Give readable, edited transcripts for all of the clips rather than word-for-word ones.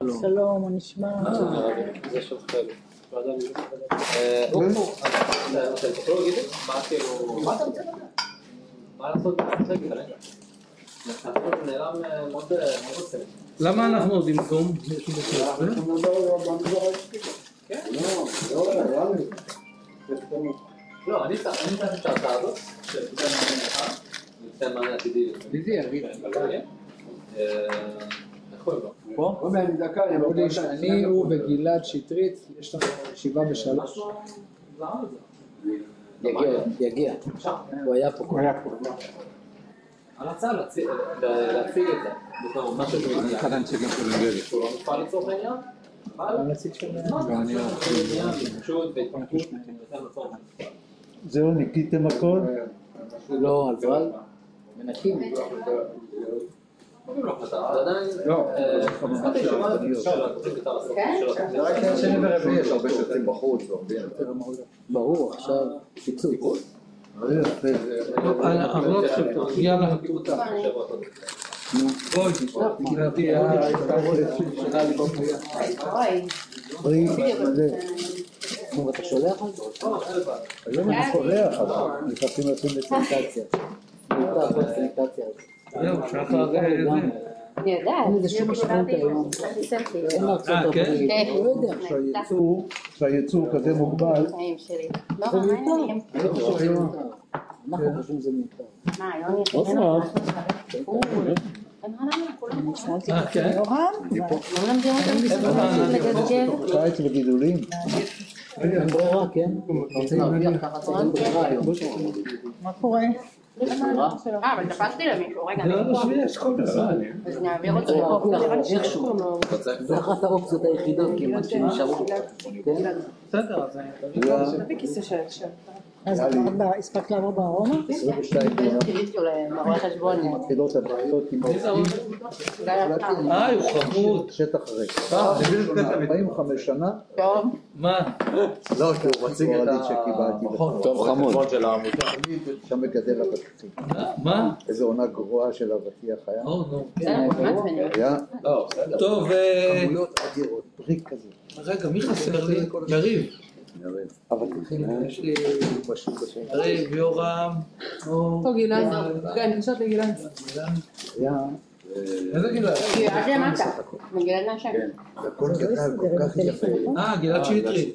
שלום, מה נשמע? זה שלך אתה תוכלו להגיד לי? מה כאילו... מה אתה רוצה לדעת? מה לעשות במצגת? זה נעלם מאוד רוצה. למה אנחנו עוד עם זום? כן? לא, אני צריך את ההרצאה הזאת שתיתן מענה לך ותיתן מענה עתידי איך קוראים לו? אני הוא וגלעד שטרית, יש לנו ישיבה בשלוש. יגיע, הוא היה פה. אני רוצה להציג את זה בתור משהו שמגיע שהוא לא נפעל לצורך העניין הנציג של... זהו, ניקיתם הכל? לא, אבל מנקים. לא. שני ורביעי יש הרבה שיוצאים בחוץ. ברור, עכשיו פיצוץ. ארלוק שלטון, יאללה. בואי, תראה, אתה שולח על זה? היום אני שולח, אבל נכנסים לעשות סניטציה. זהו, שחר זה... אני יודעת. אין איזה שום משמעות היום. אין לארצות הברית. לא יודע. שהייצור כזה מוגבל. לא, מה העניינים? אנחנו חושבים שזה מיותר. מה, יוני? כן? לא מלמדים אותם לגדגל? קיץ וגידולים. אין ברירה, כן? רוצים להרוויח ככה צריך אין ברירה היום. מה קורה? אבל תפסתי למישהו, רגע. יש כל בזמן. אז נעביר אותו לפה. איכשהו. זה אחת האופציות היחידות כמעט שנשארו. כן? בסדר, אז תביא כיסא שם. אז הספקת לעבור בארומה? 22 דקות. רואה חשבון. מתחילות הבעיות עם העובדים. הוא חמוד. שטח ריק. 45 שנה. טוב. מה? לא, כי הוא מציג את שקיבלתי. טוב חמוד שם מגדל אבטיחים. מה? איזו עונה גרועה של אבטיח היה. היה טוב, כמויות אדירות, פריק כזה. רגע, מי חסר לי? יריב. אבטיחים. יש לי יריב, יורם. פה גילן. כן, נשארת לגילן. היה... איזה גילן? גילן למטה. גילן מהשם. הכל גדל כל כך יפה. גלעד שטרית.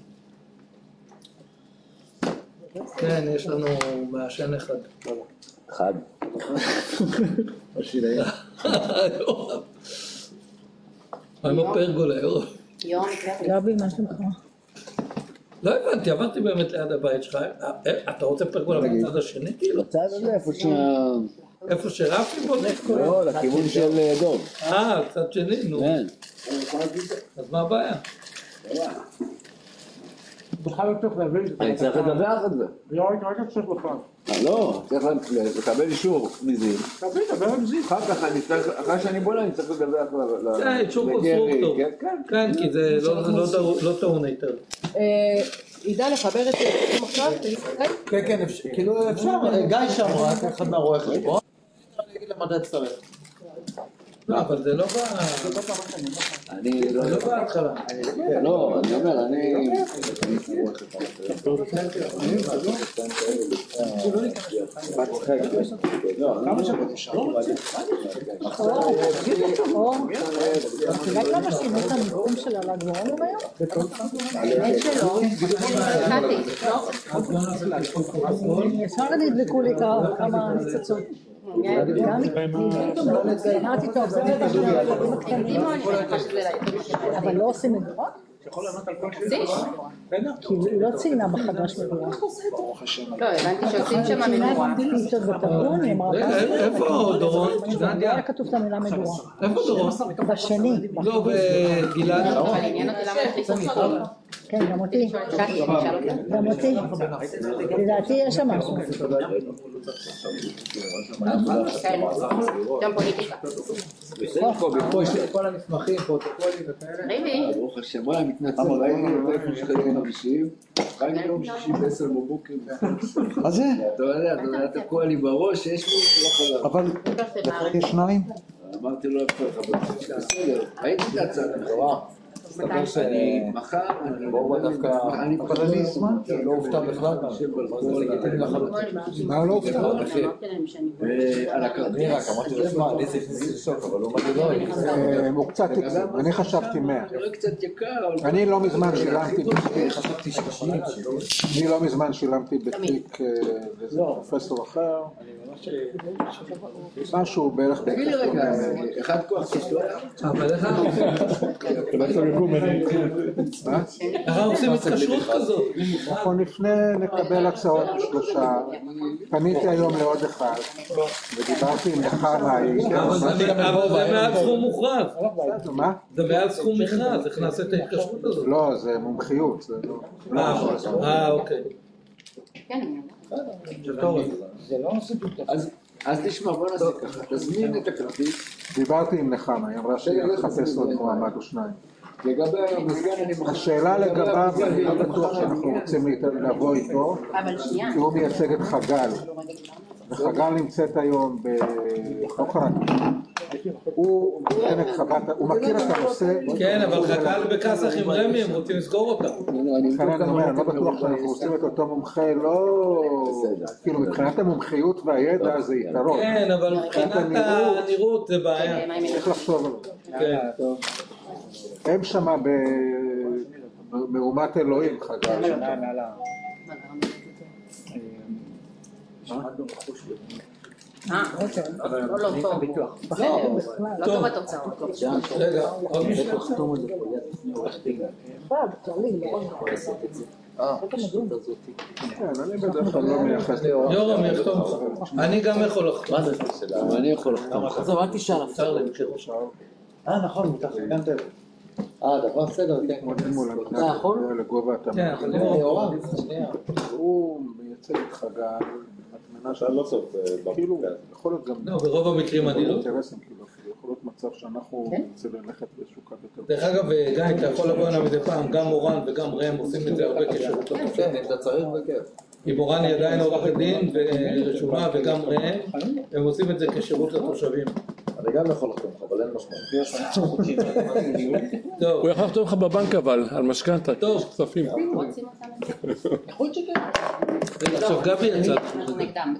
כן, יש לנו מעשן אחד. אחד. השילאים. מה עם הפרגולה, יורם? גבי, מה שלומך? לא הבנתי, עברתי באמת ליד הבית שלך. אתה רוצה פרגולה בצד השני? כאילו? בצד הזה איפה ש... איפה שרפי בודק? לא, לכיוון של דוב. צד שני, נו. אז מה הבעיה? בכלל לא צריך להבין. אני צריך לדווח את זה. לא, רק צריך בכלל. לא, צריך לקבל אישור מזין. דבר עם זיו. אחרי שאני בונה אני צריך לדווח זה אישור קונסטרוקטור. כן, כי זה לא טעון היתר. ידע לחבר את זה עכשיו? כן, כאילו אפשר, גיא שם רק אחד מהרואה חשבון. אני אגיד למה אתה תצטרף. לא, אבל זה לא אני לא בהתחלה. לא, אני אומר, אני... כמה שעות נשאר? תדעת למה שינו את המיקום של הל"ג בעומר היום? האמת שלא. ישר נדבקו לי כמה ניצצות. אמרתי טוב, זה אבל לא עושים מדורות? כי היא לא ציינה בחדש מדורה. לא, הבנתי שעושים שם מדורה. פיצות בטבון, היא אמרה איפה דורון? לא היה כתוב את המילה מדורה. איפה דורון? בשני. לא, בגלעד. אבל עניין אותי למה הכניסו חלום. כן, גם אותי. גם אותי. לדעתי יש שם משהו. כן, גם פוליטיקה. פה יש לי כל המסמכים, פרוטוקולים וכאלה. ריבי. ברוך השם, וואי, מתנצל, ראיתי בטלפון שלך יום 50, חיים יום 60 ב10 בבוקר. מה זה? אתה יודע, אתה תקוע לי בראש, יש לי לא חזר. אבל יש שניים? אמרתי לו, איפה לך? בסדר, ראיתי את הצד המחווה. מסתבר שאני מחר, אבל אני הזמנתי, לא הופתע בכלל. מה לא הופתע? על הכרטיס. אני רק אמרתי לו, שמע, אני זה סוף, אבל הוא אמר לי לא. הוא קצת יקר, אני חשבתי 100. זה קצת יקר, אני לא מזמן שילמתי אני לא מזמן שילמתי בתיק לאיזה פרופסור אחר. משהו בערך תגיד לי רגע, אחד כוח יש לו? אבל איך אנחנו עושים התקשרות כזאת? אנחנו לפני נקבל הצעות שלושה. פניתי היום לעוד אחד ודיברתי עם נחמה. אבל זה מעל סכום מוכרז. מה? זה מעל סכום מכרז, איך נעשה את ההתקשרות הזאת? לא, זה מומחיות. אוקיי. אז תשמע, בוא נעשה ככה, תזמין את הכרטיס. דיברתי עם נחמה, היא אמרה שהיא תחפש עוד מועמד או שניים. לגבי המזגן אני מחכה. השאלה לגביו, אני לא בטוח שאנחנו רוצים לבוא איתו, כי הוא מייצג את חגל. וחגל נמצאת היום בחוקרת. הוא נותן את חוות, הוא מכיר את הנושא. כן, אבל חגל בכסח עם רמי, הם רוצים לסגור אותה. אני לא בטוח שאנחנו רוצים את אותו מומחה, לא... כאילו מבחינת המומחיות והידע זה יתרון. כן, אבל מבחינת הנראות זה בעיה. צריך לחשוב על זה. כן. הם שמה במהומת אלוהים חגל. לא טוב. לא טוב התוצאות. רגע, עוד מישהו? אני בדרך כלל לא מייחס ליורם. יורם יחתום לך. אני גם יכול לחתום. מה זה? אני יכול לחתום. עזוב, אל תשאל. אפשר להמשיך. נכון, מותח לי גם טלפון. דבר בסדר. אתה יכול? לגובה אתה כן, אבל יורם. הוא מייצג את חגל. לא טוב, כאילו, יכול להיות גם... לא, ברוב המקרים אני לא. יכול להיות מצב שאנחנו נרצה ללכת באיזשהו קו יותר... דרך אגב, גיא, אתה יכול לבוא אליו מדי פעם, גם מורן וגם ראם עושים את זה הרבה כשירות. כן, אם אתה צריך בכיף. אם מורן היא עדיין עורכת דין ורשומה וגם ראם, הם עושים את זה כשירות לתושבים. אני גם יכול לחתום לך, אבל אין משמעות. טוב. הוא יכול לחתום לך בבנק אבל, על משכנתא, כספים. יכול להיות שכן. עכשיו גבי יצא. אנחנו נגדם.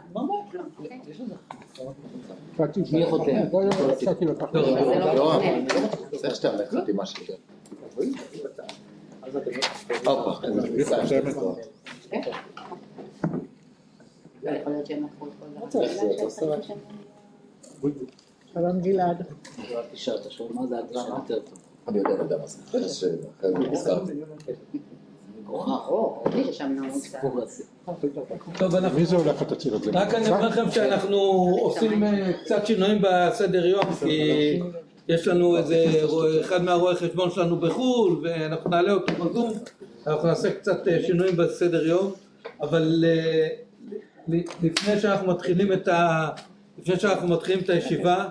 מי חותם? יורם, צריך שאתה הולך חתימה שלי. יכול להיות שהם לקחו את כל זה. שלום גלעד. תשאל, אתה שואל מה זה הדרמה יותר טוב. אני יודע מה זה. אחרי זה נזכרתי. מי זה הולך לתציר את זה? רק אני אומר לכם שאנחנו עושים קצת שינויים בסדר יום, כי יש לנו איזה אחד מהרואי חשבון שלנו בחול ואנחנו נעלה אותו בזום, אנחנו נעשה קצת שינויים בסדר יום, אבל לפני שאנחנו מתחילים את הישיבה,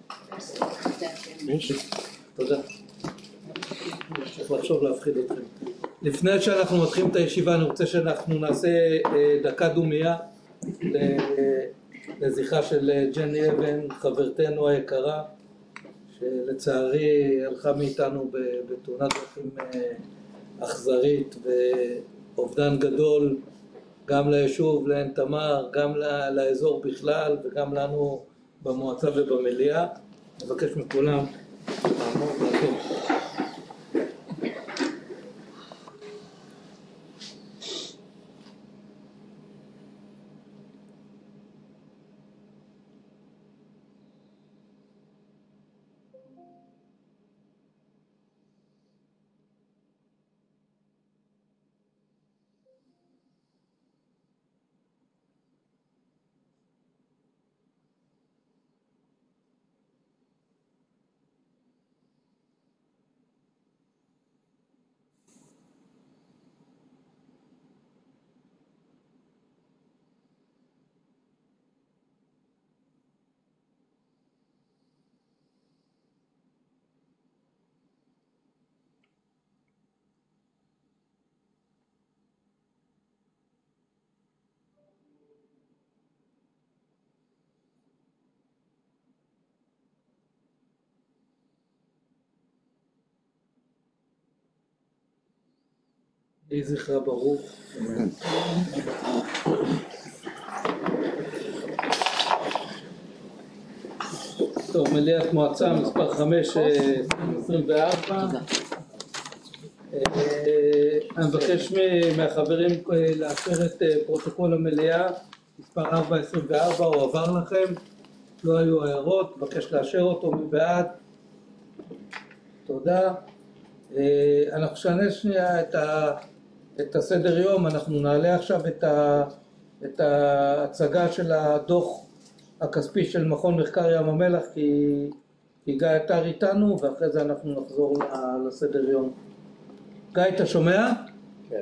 תודה. צריך לחשוב להפחיד אתכם. לפני שאנחנו מתחילים את הישיבה, אני רוצה שאנחנו נעשה דקה דומייה לזכרה של ג'ני אבן, חברתנו היקרה, שלצערי הלכה מאיתנו בתאונת דרכים אכזרית ואובדן גדול גם ליישוב, לעין תמר, גם לאזור בכלל וגם לנו במועצה ובמליאה. נבקש מכולם לעמוד לעשות. יהי זכרה ברוך. טוב, מליאת מועצה מספר 5/24. אני מבקש מהחברים לאשר את פרוטוקול המליאה מספר 4/24, הוא עבר לכם, לא היו הערות, מבקש לאשר אותו. מי בעד? תודה. אנחנו נשנה שנייה את הסדר יום. אנחנו נעלה עכשיו את ההצגה של הדוח הכספי של מכון מחקר ים המלח, כי גיא אתר איתנו, ואחרי זה אנחנו נחזור לסדר יום. גיא, אתה שומע? כן,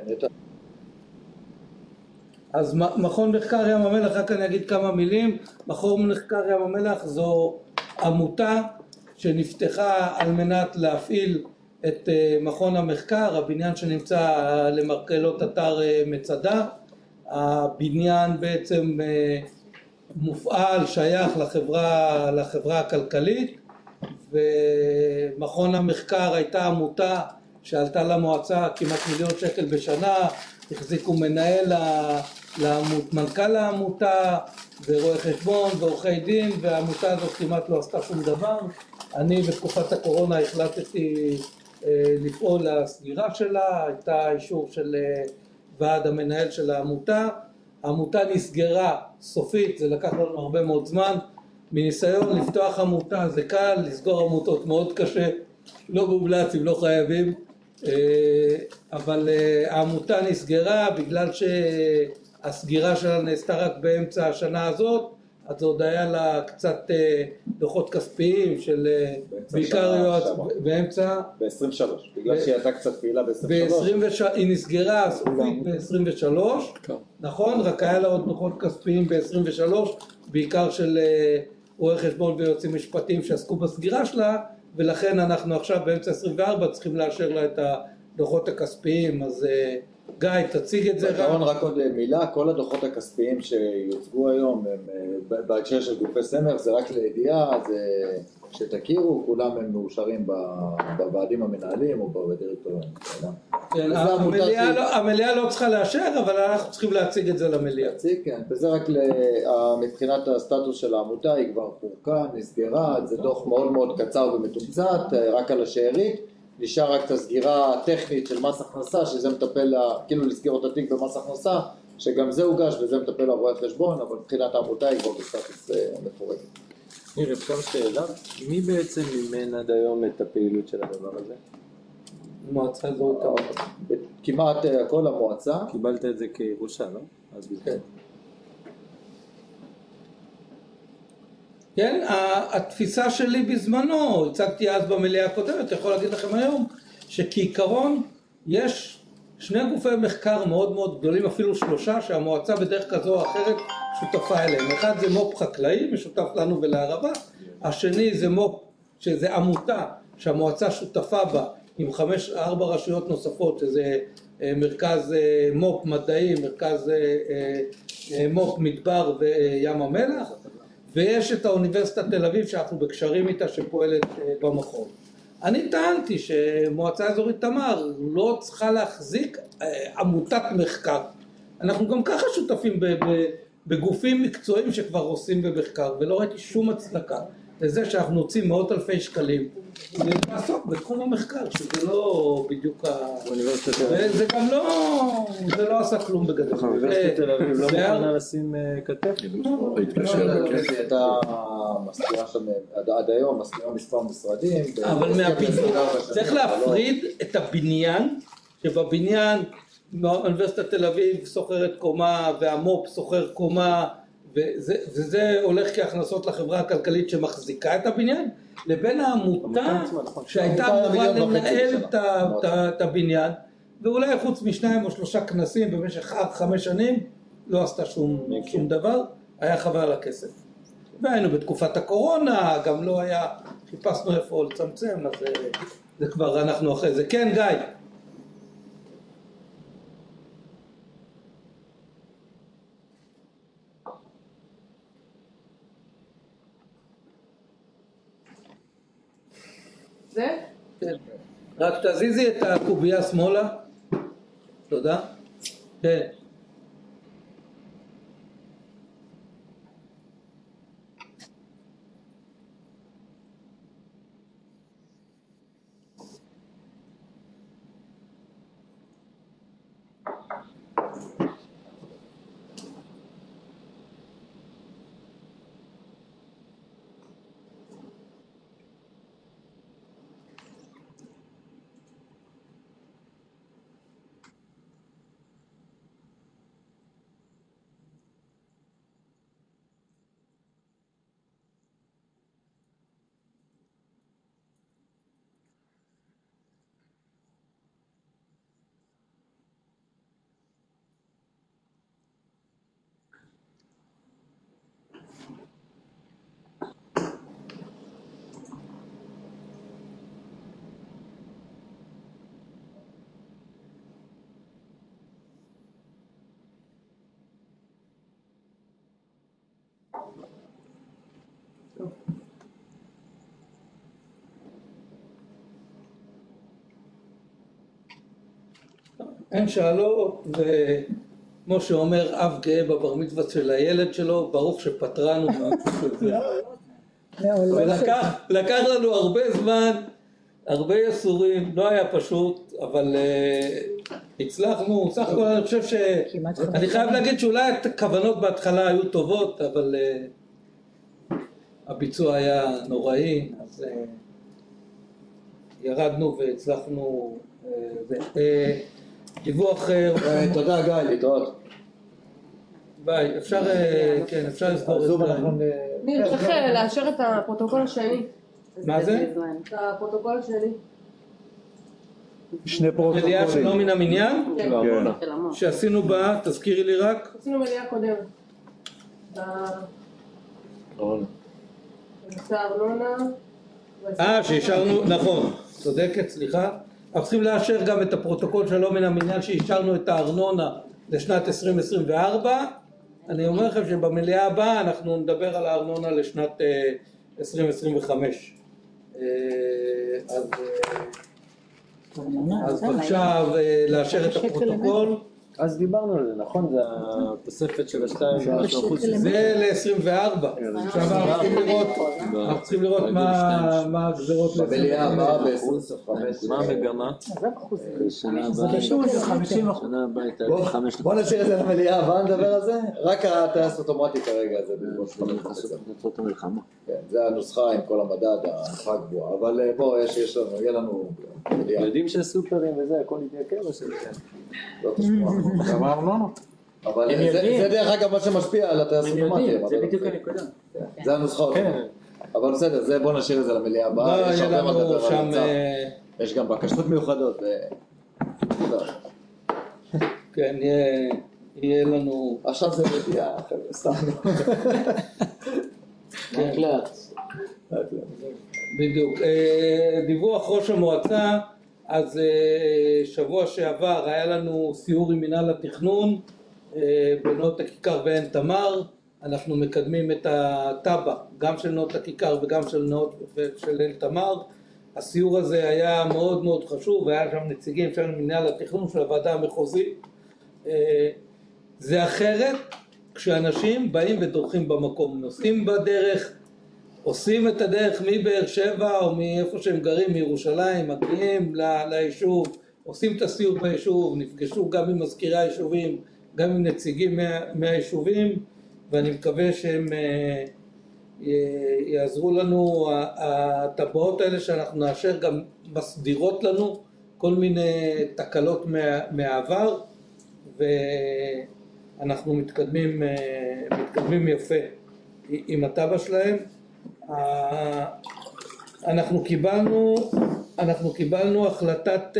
אז מכון מחקר ים המלח, רק אני אגיד כמה מילים. מכון מחקר ים המלח זו עמותה שנפתחה על מנת להפעיל את מכון המחקר, הבניין שנמצא למרכלות אתר מצדה. הבניין בעצם מופעל, שייך לחברה הכלכלית, ומכון המחקר הייתה עמותה שעלתה למועצה כמעט $1,000,000 בשנה, החזיקו מנהל מנכ"ל העמותה ורואי חשבון ועורכי דין, והעמותה הזאת כמעט לא עשתה שום דבר. אני בתקופת הקורונה החלטתי לפעול לסגירה שלה, הייתה אישור של ועד המנהל של העמותה. העמותה נסגרה סופית, זה לקח לנו הרבה מאוד זמן. מניסיון לפתוח עמותה זה קל, לסגור עמותות מאוד קשה, לא מומלץ אם לא חייבים. אבל העמותה נסגרה בגלל שהסגירה שלה נעשתה רק באמצע השנה הזאת, אז עוד היה לה קצת דוחות כספיים של בעיקר יועץ באמצע ב-23, בגלל שהיא הייתה קצת פעילה ב-23. היא נסגרה סופית ב-23, נכון? רק היה לה עוד דוחות כספיים ב-23, בעיקר של רואי חשבון ויועצים משפטיים שעסקו בסגירה שלה, ולכן אנחנו עכשיו באמצע 24 צריכים לאשר לה את הדוחות הכספיים. אז גיא, תציג את זה. רק עוד מילה, כל הדוחות הכספיים שיוצגו היום בהקשר של גופי סמך, זה רק לידיעה, זה שתכירו, כולם הם מאושרים בוועדים המנהלים או בדירקטוריון. המליאה לא צריכה לאשר, אבל אנחנו צריכים להציג את זה למליאה. כן, וזה רק מבחינת הסטטוס של העמותה, היא כבר פורקה, נסגרה, זה דוח מאוד מאוד קצר ומתומצת, רק על השארית. נשאר רק את הסגירה הטכנית של מס הכנסה, שזה מטפל, כאילו לסגיר את התיק במס הכנסה, שגם זה הוגש וזה מטפל לרואי חשבון, אבל מבחינת העמותה היא כבר בסטטוס מפורקת. ניר, אפשר שאלה? מי בעצם מימן עד היום את הפעילות של הדבר הזה? מועצה אזורית תמר. כמעט כל המועצה. קיבלת את זה כירושה, לא? כן. כן, התפיסה שלי בזמנו, הצגתי אז במליאה הקודמת, יכול להגיד לכם היום, שכעיקרון יש שני גופי מחקר מאוד מאוד גדולים, אפילו 3, שהמועצה בדרך כזו או אחרת שותפה אליהם. אחד זה מו"פ חקלאי, משותף לנו ולערבה, השני זה מו"פ, שזה עמותה שהמועצה שותפה בה, עם 4 רשויות נוספות, שזה מרכז מו"פ מדעי, מרכז מו"פ מדבר וים המלח, ויש את האוניברסיטת תל אביב שאנחנו בקשרים איתה שפועלת במכון. אני טענתי שמועצה אזורית תמר לא צריכה להחזיק עמותת מחקר. אנחנו גם ככה שותפים בגופים מקצועיים שכבר עושים במחקר, ולא ראיתי שום הצדקה לזה שאנחנו נוצאים מאות אלפי שקלים לעסוק בתחום המחקר, שזה לא בדיוק וזה גם לא עשה כלום בגדול. אוניברסיטת תל אביב לא מוכנה לשים כתף? הייתה מסתירה שם עד היום, מסתירה מספר משרדים. אבל צריך להפריד את הבניין, שבבניין אוניברסיטת תל אביב סוחרת קומה והמו"פ סוחר קומה, וזה הולך כהכנסות לחברה הכלכלית שמחזיקה את הבניין, לבין העמותה שהייתה אמורה לנהל את הבניין, ואולי חוץ מ2 או 3 כנסים במשך 5 שנים לא עשתה שום דבר, היה חבל על הכסף. והיינו בתקופת הקורונה, גם לא היה, חיפשנו איפה לצמצם, אז זה כבר אנחנו אחרי זה. כן, גיא. זה? כן. רק תזיזי את הקובייה שמאלה. תודה. כן. אין שאלות, וכמו שאומר אב גאה בבר מצווה של הילד שלו, ברוך שפטרנו מהמשהו הזה. ולקח לנו הרבה זמן, הרבה יסורים, לא היה פשוט, אבל הצלחנו. סך הכל אני חושב אני חייב להגיד שאולי הכוונות בהתחלה היו טובות, אבל הביצוע היה נוראי, אז ירדנו והצלחנו. דיווח. תודה גיא, להתראות. ביי, אפשר לסגור את זה. ניר, צריך לאשר את הפרוטוקול השני. מה זה? את הפרוטוקול השני. שני פרוטוקולים. מליאה שלא מן המניין? כן. שעשינו בה, תזכירי לי רק. עשינו מליאה קודמת. ארנונה. שאישרנו, נכון, צודקת, סליחה. אנחנו צריכים לאשר גם את הפרוטוקול שלא מן המניין שאישרנו את הארנונה לשנת 2024. אני אומר לכם שבמליאה הבאה אנחנו נדבר על הארנונה לשנת 2025. אז בבקשה לאשר את הפרוטוקול. אז דיברנו על זה, נכון? זה התוספת של השתיים. זה ל-24. עכשיו אנחנו צריכים לראות מה הגזרות במליאה הבאה ב-25. מה המגמה? שנה הבאה. בוא נשאיר את זה למליאה הבאה, נדבר על זה. רק הטייס אוטומטי כרגע, זה נצרות המלחמה. זה הנוסחה עם כל המדד, ההנחה הגבוהה. אבל בוא, יהיה לנו מליאה. יודעים שהסופרים וזה, הכל יתייקר או שזה? לא תשמוע. אמרנו. אבל זה דרך אגב מה שמשפיע על הטייס אוטומטי. זה בדיוק הנקודה. זה הנוסחה אוטומטית. אבל בסדר, בוא נשאיר את זה למליאה הבאה. יש הרבה מה לדבר על המצב. יש גם בקשות מיוחדות. כן, יהיה לנו. עכשיו זה מליאה, חבר'ה, סתם. בדיוק. דיווח ראש המועצה. אז שבוע שעבר היה לנו סיור עם מינהל התכנון בנאות הכיכר ועין תמר. אנחנו מקדמים את הטבע גם של נאות הכיכר וגם של עין תמר. הסיור הזה היה מאוד מאוד חשוב, והיה שם נציגים של מינהל התכנון של הוועדה המחוזית. זה אחרת כשאנשים באים ודורכים במקום, נוסעים בדרך, עושים את הדרך מבאר שבע או מאיפה שהם גרים, מירושלים, מגיעים ליישוב, עושים את הסיור ביישוב, נפגשו גם עם מזכירי היישובים, גם עם נציגים מהיישובים, ואני מקווה שהם יעזרו לנו. הטבעות האלה שאנחנו נאשר גם מסדירות לנו כל מיני תקלות מהעבר, ואנחנו מתקדמים יפה עם הטבע שלהם. אנחנו קיבלנו החלטת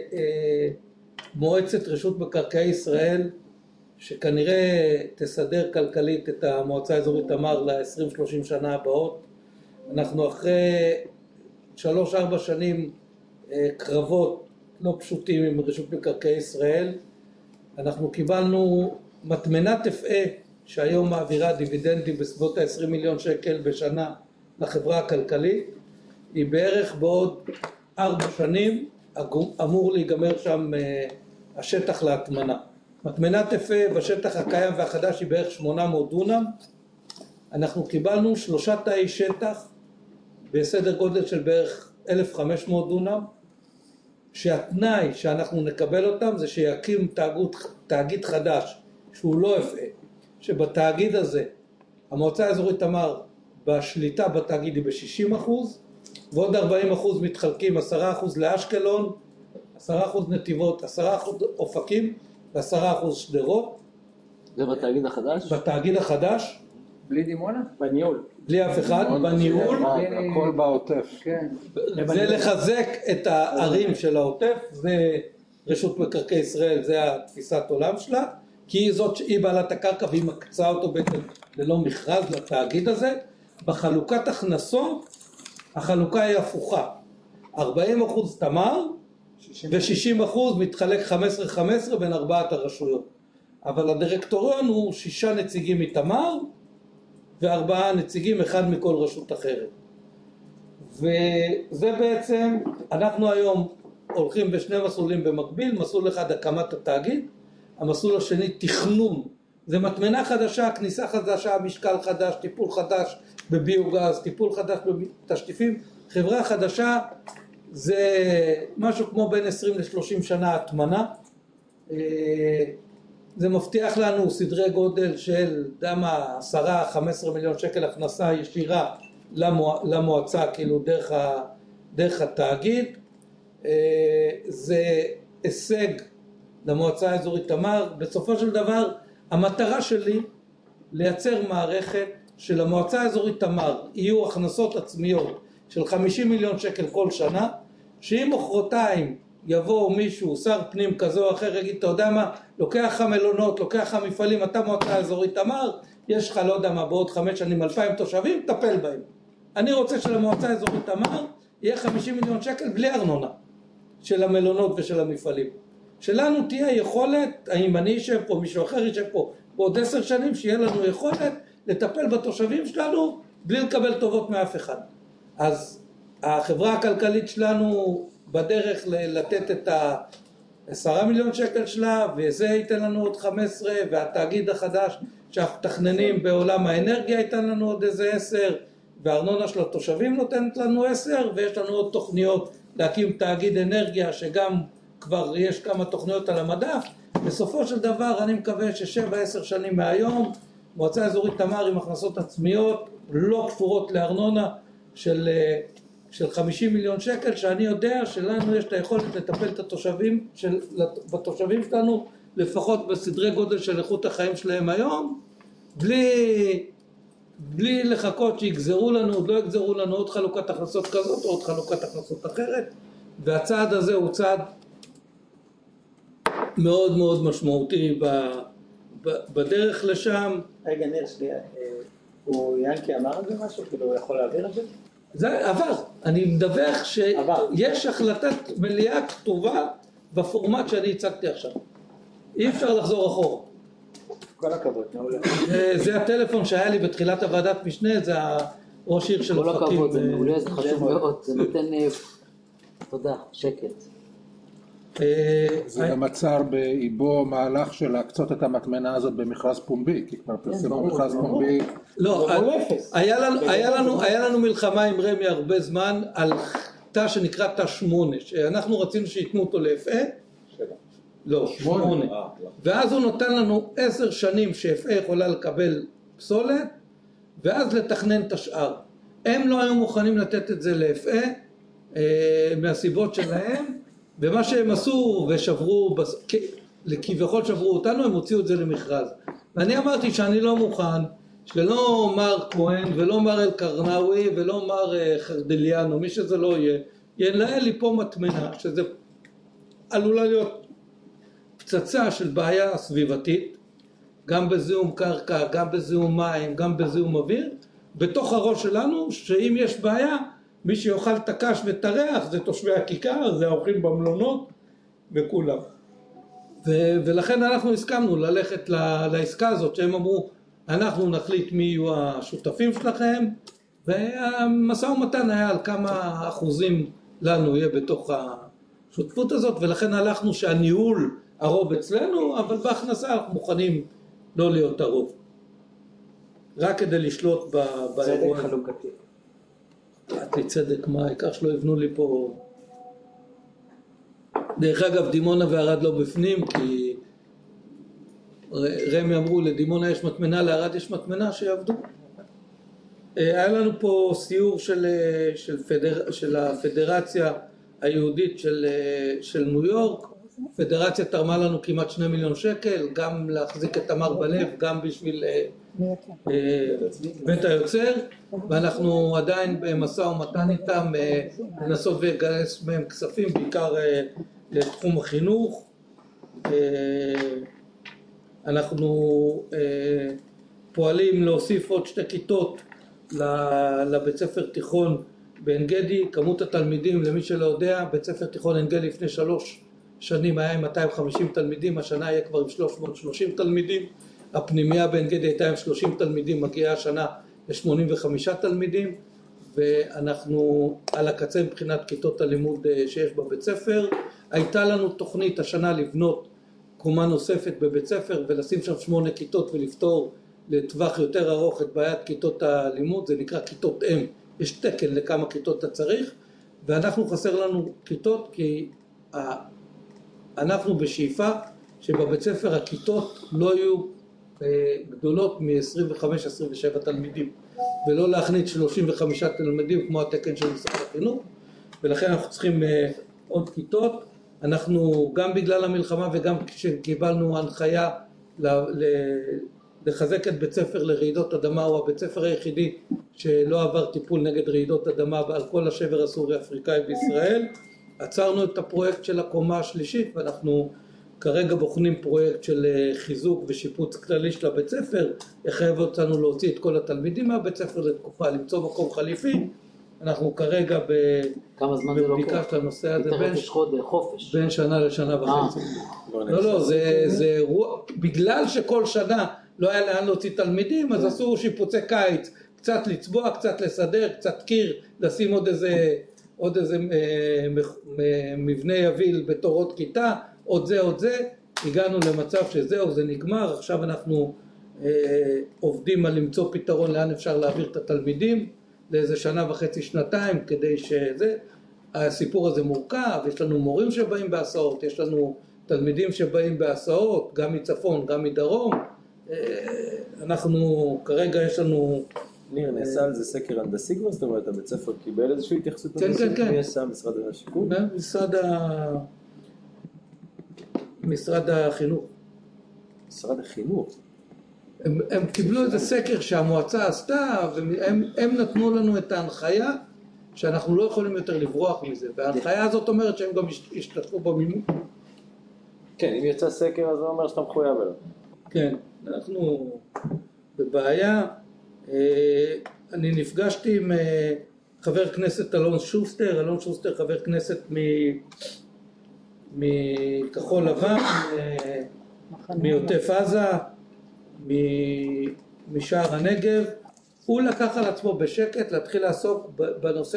מועצת רשות מקרקעי ישראל שכנראה תסדר כלכלית את המועצה האזורית תמר ל-20-30 שנה הבאות. אנחנו אחרי 3-4 שנים קרבות לא פשוטים עם רשות מקרקעי ישראל. אנחנו קיבלנו מטמנת אפעה שהיום מעבירה דיבידנדים בסביבות ה-20 מיליון שקל בשנה לחברה הכלכלית. היא בערך בעוד 4 שנים אמור להיגמר שם השטח להטמנה. מטמנת אפעה בשטח הקיים והחדש היא בערך 800 דונם. אנחנו קיבלנו 3 תאי שטח בסדר גודל של בערך 1,500 דונם, שהתנאי שאנחנו נקבל אותם זה שיקים תאגיד חדש שהוא לא אפעה, שבתאגיד הזה המועצה האזורית תמר בשליטה בתאגיד היא ב-60%, ועוד 40% מתחלקים 10% לאשקלון, 10% נתיבות, 10% אופקים ו10% שדרות. זה בתאגיד החדש? בתאגיד החדש. בלי דימונה? בניהול. בלי אף אחד, בניהול. הכל בעוטף. זה לחזק את הערים של העוטף, זה רשות מקרקעי ישראל, זה התפיסת עולם שלה, כי היא בעלת הקרקע והיא מקצה אותו בעצם ללא מכרז לתאגיד הזה. בחלוקת הכנסות, החלוקה היא הפוכה. 40% תמר, ו-60% מתחלק 15-15 בין 4 הרשויות. אבל הדירקטוריון הוא 6 נציגים מתמר, ו4 נציגים, 1 מכל רשות אחרת. וזה בעצם, אנחנו היום הולכים בשני מסלולים במקביל, מסלול אחד הקמת התאגיד, המסלול השני תכנון. זה מטמנה חדשה, כניסה חדשה, משקל חדש, טיפול חדש בביוגז, טיפול חדש בתשטיפים. חברה חדשה זה משהו כמו בין 20 ל-30 שנה הטמנה. זה מבטיח לנו סדרי גודל של 10-15 מיליון שקל הכנסה ישירה למועצה, כאילו דרך התאגיד. זה הישג למועצה האזורית תמר. בסופו של דבר המטרה שלי לייצר מערכת של המועצה האזורית תמר יהיו הכנסות עצמיות של 50 מיליון שקל כל שנה, שאם מחרתיים יבוא מישהו, שר פנים כזה או אחר, יגיד, אתה יודע מה, לוקח המלונות, לוקח המפעלים, אתה מועצה האזורית תמר, יש לך לא יודע מה, בעוד 5 שנים 2,000 תושבים, תטפל בהם. אני רוצה שלמועצה האזורית תמר יהיה 50 מיליון שקל בלי ארנונה של המלונות ושל המפעלים. שלנו תהיה יכולת, האם אני אשב פה, מישהו אחר ישב פה, בעוד 10 שנים שיהיה לנו יכולת לטפל בתושבים שלנו בלי לקבל טובות מאף אחד. אז החברה הכלכלית שלנו בדרך לתת את 10 מיליון שקל שלה, וזה ייתן לנו עוד 15, והתאגיד החדש שאנחנו מתכננים בעולם האנרגיה ייתן לנו עוד איזה 10, והארנונה של התושבים נותנת לנו 10, ויש לנו עוד תוכניות להקים תאגיד אנרגיה שגם כבר יש כמה תוכניות על המדף. בסופו של דבר אני מקווה ש7-10 שנים מהיום מועצה אזורית תמר עם הכנסות עצמיות לא קשורות לארנונה של 50 מיליון שקל, שאני יודע שלנו יש את היכולת לטפל בתושבים שלנו לפחות בסדרי גודל של איכות החיים שלהם היום, בלי לחכות שיגזרו לנו, עוד לא יגזרו לנו עוד חלוקת הכנסות כזאת או עוד חלוקת הכנסות אחרת. והצעד הזה הוא צעד מאוד מאוד משמעותי בדרך לשם. רגע, ניר, שנייה, הוא ינקי אמר על זה משהו? כאילו הוא יכול להעביר את זה? זה עבר. אני מדווח שיש החלטת מליאה כתובה בפורמט שאני הצגתי עכשיו. אי אפשר לחזור אחורה. כל הכבוד, מעולה. זה הטלפון שהיה לי בתחילת הוועדת משנה, זה ראש עיר של אופקים. כל הכבוד, זה מעולה, זה חשוב מאוד, זה נותן, תודה, שקט. זה גם עצר באיבו מהלך של להקצות את המטמנה הזאת במכרז פומבי, כי כבר פרסמו מכרז פומבי. לא, היה לנו מלחמה עם רמי הרבה זמן על תא שנקרא תא 8, שאנחנו רצינו שיתנו אותו לאפעה. לא, 8. ואז הוא נותן לנו 10 שנים שאפעה יכולה לקבל פסולת, ואז לתכנן את השאר. הם לא היו מוכנים לתת את זה לאפעה, מהסיבות שלהם, ומה שהם עשו ושברו, כביכול שברו אותנו, הם הוציאו את זה למכרז. ואני אמרתי שאני לא מוכן, שלא מר כהן ולא מר אל-קרנאווי ולא מר חרדליאנו, מי שזה לא יהיה, ינהל לי פה מטמנה, שזה עלולה להיות פצצה של בעיה סביבתית, גם בזיהום קרקע, גם בזיהום מים, גם בזיהום אוויר, בתוך הראש שלנו, שאם יש בעיה, מי שיוכל את הקש ואת הריח זה תושבי הכיכר, זה האורחים במלונות וכולם. ולכן אנחנו הסכמנו ללכת לעסקה הזאת, שהם אמרו, אנחנו נחליט מי יהיו השותפים שלכם, והמשא ומתן היה על כמה אחוזים לנו יהיה בתוך השותפות הזאת, ולכן הלכנו שהניהול הרוב אצלנו, אבל בהכנסה אנחנו מוכנים לא להיות הרוב. רק כדי לשלוט באירוע. צדק חלוקתי. את לי צדק מה, העיקר שלא יבנו לי פה. דרך אגב, דימונה וערד לא בפנים, כי רמי אמרו לדימונה יש מטמנה, לערד יש מטמנה, שיעבדו. היה לנו פה סיור של הפדרציה היהודית של ניו יורק. פדרציה תרמה לנו כמעט 2 מיליון שקל, גם להחזיק את תמר בלב, גם בשביל בית היוצר, ואנחנו עדיין במשא ומתן איתם לנסות ולגייס מהם כספים, בעיקר לתחום החינוך. אנחנו פועלים להוסיף עוד 2 כיתות לבית ספר תיכון בעין גדי. כמות התלמידים, למי שלא יודע, בית ספר תיכון עין גדי לפני 3 שנים היה עם 250 תלמידים, השנה יהיה כבר עם 330 תלמידים. הפנימיה בעין גדי הייתה עם 30 תלמידים, מגיעה השנה ל-85 תלמידים, ואנחנו על הקצה מבחינת כיתות הלימוד שיש בבית ספר. הייתה לנו תוכנית השנה לבנות קומה נוספת בבית ספר ולשים שם 8 כיתות ולפתור לטווח יותר ארוך את בעיית כיתות הלימוד, זה נקרא כיתות M, יש תקן לכמה כיתות אתה צריך, ואנחנו חסר לנו כיתות כי אנחנו בשאיפה שבבית ספר הכיתות לא יהיו גדולות מ-25-27 תלמידים, ולא להכניס 35 תלמידים כמו התקן של משרד החינוך, ולכן אנחנו צריכים עוד כיתות. אנחנו גם בגלל המלחמה וגם כשקיבלנו הנחיה לחזק את בית ספר לרעידות אדמה, הוא הבית ספר היחידי שלא עבר טיפול נגד רעידות אדמה על כל השבר הסורי אפריקאי בישראל. עצרנו את הפרויקט של הקומה השלישית, ואנחנו כרגע בוחנים פרויקט של חיזוק ושיפוץ כללי של הבית ספר. יחייב אותנו להוציא את כל התלמידים מהבית ספר לתקופה, למצוא מקום חליפי. אנחנו כרגע בבדיקה של הנושא הזה בין שנה לשנה וחצי. לא, זה בגלל שכל שנה לא היה לאן להוציא תלמידים, אז עשו שיפוצי קיץ, קצת לצבוע, קצת לסדר, קצת קיר, לשים עוד איזה מבנה יביל בתור עוד כיתה, עוד זה, הגענו למצב שזהו, זה נגמר. עכשיו אנחנו עובדים על למצוא פתרון לאן אפשר להעביר את התלמידים, לאיזה שנה וחצי, שנתיים, כדי שזה, הסיפור הזה מורכב. יש לנו מורים שבאים בהסעות, יש לנו תלמידים שבאים בהסעות, גם מצפון, גם מדרום. אנחנו, כרגע יש לנו... ניר, נעשה על זה סקר הנדסי כבר? זאת אומרת, הבית ספר קיבל איזושהי התייחסות הנדסית? כן. מי עשה? משרד השיכון? משרד החינוך. משרד החינוך? הם קיבלו איזה סקר שהמועצה עשתה, והם נתנו לנו את ההנחיה שאנחנו לא יכולים יותר לברוח מזה, וההנחיה הזאת אומרת שהם גם השתתפו במימון. כן, אם יצא סקר אז זה אומר שאתה מחויב אליו. כן, אנחנו בבעיה. אני נפגשתי עם חבר כנסת אלון שוסטר, חבר כנסת מכחול לבן, מעוטף עזה, משער הנגב. הוא לקח על עצמו בשקט להתחיל לעסוק בנושא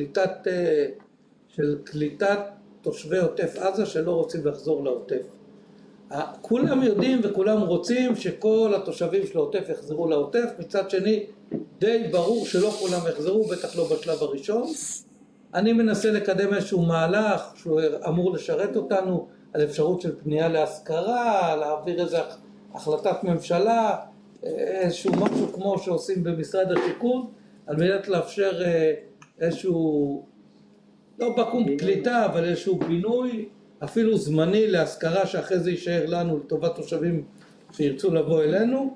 של קליטת תושבי עוטף עזה שלא רוצים לחזור לעוטף. כולם יודעים וכולם רוצים שכל התושבים של העוטף יחזרו לעוטף, מצד שני די ברור שלא כולם יחזרו, בטח לא בשלב הראשון. אני מנסה לקדם איזשהו מהלך שהוא אמור לשרת אותנו על אפשרות של פנייה להשכרה, להעביר איזו החלטת ממשלה, איזשהו משהו כמו שעושים במשרד השיכון, על מנת לאפשר איזשהו, לא בקום קליטה, אבל איזשהו בינוי, אפילו זמני להשכרה שאחרי זה יישאר לנו לטובת תושבים שירצו לבוא אלינו,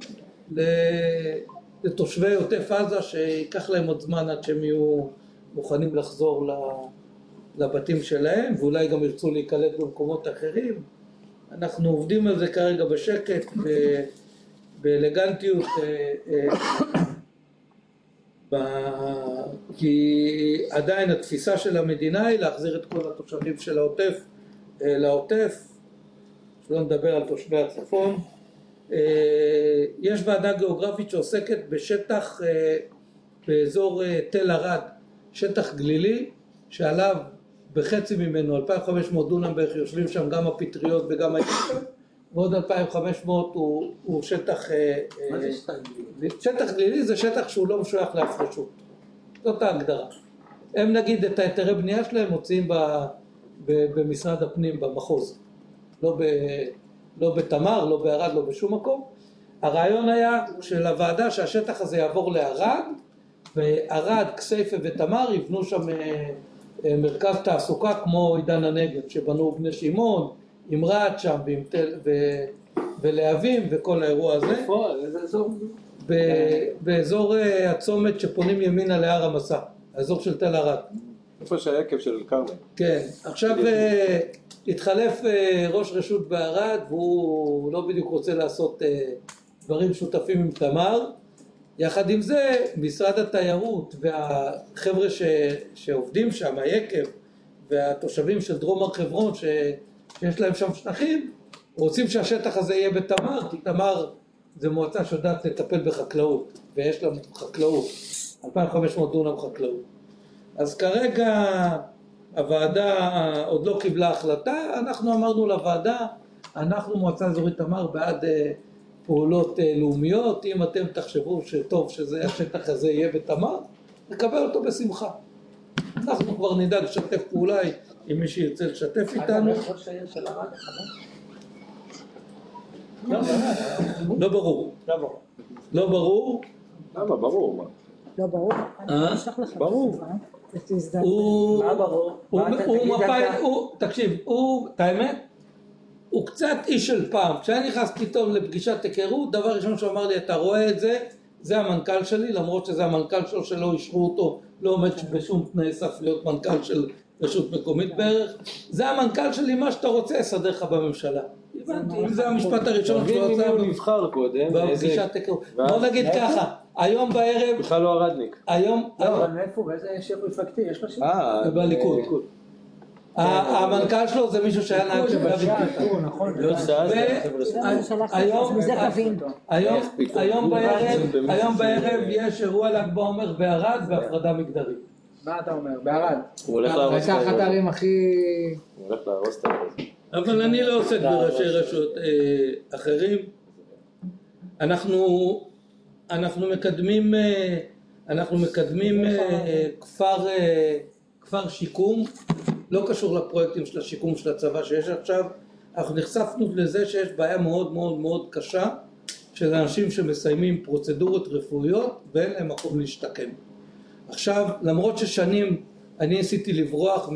לתושבי עוטף עזה שיקח להם עוד זמן עד שהם יהיו מוכנים לחזור לבתים שלהם, ואולי גם ירצו להיקלט במקומות אחרים. אנחנו עובדים על זה כרגע בשקט, באלגנטיות, כי עדיין התפיסה של המדינה היא להחזיר את כל התושבים של העוטף לעוטף, שלא נדבר על תושבי הצפון. יש ועדה גיאוגרפית שעוסקת בשטח באזור תל ערד, שטח גלילי שעליו בחצי ממנו, 2,500 דונם בערך, יושבים שם גם הפטריות וגם הישוב, ועוד 2,500 הוא שטח, שטח גלילי זה שטח שהוא לא משוייך לאף רשות, זאת ההגדרה. הם נגיד את היתרי בנייה שלהם מוצאים במשרד הפנים במחוז, לא בתמר, לא בערד, לא בשום מקום. הרעיון היה של הוועדה שהשטח הזה יעבור לערד, וערד, כסייפה ותמר יבנו שם מרכז תעסוקה כמו עידן הנגב, שבנו בני שמעון, עם רעד שם, ולהבים וכל האירוע הזה. איפה? איזה אזור? באזור הצומת שפונים ימינה להר המסע, האזור של תל ערד. איפה שהיקב של קרמן. כן, עכשיו התחלף ראש רשות בערד, והוא לא בדיוק רוצה לעשות דברים שותפים עם תמר. יחד עם זה, משרד התיירות והחבר'ה שעובדים שם, היקב, והתושבים של דרום הר חברון שיש להם שם שטחים, רוצים שהשטח הזה יהיה בתמר, כי תמר זה מועצה שיודעת לטפל בחקלאות, ויש לה חקלאות, 2,500 דונם חקלאות. אז כרגע הוועדה עוד לא קיבלה החלטה, אנחנו אמרנו לוועדה, אנחנו מועצה אזורית תמר בעד פעולות לאומיות, אם אתם תחשבו שטוב שהשטח הזה יהיה בתמר, נקבל אותו בשמחה. אנחנו כבר נדאג לשתף פעולה עם מי שירצה לשתף איתנו. ראש העיר של ערד החדש? לא ברור. לא ברור. למה? ברור. מה? לא ברור. אני אשלח לך. ברור. מה ברור? תקשיב, את האמת, הוא קצת איש של פעם. כשאני נכנס פתאום לפגישת היכרות, דבר ראשון שהוא אמר לי, אתה רואה את זה, זה המנכ"ל שלי, למרות שזה המנכ"ל שלו שלא אישרו אותו, לא עומד בשום תנאי סף להיות מנכ"ל של רשות מקומית בערך. זה המנכ"ל שלי, מה שאתה רוצה, יסדר לך בממשלה. הבנתי, אם זה המשפט הראשון שהוא תבין מי הוא נבחר קודם. בפגישת היכרות. בוא נגיד ככה, היום בערב... בכלל לא הרדניק. היום... לא, אבל מאיפה? באיזה שיר מפלגתי? יש לו שיר? בליכוד. המנכ"ל שלו זה מישהו שהיה נהג של דוד ביטן. נכון. היום בערב יש אירוע ל"ג בעומר בערד בהפרדה מגדרית. מה אתה אומר? בערד. הוא הולך להרוס את אחת הערים הכי... הוא הולך להרוס את זה. אבל אני לא עוסק בראשי רשות אחרים. אנחנו מקדמים כפר שיקום, לא קשור לפרויקטים של השיקום של הצבא שיש עכשיו. אנחנו נחשפנו לזה שיש בעיה מאוד מאוד מאוד קשה של אנשים שמסיימים פרוצדורות רפואיות ואין להם מקום להשתקם. עכשיו, למרות ששנים אני ניסיתי לברוח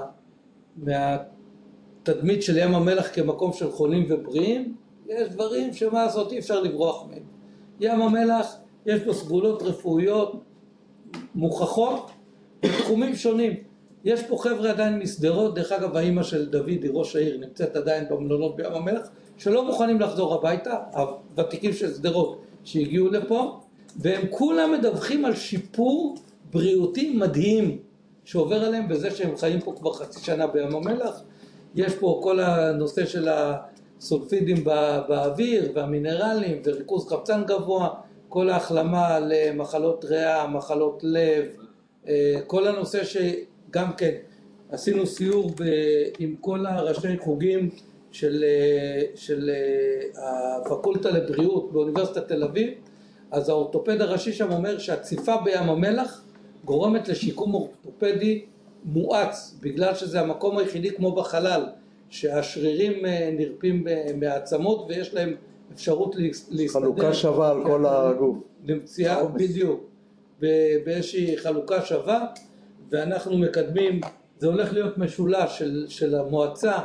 מהתדמית של ים המלח כמקום של חולים ובריאים, יש דברים שמה לעשות אי אפשר לברוח מהם. ים המלח יש בו סגולות רפואיות מוכחות בתחומים שונים. יש פה חבר'ה עדיין מסדרות, דרך אגב האמא של דוד, ראש העיר, נמצאת עדיין במלונות בים המלח, שלא מוכנים לחזור הביתה, הוותיקים של סדרות שהגיעו לפה, והם כולם מדווחים על שיפור בריאותי מדהים שעובר עליהם בזה שהם חיים פה כבר חצי שנה בים המלח. יש פה כל הנושא של הסולפידים באוויר והמינרלים וריכוז חמצן גבוה, כל ההחלמה למחלות ריאה, מחלות לב, כל הנושא שגם כן עשינו סיור עם כל הראשי חוגים של הפקולטה לבריאות באוניברסיטת תל אביב. אז האורתופד הראשי שם אומר שהציפה בים המלח גורמת לשיקום אורתופדי מואץ, בגלל שזה המקום היחידי כמו בחלל שהשרירים נרפים מהעצמות ויש להם אפשרות להסתדר. חלוקה שווה על כל הגוף. למציאה בדיוק באיזושהי חלוקה שווה, ואנחנו מקדמים, זה הולך להיות משולש של המועצה,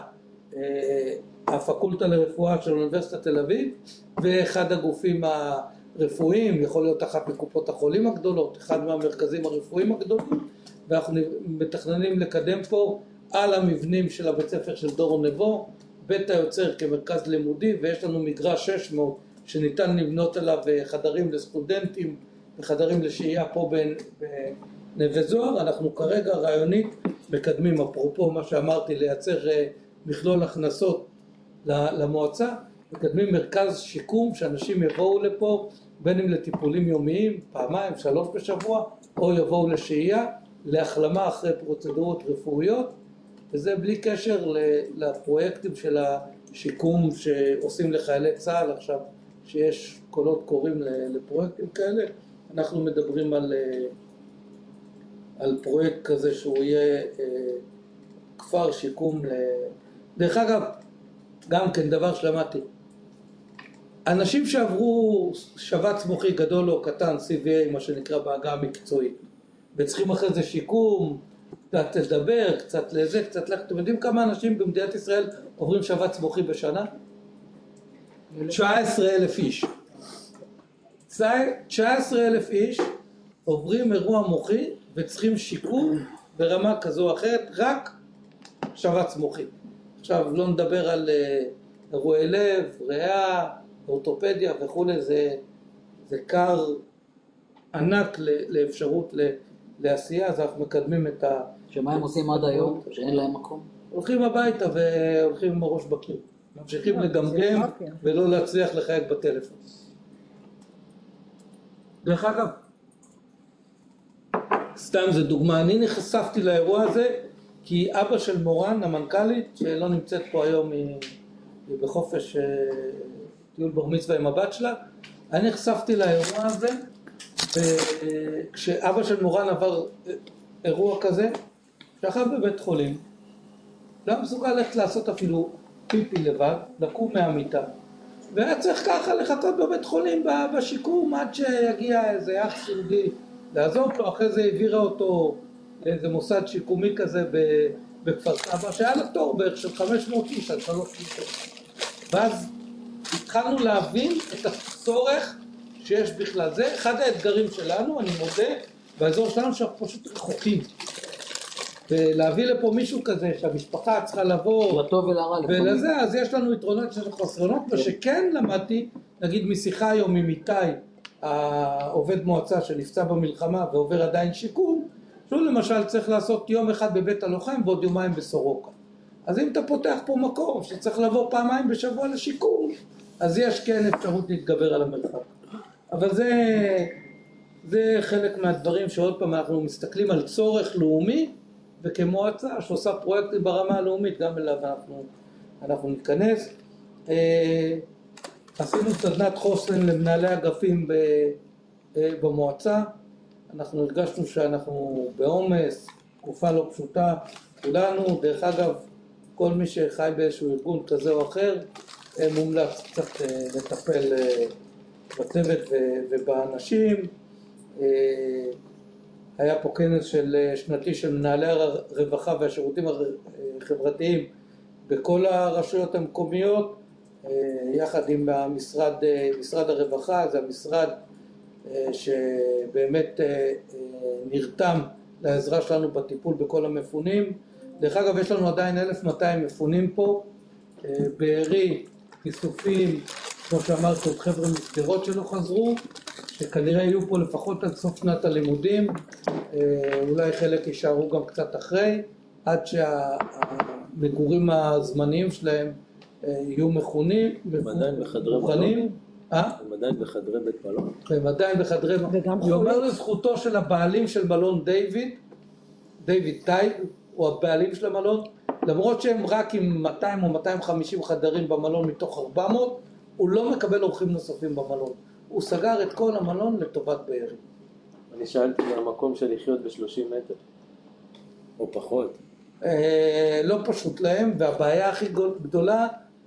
הפקולטה לרפואה של אוניברסיטת תל אביב, ואחד הגופים הרפואיים, יכול להיות אחת מקופות החולים הגדולות, אחד מהמרכזים הרפואיים הגדולים, ואנחנו מתכננים לקדם פה על המבנים של הבית ספר של דור נבו, בית היוצר כמרכז לימודי, ויש לנו מגרש 600 שניתן לבנות עליו חדרים לסטודנטים וחדרים לשהייה פה בנווה זוהר. אנחנו כרגע רעיונית מקדמים, אפרופו מה שאמרתי, לייצר מכלול הכנסות למועצה, מקדמים מרכז שיקום שאנשים יבואו לפה, בין אם לטיפולים יומיים, 2-3 בשבוע, או יבואו לשהייה, להחלמה אחרי פרוצדורות רפואיות, וזה בלי קשר לפרויקטים של השיקום שעושים לחיילי צה"ל עכשיו, שיש קולות קוראים לפרויקטים כאלה. אנחנו מדברים על פרויקט כזה שהוא יהיה כפר שיקום. דרך אגב, גם כן דבר שלמדתי, אנשים שעברו שבץ מוחי גדול או קטן, CVA, מה שנקרא בעגה המקצועית, וצריכים אחרי זה שיקום, קצת לדבר, קצת לזה, קצת לך. אתם יודעים כמה אנשים במדינת ישראל עוברים שבץ מוחי בשנה? 19,000 איש. 19,000 איש עוברים אירוע מוחי וצריכים שיקום ברמה כזו או אחרת, רק שבץ מוחי. עכשיו לא נדבר על אירועי לב, ריאה, אורתופדיה וכו', זה קר ענק לאפשרות לעשייה, אז אנחנו מקדמים את ה... שמה הם עושים עד היום, שאין להם מקום? הולכים הביתה והולכים עם הראש בקיר. ממשיכים לגמגם ולא להצליח לחייג בטלפון. דרך אגב, סתם זה דוגמה, אני נחשפתי לאירוע הזה כי אבא של מורן, המנכ"לית, שלא נמצאת פה היום, היא בחופש טיול בר מצווה עם הבת שלה, אני נחשפתי לאירוע הזה, וכשאבא של מורן עבר אירוע כזה, שכב בבית חולים, לא מסוגל ללכת לעשות אפילו פיפי לבד, לקום מהמיטה, והיה צריך ככה לחכות בבית חולים בשיקום עד שיגיע איזה אח סיעודי לעזור לו. אחרי זה העבירה אותו לאיזה מוסד שיקומי כזה בכפר סבא, שהיה לו תור בערך של 500 איש על 3 איש. ואז התחלנו להבין את הצורך שיש בכלל. זה אחד האתגרים שלנו, אני מודה, באזור שלנו שאנחנו פשוט רחוקים. ולהביא לפה מישהו כזה שהמשפחה צריכה לבוא לטוב ולרע ולזה, אז יש לנו יתרונות של חסרונות. ושכן למדתי, נגיד משיחה היום עם איתי, העובד מועצה שנפצע במלחמה ועובר עדיין שיקום, שהוא למשל צריך לעשות יום אחד בבית הלוחם ועוד יומיים בסורוקה. אז אם אתה פותח פה מקום שצריך לבוא פעמיים בשבוע לשיקום, אז יש כן אפשרות להתגבר על המרחק. אבל זה חלק מהדברים שעוד פעם אנחנו מסתכלים על צורך לאומי, וכמועצה שעושה פרויקטים ברמה הלאומית, גם אליו אנחנו ניכנס. עשינו סדנת חוסן למנהלי אגפים במועצה. אנחנו הרגשנו שאנחנו בעומס, תקופה לא פשוטה, כולנו. דרך אגב, כל מי שחי באיזשהו ארגון כזה או אחר, מומלץ קצת לטפל בצוות ובאנשים. היה פה כנס שנתי של מנהלי הרווחה והשירותים החברתיים בכל הרשויות המקומיות, יחד עם משרד הרווחה. זה המשרד שבאמת נרתם לעזרה שלנו בטיפול בכל המפונים. דרך אגב, יש לנו עדיין 1,200 מפונים פה, בערי, כיסופים, כמו שאמרתי, עוד חבר'ה מסגרות שלא חזרו, שכנראה יהיו פה לפחות עד סוף שנת הלימודים, אולי חלק יישארו גם קצת אחרי, עד שהמגורים הזמניים שלהם יהיו מוכנים. הם עדיין בחדרי מלון? הם עדיין בחדרי בית מלון? הם עדיין בחדרי מלון. אני אומר לזכותו של הבעלים של מלון דיוויד טייג, הוא הבעלים של המלון, למרות שהם רק עם 200 או 250 חדרים במלון מתוך 400, הוא לא מקבל אורחים נוספים במלון. הוא סגר את כל המלון לטובת בארי. אני שאלתי מהמקום של לחיות ב-30 מטר, או פחות. לא פשוט להם, והבעיה הכי גדולה,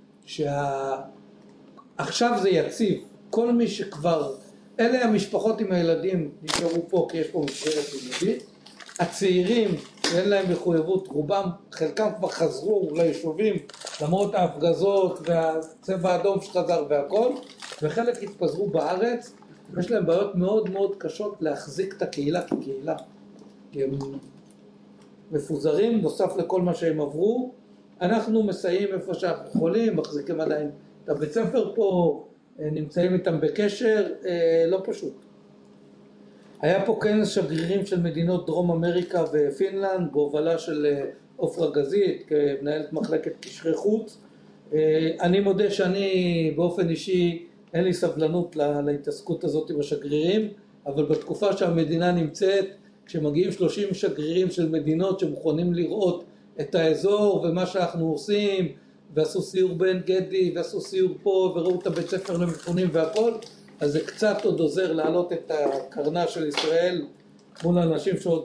עכשיו זה יציב. כל מי שכבר, אלה המשפחות עם הילדים נשארו פה, כי יש פה מסגרת לימודית. הצעירים שאין להם מחויבות, רובם, חלקם כבר חזרו ליישובים, למרות ההפגזות והצבע האדום שחזר והכל, וחלק התפזרו בארץ. יש להם בעיות מאוד מאוד קשות להחזיק את הקהילה כקהילה. הם מפוזרים, נוסף לכל מה שהם עברו. אנחנו מסייעים איפה שאנחנו יכולים, מחזיקים עדיין את הבית ספר פה, נמצאים איתם בקשר, לא פשוט. היה פה כנס שגרירים של מדינות דרום אמריקה ופינלנד, בהובלה של עופרה גזית, כמנהלת מחלקת קשרי חוץ. אני מודה שאני באופן אישי, אין לי סבלנות להתעסקות הזאת עם השגרירים, אבל בתקופה שהמדינה נמצאת, כשמגיעים 30 שגרירים של מדינות שמוכנים לראות את האזור ומה שאנחנו עושים, ועשו סיור בעין גדי, ועשו סיור פה, וראו את הבית ספר למפונים והכל, אז זה קצת עוד עוזר להעלות את הקרנה של ישראל מול אנשים שעוד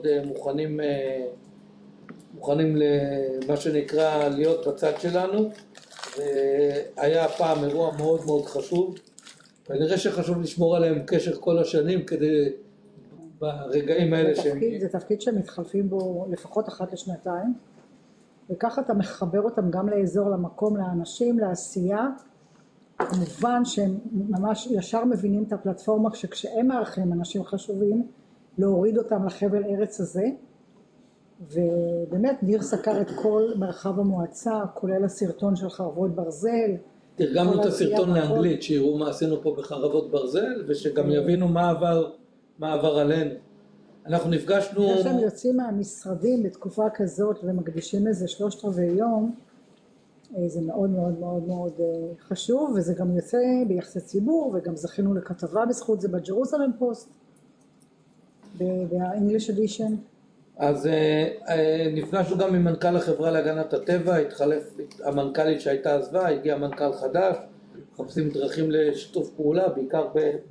מוכנים למה שנקרא להיות בצד שלנו. והיה פעם אירוע מאוד מאוד חשוב, כנראה שחשוב לשמור עליהם קשר כל השנים כדי ברגעים האלה זה תפקיד שמתחלפים בו לפחות אחת לשנתיים, וככה אתה מחבר אותם גם לאזור, למקום, לאנשים, לעשייה. כמובן שהם ממש ישר מבינים את הפלטפורמה שכשהם מארחים אנשים חשובים, להוריד אותם לחבל ארץ הזה. ובאמת ניר סקר את כל מרחב המועצה, כולל הסרטון של חרבות ברזל. תרגמנו את הסרטון לאנגלית, שיראו מה עשינו פה בחרבות ברזל, ושגם יבינו מה עבר עלינו. אנחנו נפגשנו... זה שהם יוצאים מהמשרדים בתקופה כזאת ומקדישים לזה 3/4 יום, זה מאוד מאוד מאוד מאוד חשוב, וזה גם יוצא ביחסי ציבור, וגם זכינו לכתבה בזכות זה בג'רוזלם פוסט, ב-English edition. אז נפגשנו גם עם מנכ"ל החברה להגנת הטבע, התחלף המנכ"לית שהייתה עזבה, הגיע מנכ"ל חדש, מחפשים דרכים לשיתוף פעולה, בעיקר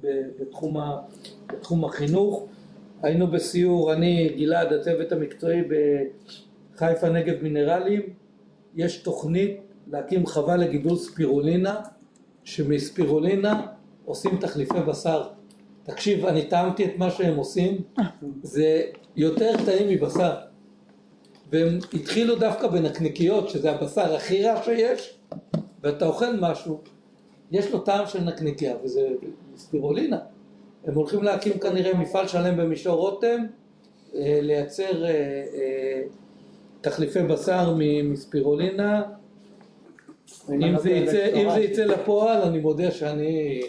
בתחום החינוך. היינו בסיור, אני, גלעד, הצוות המקצועי בחיפה נגב מינרלים. יש תוכנית להקים חווה לגידול ספירולינה, שמספירולינה עושים תחליפי בשר. תקשיב, אני טעמתי את מה שהם עושים, זה יותר טעים מבשר. והם התחילו דווקא בנקניקיות, שזה הבשר הכי רע שיש, ואתה אוכל משהו, יש לו טעם של נקניקיה, וזה ספירולינה. הם הולכים להקים כנראה מפעל שלם במישור רותם, לייצר תחליפי בשר מספירולינה. אם זה יצא לפועל, אני מודה שאני...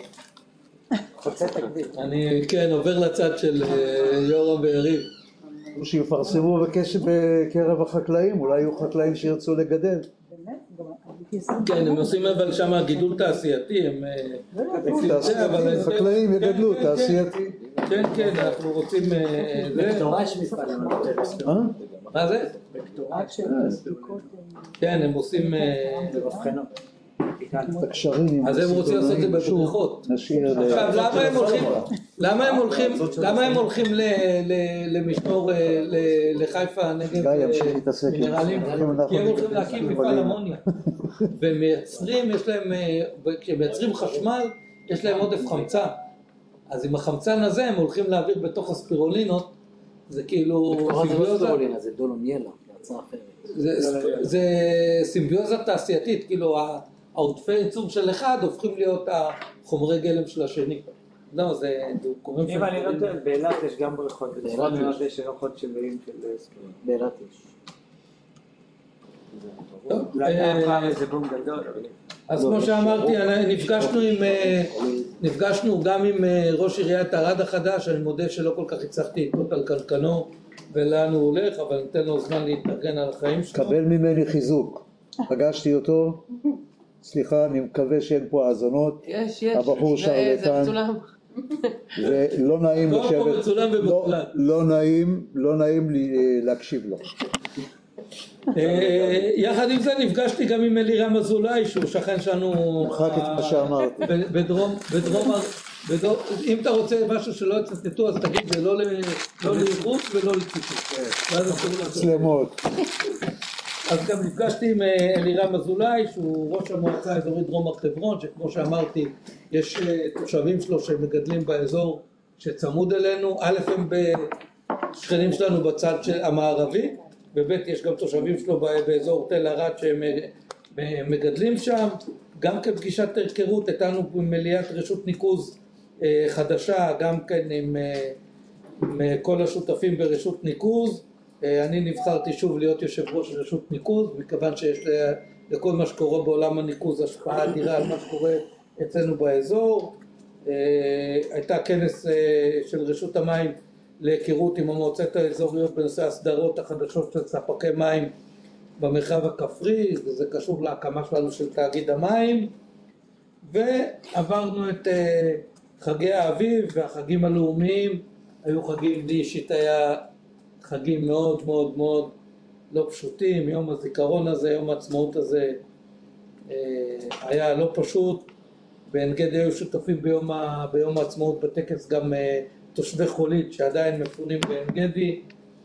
אני כן עובר לצד של יורם ויריב. שיפרסמו בקרב החקלאים, אולי יהיו חקלאים שירצו לגדל. כן, הם עושים אבל שם גידול תעשייתי, הם חקלאים יגדלו תעשייתי. כן, כן, אנחנו רוצים... בקטורה יש מפעל למטרס. מה זה? בקטורה של בדיקות. כן, הם עושים... בבחנות. אז הם רוצים לעשות את זה בבריכות. עכשיו, למה הם הולכים למשמור, לחיפה נגב מינרלים? כי הם הולכים להקים מפעל אמוניה. ומייצרים, כשהם מייצרים חשמל, יש להם עודף חמצן. אז עם החמצן הזה הם הולכים להעביר בתוך הספירולינות, זה כאילו... זה לא ספירולינה, זה דולוניילה, בהצעה אחרת. זה סימביוזה תעשייתית, כאילו העודפי ייצור של אחד הופכים להיות החומרי גלם של השני. לא, זה קוראים... אם אני לא טועה, באילת יש גם בריכות, באילת יש רוחות שבעים של ספירולינה. באילת יש. אולי פעם איזה בום גדול. אז כמו שאמרתי, נפגשנו גם עם ראש עיריית ערד החדש, אני מודה שלא כל כך הצלחתי לתות על קנקנו ולאן הוא הולך, אבל ניתן לו זמן להתארגן על החיים שלו. קבל ממני חיזוק, פגשתי אותו, סליחה, אני מקווה שאין פה האזנות, הבחור שרלטן, ולא נעים לשבת, לא נעים לי להקשיב לו. יחד עם זה נפגשתי גם עם אלירם אזולאי שהוא שכן שלנו בדרום, אם אתה רוצה משהו שלא יצטטו אז תגיד זה לא לייחוס ולא לציטוט. סלמות. אז גם נפגשתי עם אלירם אזולאי שהוא ראש המועצה האזורית דרום הר חברון, שכמו שאמרתי יש תושבים שלו שמגדלים באזור שצמוד אלינו, א' הם שכנים שלנו בצד המערבי, ובית יש גם תושבים שלו באזור תל ערד שהם מגדלים שם. גם כפגישת היכרות איתנו במליאת רשות ניקוז חדשה, גם כן עם כל השותפים ברשות ניקוז. אני נבחרתי שוב להיות יושב ראש רשות ניקוז, מכיוון שיש לכל מה שקורה בעולם הניקוז השפעה אדירה על מה שקורה אצלנו באזור. הייתה כנס של רשות המים להיכרות עם המועצות האזוריות בנושא הסדרות החדשות של ספקי מים במרחב הכפרי, וזה קשור להקמה שלנו של תאגיד המים. ועברנו את חגי האביב והחגים הלאומיים. היו חגים, לי אישית היה חגים מאוד מאוד מאוד לא פשוטים. יום הזיכרון הזה, יום העצמאות הזה היה לא פשוט. בעין גדי היו שותפים ביום העצמאות בטקס גם תושבי חולית שעדיין מפונים בעין גדי.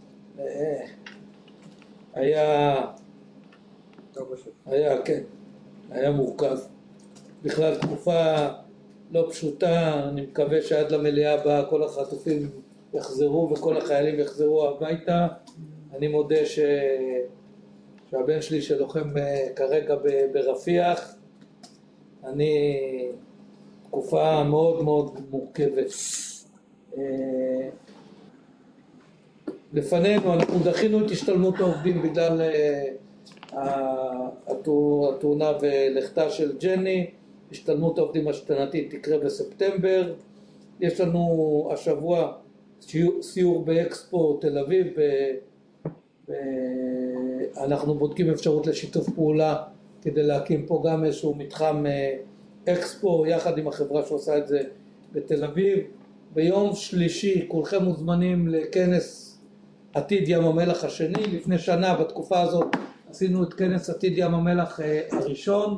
היה מורכב. בכלל תקופה לא פשוטה. אני מקווה שעד למליאה הבאה כל החטופים יחזרו וכל החיילים יחזרו הביתה. אני מודה שהבן שלי שלוחם כרגע ברפיח. תקופה מאוד מאוד מורכבת. לפנינו אנחנו דחינו את השתלמות העובדים בגלל התאונה ולכתה של ג'ני. השתלמות העובדים השנתית תקרה בספטמבר. יש לנו השבוע סיור באקספו תל אביב. אנחנו בודקים אפשרות לשיתוף פעולה כדי להקים פה גם איזשהו מתחם אקספו יחד עם החברה שעושה את זה בתל אביב. ביום שלישי כולכם מוזמנים לכנס עתיד ים המלח השני. לפני שנה בתקופה הזאת עשינו את כנס עתיד ים המלח הראשון,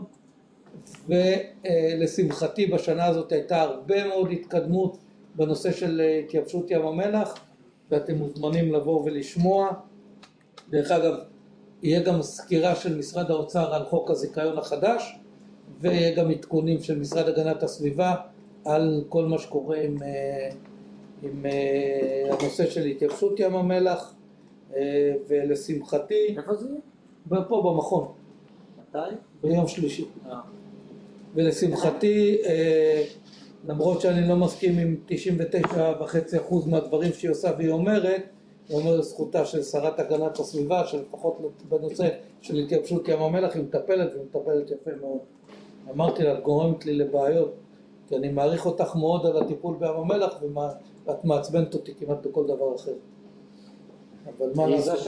ולשמחתי בשנה הזאת הייתה הרבה מאוד התקדמות בנושא של התייבשות ים המלח, ואתם מוזמנים לבוא ולשמוע. דרך אגב, יהיה גם סקירה של משרד האוצר על חוק הזיכיון החדש, ויהיה גם עדכונים של משרד הגנת הסביבה על כל מה שקורה עם הנושא של התייבשות ים המלח. ולשמחתי, איפה זה יהיה? פה במכון. מתי? ביום שלישי. ולשמחתי, למרות שאני לא מסכים עם 99.5% מהדברים שהיא עושה והיא אומרת, היא אומרת זכותה של שרת הגנת הסביבה, שלפחות בנושא של התייבשות ים המלח היא מטפלת, ומטפלת יפה מאוד. אמרתי לה, את גורמת לי לבעיות, כי אני מעריך אותך מאוד על הטיפול בים המלח, ואת מעצבנת אותי כמעט בכל דבר אחר. אבל מה לעשות,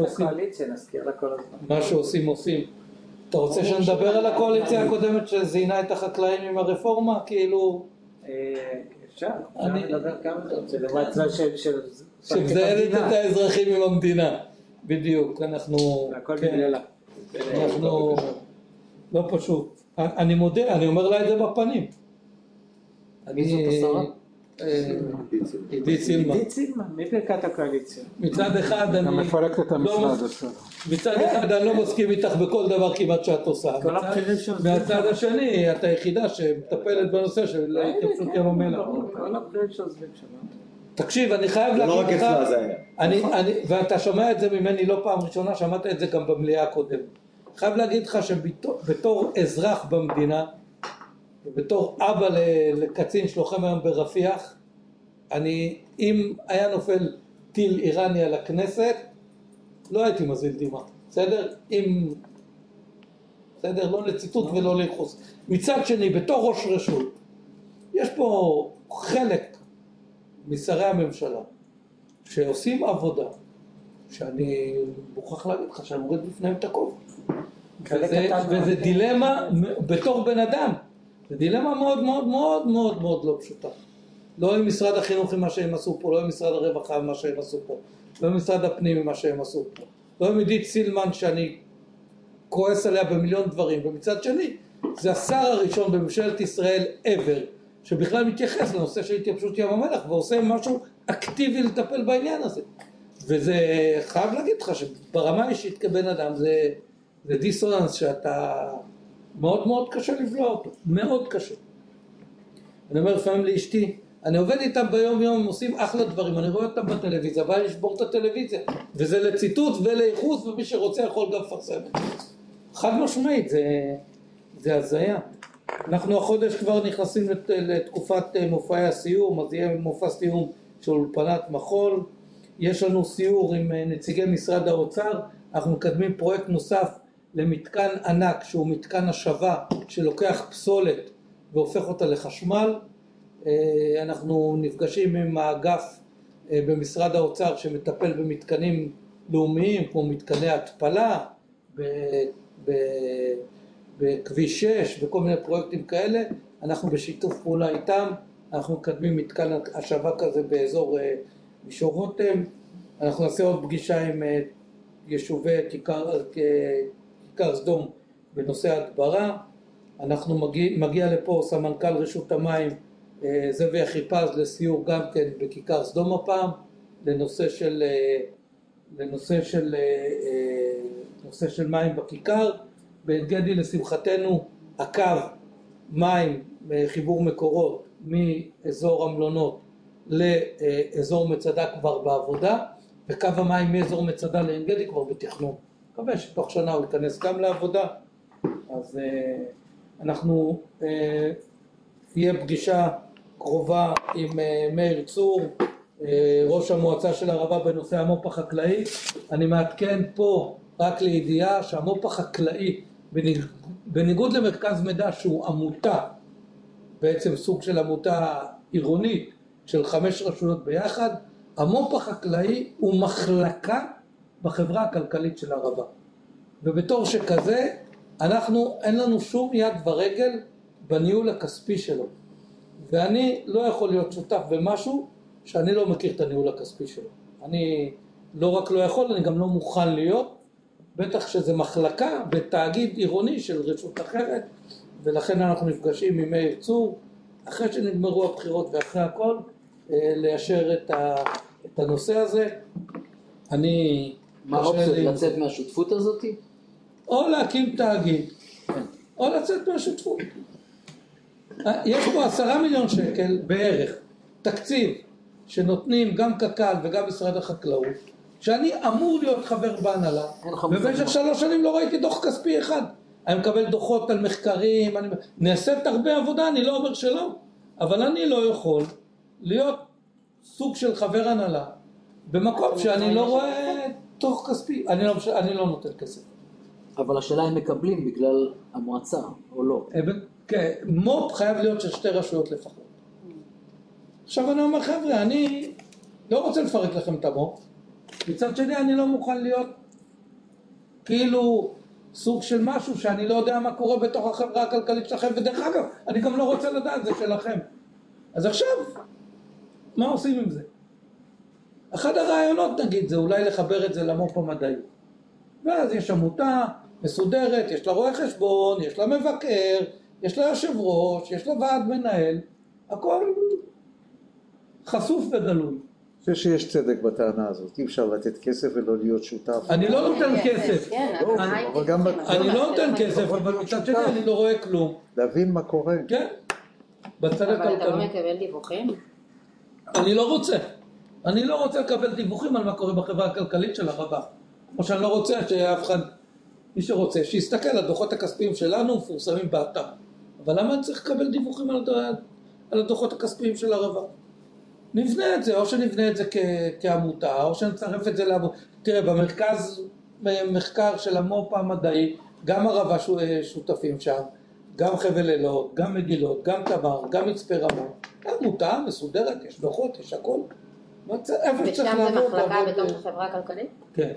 מה שעושים עושים. אתה רוצה שנדבר על הקואליציה הקודמת שזינה את החקלאים עם הרפורמה? כאילו... אפשר לדבר כמה אתה רוצה, למצב שמזיינת את האזרחים עם המדינה. בדיוק, אנחנו... הכל בגללה. אנחנו... לא פשוט. אני מודה, אני אומר לה את זה בפנים. מי זאת השרה? עידית סילמן. עידית סילמן, מי ברכת הקואליציה? מצד אחד אני... מפרקת את המשרד. מצד אחד אני לא מסכים איתך בכל דבר כמעט שאת עושה. מהצד השני, את היחידה שמטפלת בנושא של התייבשות ים המלח. כל הבחירים שעוזבים שם. תקשיב, אני חייב להגיד לך, ואתה שומע את זה ממני לא פעם ראשונה, שמעת את זה גם במליאה הקודמת. חייב להגיד לך שבתור אזרח במדינה, ובתור אבא לקצין שלוחם היום ברפיח, אם היה נופל טיל איראני על הכנסת, לא הייתי מזיל דמעה, בסדר? בסדר? לא לציטוט ולא ליחוס. מצד שני, בתור ראש רשות, יש פה חלק משרי הממשלה שעושים עבודה, שאני מוכרח להגיד לך שאני מוריד בפניהם את הכובע. וזה דילמה, בתור בן אדם, זה דילמה מאוד מאוד מאוד מאוד מאוד לא פשוטה. לא עם משרד החינוך עם מה שהם עשו פה, לא עם משרד הרווחה עם מה שהם עשו פה, לא עם משרד הפנים עם מה שהם עשו פה, לא עם עידית סילמן שאני כועס עליה במיליון דברים, ומצד שני זה השר הראשון בממשלת ישראל ever שבכלל מתייחס לנושא של התייבשות ים המלח ועושה משהו אקטיבי לטפל בעניין הזה. וזה חייב להגיד לך שברמה אישית כבן אדם זה דיסוננס שאתה מאוד מאוד קשה לבלוע אותו, מאוד קשה. אני אומר לפעמים לאשתי, אני עובד איתם ביום יום, הם עושים אחלה דברים, אני רואה אותם בטלוויזיה, אבל לשבור את הטלוויזיה, וזה לציטוט ולייחוס, ומי שרוצה יכול גם לפרסם את זה. חד משמעית, זה הזיה. אנחנו החודש כבר נכנסים לתקופת מופעי הסיום, אז יהיה מופע סיום של אולפנת מחול, יש לנו סיור עם נציגי משרד האוצר, אנחנו מקדמים פרויקט נוסף למתקן ענק שהוא מתקן השבה שלוקח פסולת והופך אותה לחשמל. אנחנו נפגשים עם האגף במשרד האוצר שמטפל במתקנים לאומיים כמו מתקני התפלה בכביש 6 וכל מיני פרויקטים כאלה. אנחנו בשיתוף פעולה איתם, אנחנו מקדמים מתקן השבה כזה באזור מישור רותם. אנחנו נעשה עוד פגישה עם יישובי כיכר סדום בנושא ההדברה. אנחנו מגיע לפה סמנכ"ל רשות המים זאב יחיפז לסיור גם כן בכיכר סדום הפעם, לנושא של מים בכיכר. בעין גדי לשמחתנו הקו מים חיבור מקורות מאזור המלונות לאזור מצדה כבר בעבודה, וקו המים מאזור מצדה לעין גדי כבר בתכנון. מקווה שתוך שנה הוא ייכנס גם לעבודה. אז אנחנו תהיה פגישה קרובה עם מאיר צור, ראש המועצה של הערבה בנושא המו"פ החקלאי. אני מעדכן פה רק לידיעה שהמו"פ החקלאי בניגוד למרכז מידע שהוא עמותה, בעצם סוג של עמותה עירונית של 5 רשויות ביחד, המו"פ החקלאי הוא מחלקה בחברה הכלכלית של הערבה, ובתור שכזה אין לנו שום יד ורגל בניהול הכספי שלו, ואני לא יכול להיות שותף במשהו שאני לא מכיר את הניהול הכספי שלו. אני לא רק לא יכול, אני גם לא מוכן להיות, בטח שזה מחלקה בתאגיד עירוני של רשות אחרת, ולכן אנחנו נפגשים עם מאיר צור אחרי שנגמרו הבחירות ואחרי הכל ליישר את הנושא הזה. מה האופציות? לצאת מהשותפות הזאת? או להקים תאגיד או לצאת מהשותפות. יש פה 10 מיליון שקל בערך תקציב שנותנים גם קק"ל וגם משרד החקלאות, שאני אמור להיות חבר בהנהלה, ובמשך 3 שנים לא ראיתי דוח כספי אחד. אני מקבל דוחות על מחקרים, נעשית הרבה עבודה, אני לא אומר שלא, אבל אני לא יכול להיות סוג של חבר הנהלה במקום שאני לא רואה דוח כספי. אני לא נותן כסף. אבל השאלה הם מקבלים בגלל המועצה או לא? כן, מו"פ חייב להיות של 2 רשויות לפחות. עכשיו אני אומר, חבר'ה, אני לא רוצה לפרק לכם את המו"פ, מצד שני אני לא מוכן להיות כאילו סוג של משהו שאני לא יודע מה קורה בתוך החברה הכלכלית שלכם, ודרך אגב אני גם לא רוצה לדעת, זה שלכם. אז עכשיו מה עושים עם זה? אחד הרעיונות נגיד זה אולי לחבר את זה למו"פ המדעי, ואז יש עמותה מסודרת, יש לה רואה חשבון, יש לה מבקר, יש לה יושב ראש, יש לה ועד מנהל, הכל חשוף וגלוי. אני חושב שיש צדק בטענה הזאת, אי אפשר לתת כסף ולא להיות שותף. אני לא נותן כסף, אני לא נותן כסף, אבל מצד שני אני לא רואה כלום. להבין מה קורה. כן, בצד אבל אתה לא הכלכלי. מקבל דיווחים? אני לא רוצה לקבל דיווחים על מה קורה בחברה הכלכלית של הערבה. כמו שאני לא רוצה שאף אחד, מי שרוצה, שיסתכל על הדוחות הכספיים שלנו מפורסמים באתר. אבל למה אני צריך לקבל דיווחים על הדוחות הכספיים של הערבה? נבנה את זה, או שנבנה את זה כעמותה, או שנצרף את זה לעמותה. תראה, במרכז מחקר של המו"פ המדעי, גם ערבה שותפים שם, גם חבל אילות, גם מגילות, גם תמר, גם מצפה רמון. עמותה מסודרת, יש דוחות, יש הכל. ושם זה מחלקה בתוך החברה הכלכלית? כן.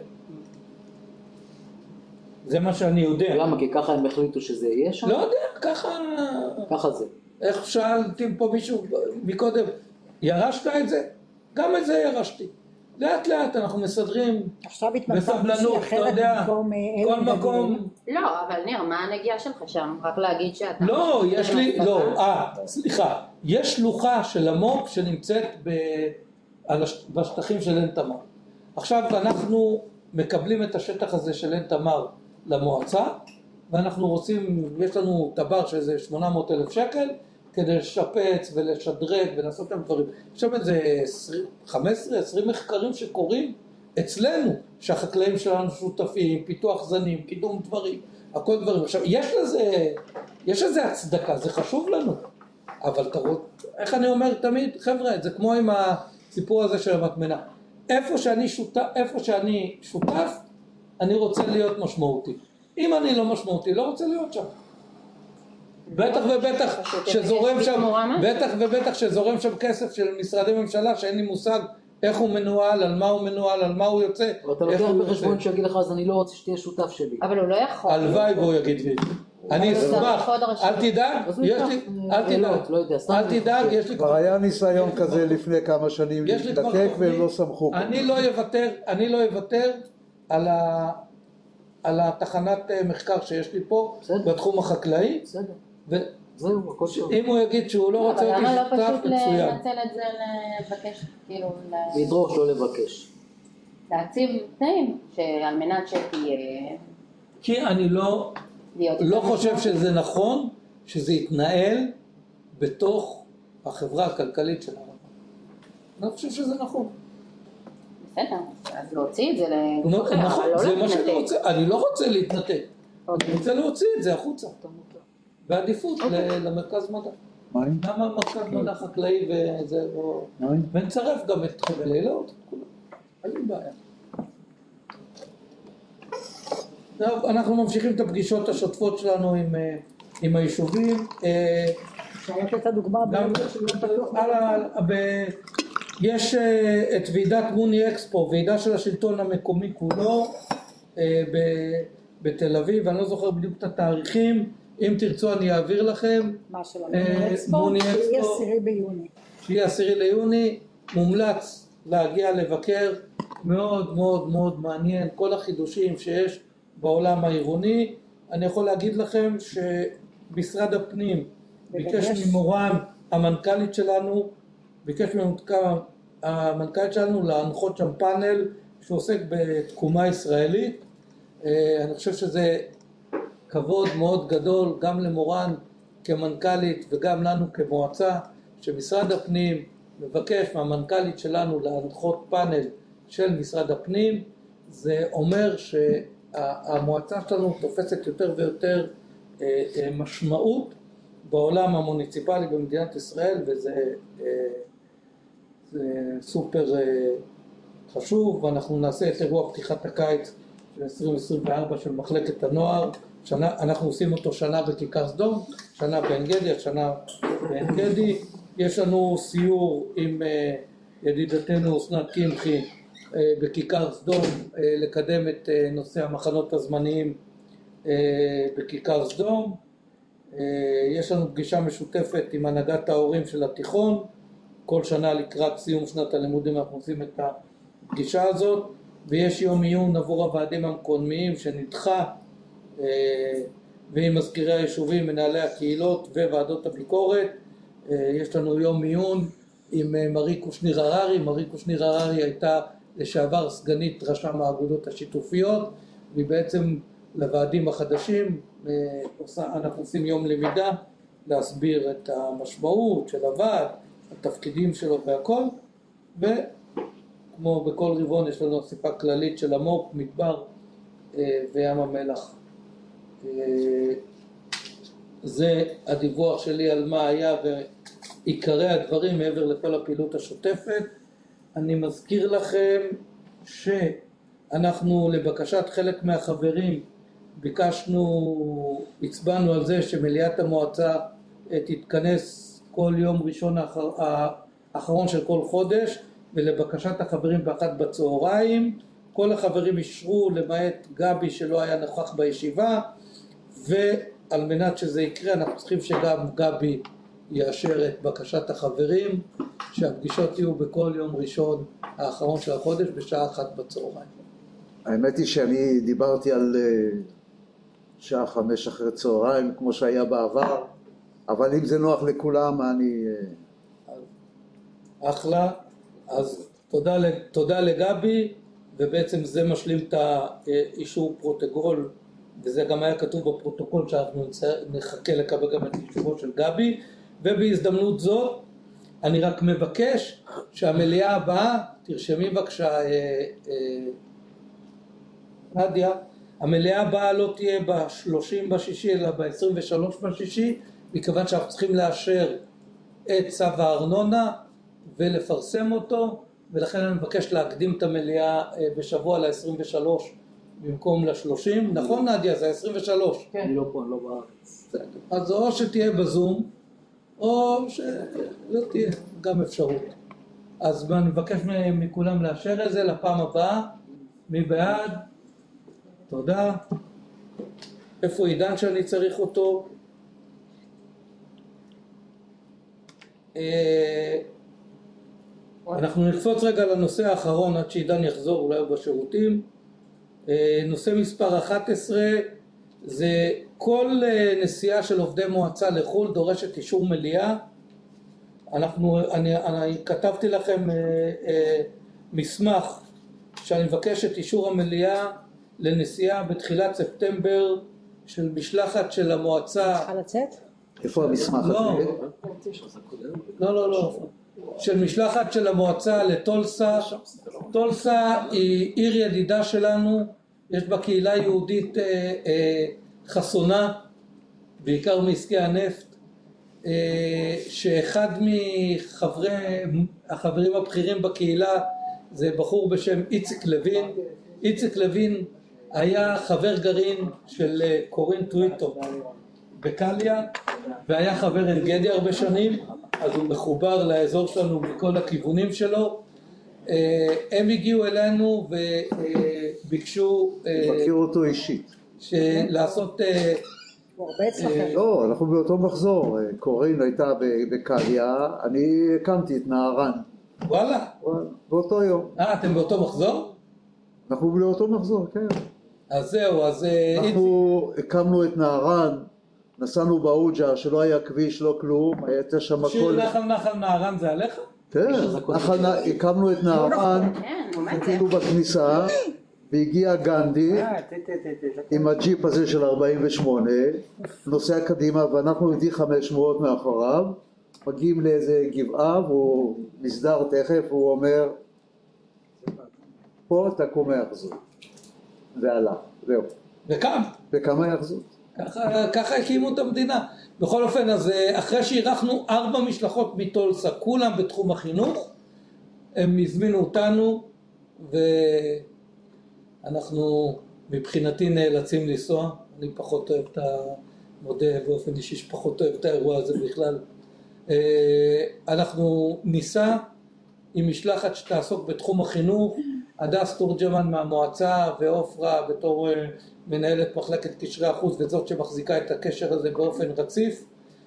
זה מה שאני יודע. למה? כי ככה הם החליטו שזה יהיה שם? לא יודע, ככה זה. איך שאלתי פה מישהו מקודם, ירשת את זה? גם את זה ירשתי. לאט לאט אנחנו מסדרים בסבלנות, אתה יודע, כל מקום. לא, אבל ניר, מה הנגיעה שלך שם? רק להגיד שאתה... לא, יש לי, סליחה, יש שלוחה של המו"פ שנמצאת בשטחים של עין תמר. עכשיו אנחנו מקבלים את השטח הזה של עין תמר למועצה, ואנחנו רוצים, יש לנו טבר של איזה 800,000 שקל, כדי לשפץ ולשדרג ולעשות את דברים. עכשיו איזה 15-20 מחקרים שקורים אצלנו, שהחקלאים שלנו שותפים, פיתוח זנים, קידום דברים, הכל דברים. עכשיו יש לזה הצדקה, זה חשוב לנו, אבל תראו, איך אני אומר תמיד, חבר'ה, זה כמו עם הסיפור הזה של המטמנה. איפה שאני שותף, אני רוצה להיות משמעותי. אם אני לא משמעותי, לא רוצה להיות שם. בטח ובטח שזורם שם כסף של משרדי ממשלה שאין לי מושג איך הוא מנוהל, על מה הוא מנוהל, על מה הוא יוצא. אתה לוקח בחשבון שיגיד לך, אז אני לא רוצה שתהיה שותף שלי. אבל הוא לא יכול. הלוואי והוא יגיד לי. אני אשמח, אל תדאג, יש לי כבר היה ניסיון כזה לפני כמה שנים להתנתק והם לא סמכו. אני לא אוותר על התחנת מחקר שיש לי פה בתחום החקלאי. זהו, הכל טוב. אם הוא יגיד שהוא לא רוצה אותי שותף, מצוין. למה לא פשוט לנצל את זה לבקש, כאילו... לדרוש, לא לבקש. להציב תנאים, שעל מנת שתהיה... כי אני לא חושב שזה נכון שזה יתנהל בתוך החברה הכלכלית שלנו. אני חושב שזה נכון. בסדר, אז להוציא את זה נכון, זה מה שאני רוצה. אני לא רוצה להתנתק. אני רוצה להוציא את זה החוצה. בעדיפות למרכז מדע. למה מרכז מדע חקלאי וזה לא... ונצרף גם את חבל אילות, אין לי בעיה. טוב, אנחנו ממשיכים את הפגישות השוטפות שלנו עם היישובים. אפשר לתת את הדוגמה יש את ועידת מוני אקספו, ועידה של השלטון המקומי כולו בתל אביב, אני לא זוכר בדיוק את התאריכים, אם תרצו אני אעביר לכם. מה של מוני אקספו? 10 ביוני. שיהיה 10 ליוני, מומלץ להגיע לבקר, מאוד מאוד מאוד מעניין, כל החידושים שיש בעולם העירוני. אני יכול להגיד לכם שמשרד הפנים ביקש ממורן, המנכ"לית שלנו, להנחות שם פאנל שעוסק בתקומה ישראלית. אני חושב שזה כבוד מאוד גדול גם למורן כמנכ"לית וגם לנו כמועצה, שמשרד הפנים מבקש מהמנכ"לית שלנו להנחות פאנל של משרד הפנים. זה אומר שהמועצה שלנו תופסת יותר ויותר משמעות בעולם המוניציפלי במדינת ישראל, וזה סופר חשוב. ואנחנו נעשה את אירוע פתיחת הקיץ של 2024 של מחלקת הנוער. אנחנו עושים אותו שנה בכיכר סדום, שנה בעין גדי, שנה בעין גדי. יש לנו סיור עם ידידתנו אסנת קמחי בכיכר סדום, לקדם את נושא המחנות הזמניים בכיכר סדום. יש לנו פגישה משותפת עם הנהגת ההורים של התיכון, כל שנה לקראת סיום שנת הלימודים אנחנו עושים את הפגישה הזאת. ויש יום עיון עבור הוועדים המקומיים שנדחה, ועם מזכירי היישובים, מנהלי הקהילות וועדות הביקורת. יש לנו יום עיון עם מרי קושניר הררי. מרי קושניר הררי הייתה לשעבר סגנית רשם האגודות השיתופיות, והיא בעצם לוועדים החדשים אנחנו עושים יום למידה להסביר את המשמעות של הוועד, התפקידים שלו והכל. וכמו בכל רבעון יש לנו אספה כללית של המו"פ, מדבר וים המלח. זה הדיווח שלי על מה היה ועיקרי הדברים מעבר לכל הפעילות השוטפת. אני מזכיר לכם שאנחנו לבקשת חלק מהחברים הצבענו על זה שמליאת המועצה תתכנס כל יום ראשון האחרון של כל חודש, ולבקשת החברים ב13:00. כל החברים אישרו למעט גבי שלא היה נוכח בישיבה, ועל מנת שזה יקרה אנחנו צריכים שגם גבי יאשר את בקשת החברים שהפגישות יהיו בכל יום ראשון האחרון של החודש בשעה 13:00. האמת היא שאני דיברתי על שעה 5 אחרי צהריים כמו שהיה בעבר, אבל אם זה נוח לכולם אני... אחלה. אז תודה לגבי, ובעצם זה משלים את האישור פרוטוקול, וזה גם היה כתוב בפרוטוקול שאנחנו נחכה לקבל גם את אישורו של גבי. ובהזדמנות זאת אני רק מבקש שהמליאה הבאה, תרשמי בבקשה נדיה, המליאה הבאה לא תהיה ב-30/6 אלא ב-23/6, מכיוון שאנחנו צריכים לאשר את צו הארנונה ולפרסם אותו, ולכן אני מבקש להקדים את המליאה בשבוע ל-23 במקום ל-30. נכון נדיה? זה 23. כן. אני לא פה, אני לא בארץ. אז או שתהיה בזום או שלא תהיה, גם אפשרות. אז אני מבקש מכולם לאשר את זה לפעם הבאה. מי בעד? תודה. איפה עידן שאני צריך אותו? אנחנו נקפוץ רגע לנושא האחרון עד שעידן יחזור, אולי בשירותים. נושא מספר 11 זה כל נסיעה של עובדי מועצה לחו"ל דורשת אישור מליאה. אני כתבתי לכם מסמך שאני מבקש את אישור המליאה לנסיעה בתחילת ספטמבר של משלחת של המועצה. צריכה לצאת? איפה המסמך הזה? לא. של משלחת של המועצה לטולסה. טולסה היא עיר ידידה שלנו, יש בה קהילה יהודית חסונה, בעיקר מעסקי הנפט, שאחד החברים הבכירים בקהילה זה בחור בשם איציק לוין. איציק לוין היה חבר גרעין של קורין טוויטו בקליה, והיה חבר עין גדי הרבה שנים, אז הוא מחובר לאזור שלנו מכל הכיוונים שלו. הם הגיעו אלינו וביקשו מכיר אותו אישית לעשות לא, אנחנו באותו מחזור. קורין הייתה בקליה, אני הקמתי את נהרן. וואלה, באותו יום. אתם באותו מחזור? אנחנו באותו מחזור, כן. אז זהו, אז אנחנו הקמנו את נהרן, נסענו באוג'ה שלא היה כביש, לא כלום, הייתה שם הכל. שיר נחל נהרן זה עליך? כן, הקמנו את נהרן, חיכינו בכניסה, והגיע גנדי עם הג'יפ הזה של 48, נוסע קדימה ואנחנו איתי 500 מאחוריו, מגיעים לאיזה גבעה והוא מסדר תכף, והוא אומר פה תקום היאחזות, ועלה, זהו. וכמה היאחזות? ככה הקימו את המדינה. בכל אופן, אז אחרי שאירחנו 4 משלחות מטולסה, כולם בתחום החינוך, הם הזמינו אותנו ואנחנו מבחינתי נאלצים לנסוע. אני פחות אוהב מודה באופן אישי שפחות אוהב את האירוע הזה בכלל. אנחנו ניסע עם משלחת שתעסוק בתחום החינוך, הדס תורג'מן מהמועצה ואופרה בתור מנהלת מחלקת קשרי החוץ וזאת שמחזיקה את הקשר הזה באופן רציף.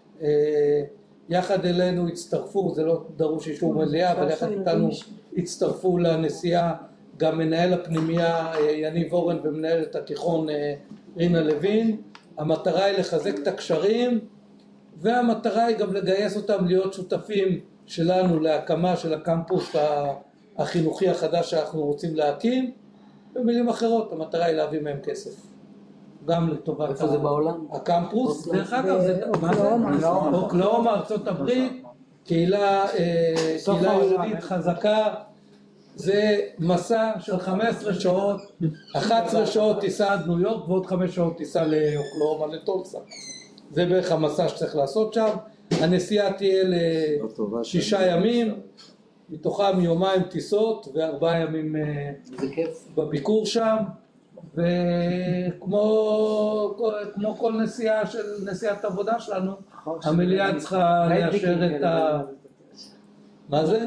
יחד אלינו הצטרפו, זה לא דרוש אישור מליאה, אבל יחד איתנו הצטרפו לנסיעה גם מנהל הפנימייה יניב אורן ומנהלת התיכון רינה לוין. המטרה היא לחזק את הקשרים, והמטרה היא גם לגייס אותם להיות שותפים שלנו להקמה של הקמפוס החינוכי החדש שאנחנו רוצים להקים. במילים אחרות, המטרה היא להביא מהם כסף. גם לטובת איפה זה בעולם? הקמפוס. דרך אגב, זה אוקלהומה, ארצות הברית, קהילה יהודית חזקה. זה מסע של 15 שעות, 11 שעות טיסה עד ניו יורק ועוד 5 שעות טיסה לאוקלהומה לטולסה. זה בערך המסע שצריך לעשות שם. הנסיעה תהיה ל6 ימים, מתוכם יומיים טיסות ו4 ימים בביקור שם. וכמו כל נסיעה של נסיעת עבודה שלנו, המליאה צריכה לאשר את מה זה?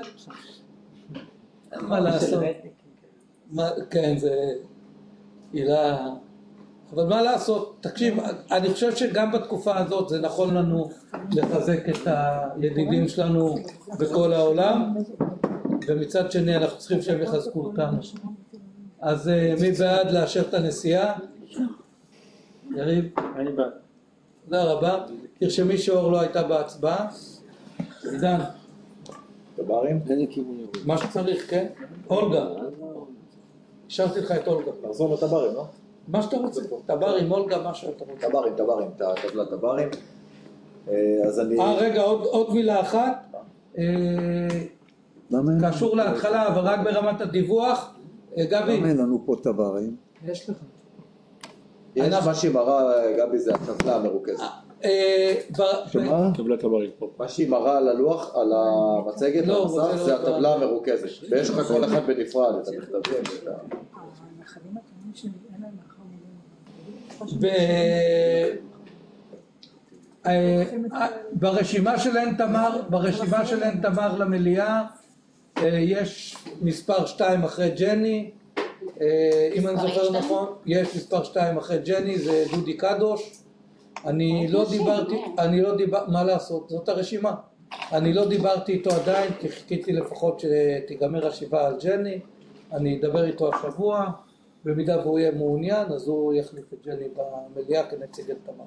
מה לעשות? כן, זה עילה. אבל מה לעשות? תקשיב, אני חושב שגם בתקופה הזאת זה נכון לנו לחזק את הידידים שלנו בכל העולם, ומצד שני אנחנו צריכים שהם יחזקו אותנו. אז מי בעד לאשר את הנסיעה? יריב? אני בעד. תודה רבה. תרשמי שאור לא הייתה בהצבעה. עידן. טברים? מה שצריך, כן? אולגה. השארתי לך את אולגה. נחזור לטברים, לא? מה שאתה רוצה. טברים, אולגה, מה שאתה רוצה. טברים, טבלת טברים. אז אני... רגע, עוד מילה אחת. קשור להתחלה, אבל רק ברמת הדיווח. גבי. למה אין לנו פה טברים? יש לך. יש מה שהיא מראה, גבי, זה הטבלה המרוכזת. שמה? טבלת טברים פה. מה שהיא מראה על הלוח, על המצגת, המסך, זה הטבלה המרוכזת. ויש לך כל אחד בנפרד, את המכתבים. המחלים הקטנים שלי, אין להם ברשימה של אין תמר למליאה יש מספר 2 אחרי ג'ני, אם אני זוכר נכון, יש מספר 2 אחרי ג'ני, זה דודי קדוש. אני לא דיברתי, מה לעשות, זאת הרשימה. אני לא דיברתי איתו עדיין, כי חיכיתי לפחות שתיגמר השבעה על ג'ני. אני אדבר איתו השבוע. במידה והוא יהיה מעוניין, אז הוא יחליף את ג'ני במליאה כנציגת תמר.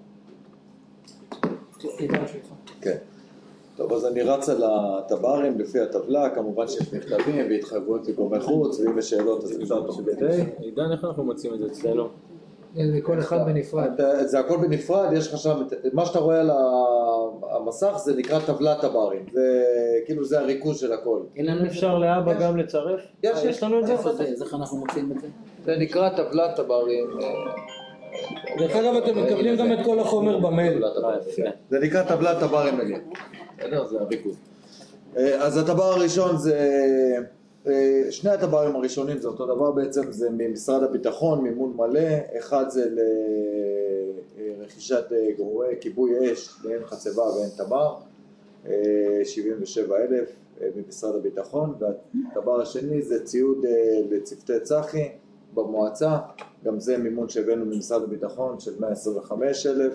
עידן שלך. כן. טוב, אז אני רץ על הטברים לפי הטבלה, כמובן שיש מכתבים והתחייבויות לגורמי חוץ, ואם יש שאלות אז אפשר תוך כדי. עידן, איך אנחנו מוצאים את זה אצלנו? כל אחד בנפרד. זה הכל בנפרד, יש לך שם, מה שאתה רואה על המסך זה נקרא טבלת טברים, כאילו זה הריכוז של הכל. אפשר לאבא גם לצרף? יש לנו את זה? איך אנחנו מוצאים את זה? זה נקרא טבלת טברים. דרך אגב אתם מקבלים גם את כל החומר במייל. זה נקרא טבלת טברים מגיע. זה הריכוז. אז הטבר הראשון זה, שני הטברים הראשונים זה אותו דבר בעצם, זה ממשרד הביטחון, מימון מלא, אחד זה לרכישת גרועי כיבוי אש בעין חצבה ועין תמר, 77,000 ממשרד הביטחון, והטבר השני זה ציוד לצוותי צחי במועצה, גם זה מימון שהבאנו ממשרד הביטחון של 125,000,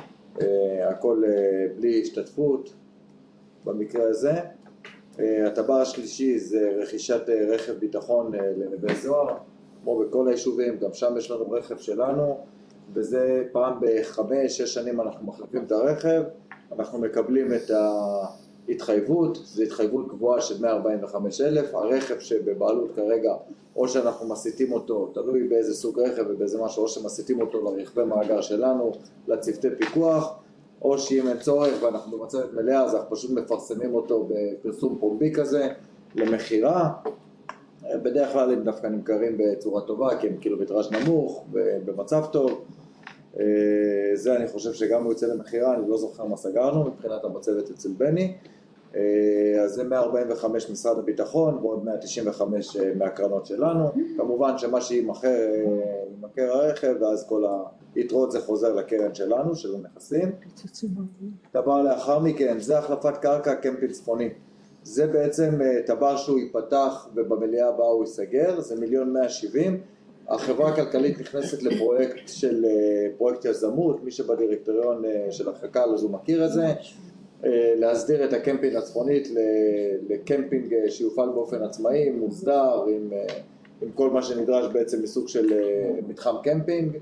הכל בלי השתתפות במקרה הזה. הטבר השלישי זה רכישת רכב ביטחון לנווה זוהר, כמו בכל היישובים, גם שם יש לנו רכב שלנו, וזה פעם ב5-6 שנים אנחנו מחליפים את הרכב, אנחנו מקבלים את ההתחייבות, זו התחייבות גבוהה של 145,000, הרכב שבבעלות כרגע, או שאנחנו מסיתים אותו, תלוי באיזה סוג רכב ובאיזה משהו, או שמסיתים אותו לרכבי מאגר שלנו, לצוותי פיקוח, או שאם אין צורך ואנחנו במצבת מלאה, אז אנחנו פשוט מפרסמים אותו בפרסום פומבי כזה, למחירה. בדרך כלל הם דווקא נמכרים בצורה טובה, כי הם קילומטראז' נמוך, במצב טוב. זה אני חושב שגם הוא יוצא למחירה, אני לא זוכר מה סגרנו מבחינת המצבת אצל בני. אז זה 145 משרד הביטחון, ועוד 195 מהקרנות שלנו. כמובן שמה שימכר הרכב, ואז כל היתרות זה חוזר לקרן שלנו, של הנכסים. דבר לאחר מכן, זה החלפת קרקע קמפינג צפוני. זה בעצם דבר שהוא ייפתח ובמליאה הבאה הוא ייסגר, זה 1,170,000. החברה הכלכלית נכנסת לפרויקט של פרויקט יזמות, מי שבדירקטוריון של החק"ל אז הוא מכיר את זה, להסדיר את הקמפינג הצפונית לקמפינג שיופעל באופן עצמאי, מוסדר, עם כל מה שנדרש בעצם מסוג של מתחם קמפינג,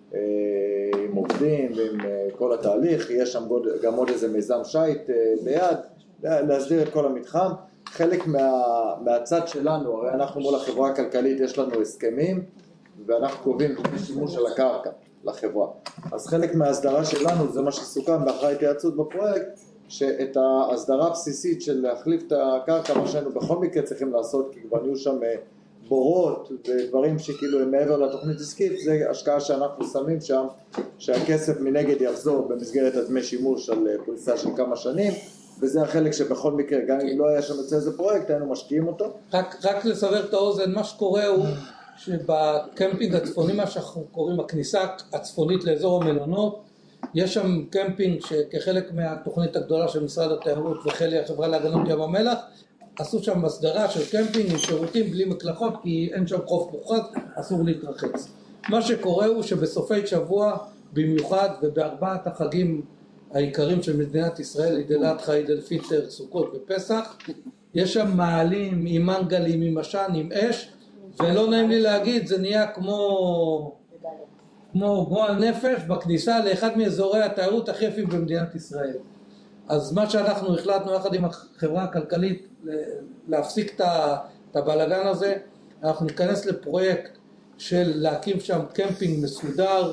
עם עובדים ועם כל התהליך. יש שם גם עוד איזה מיזם שייט ליד, להסדיר את כל המתחם. חלק מהצד שלנו, הרי אנחנו מול החברה הכלכלית יש לנו הסכמים, ואנחנו קובעים שימוש על הקרקע לחברה. אז חלק מההסדרה שלנו, זה מה שסוכם באחרי התייעצות בפרויקט, שאת ההסדרה הבסיסית של להחליף את הקרקע, מה שהיינו בכל מקרה צריכים לעשות, כי כבר נהיו שם בורות ודברים שכאילו הם מעבר לתוכנית עסקית, זה השקעה שאנחנו שמים שם, שהכסף מנגד יחזור במסגרת הדמי שימוש על פריסה של כמה שנים, וזה החלק שבכל מקרה, גם אם לא היה שם יוצא איזה פרויקט, היינו משקיעים אותו. רק לסבר את האוזן, מה שקורה הוא שבקמפינג הצפוני, מה שאנחנו קוראים הכניסה הצפונית לאזור המלונות, יש שם קמפינג שכחלק מהתוכנית הגדולה של משרד התיירות וחלק החברה להגנות ים המלח, עשו שם הסדרה של קמפינג עם שירותים בלי מקלחות, כי אין שם חוף מוכרז, אסור להתרחץ. מה שקורה הוא שבסופי שבוע, במיוחד ובארבעת החגים העיקרים של מדינת ישראל, עיד אל אדחא, עיד אל פיטר, סוכות ופסח, יש שם מעלים עם מנגלים, עם עשן, עם אש, ולא נעים לי להגיד, זה נהיה כמו גועל נפש בכניסה לאחד מאזורי התיירות הכי יפים במדינת ישראל. אז מה שאנחנו החלטנו יחד עם החברה הכלכלית להפסיק את הבלגן הזה, אנחנו ניכנס לפרויקט של להקים שם קמפינג מסודר,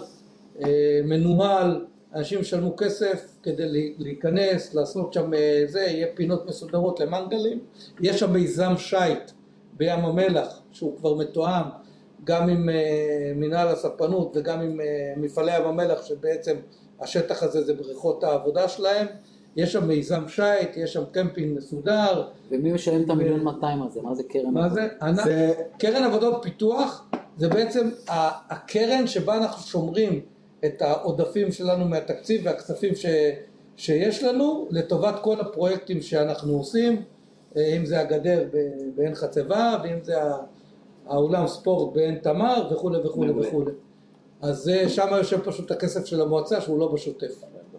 מנוהל, אנשים ישלמו כסף כדי להיכנס, לעשות שם זה, יהיה פינות מסודרות למנגלים, יש שם מיזם שייט בים המלח שהוא כבר מתואם גם עם מנהל הספנות וגם עם מפעלי ים המלח, שבעצם השטח הזה זה בריכות העבודה שלהם. יש שם מיזם שייט, יש שם קמפינג מסודר. ומי משלם את ה1,200,000 הזה? מה זה קרן? מה זה? קרן עבודות פיתוח זה בעצם הקרן שבה אנחנו שומרים את העודפים שלנו מהתקציב והכספים שיש לנו לטובת כל הפרויקטים שאנחנו עושים, אם זה הגדר בעין חצבה ואם זה האולם ספורט בעין תמר וכו' וכו' וכו'. אז שם יושב פשוט הכסף של המועצה שהוא לא בשוטף.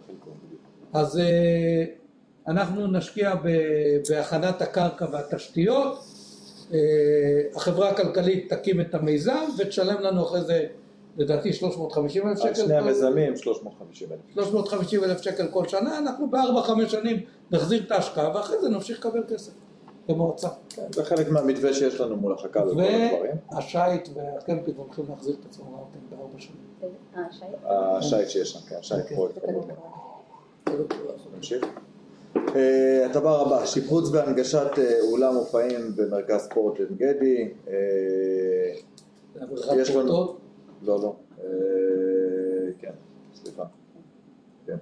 אז אנחנו נשקיע בהכנת הקרקע והתשתיות, החברה הכלכלית תקים את המיזם ותשלם לנו אחרי זה לדעתי 350,000 שקל. על שני המיזמים 350,000. 350,000 שקל כל שנה, אנחנו ב4-5 שנים נחזיר את ההשקעה ואחרי זה נמשיך לקבל כסף במועצה. זה חלק מהמתווה שיש לנו מול החק"ל וכל הדברים. והשייט והקמפינג הולכים להחזיר את עצמם ב4 שנים. השייט שיש שם, כן, השייט פרויקט כמובן. נמשיך. הדבר הבא, שיפוץ והנגשת אולם מופעים במרכז ספורט עין גדי. יש לנו... לא. כן, סליחה. כן.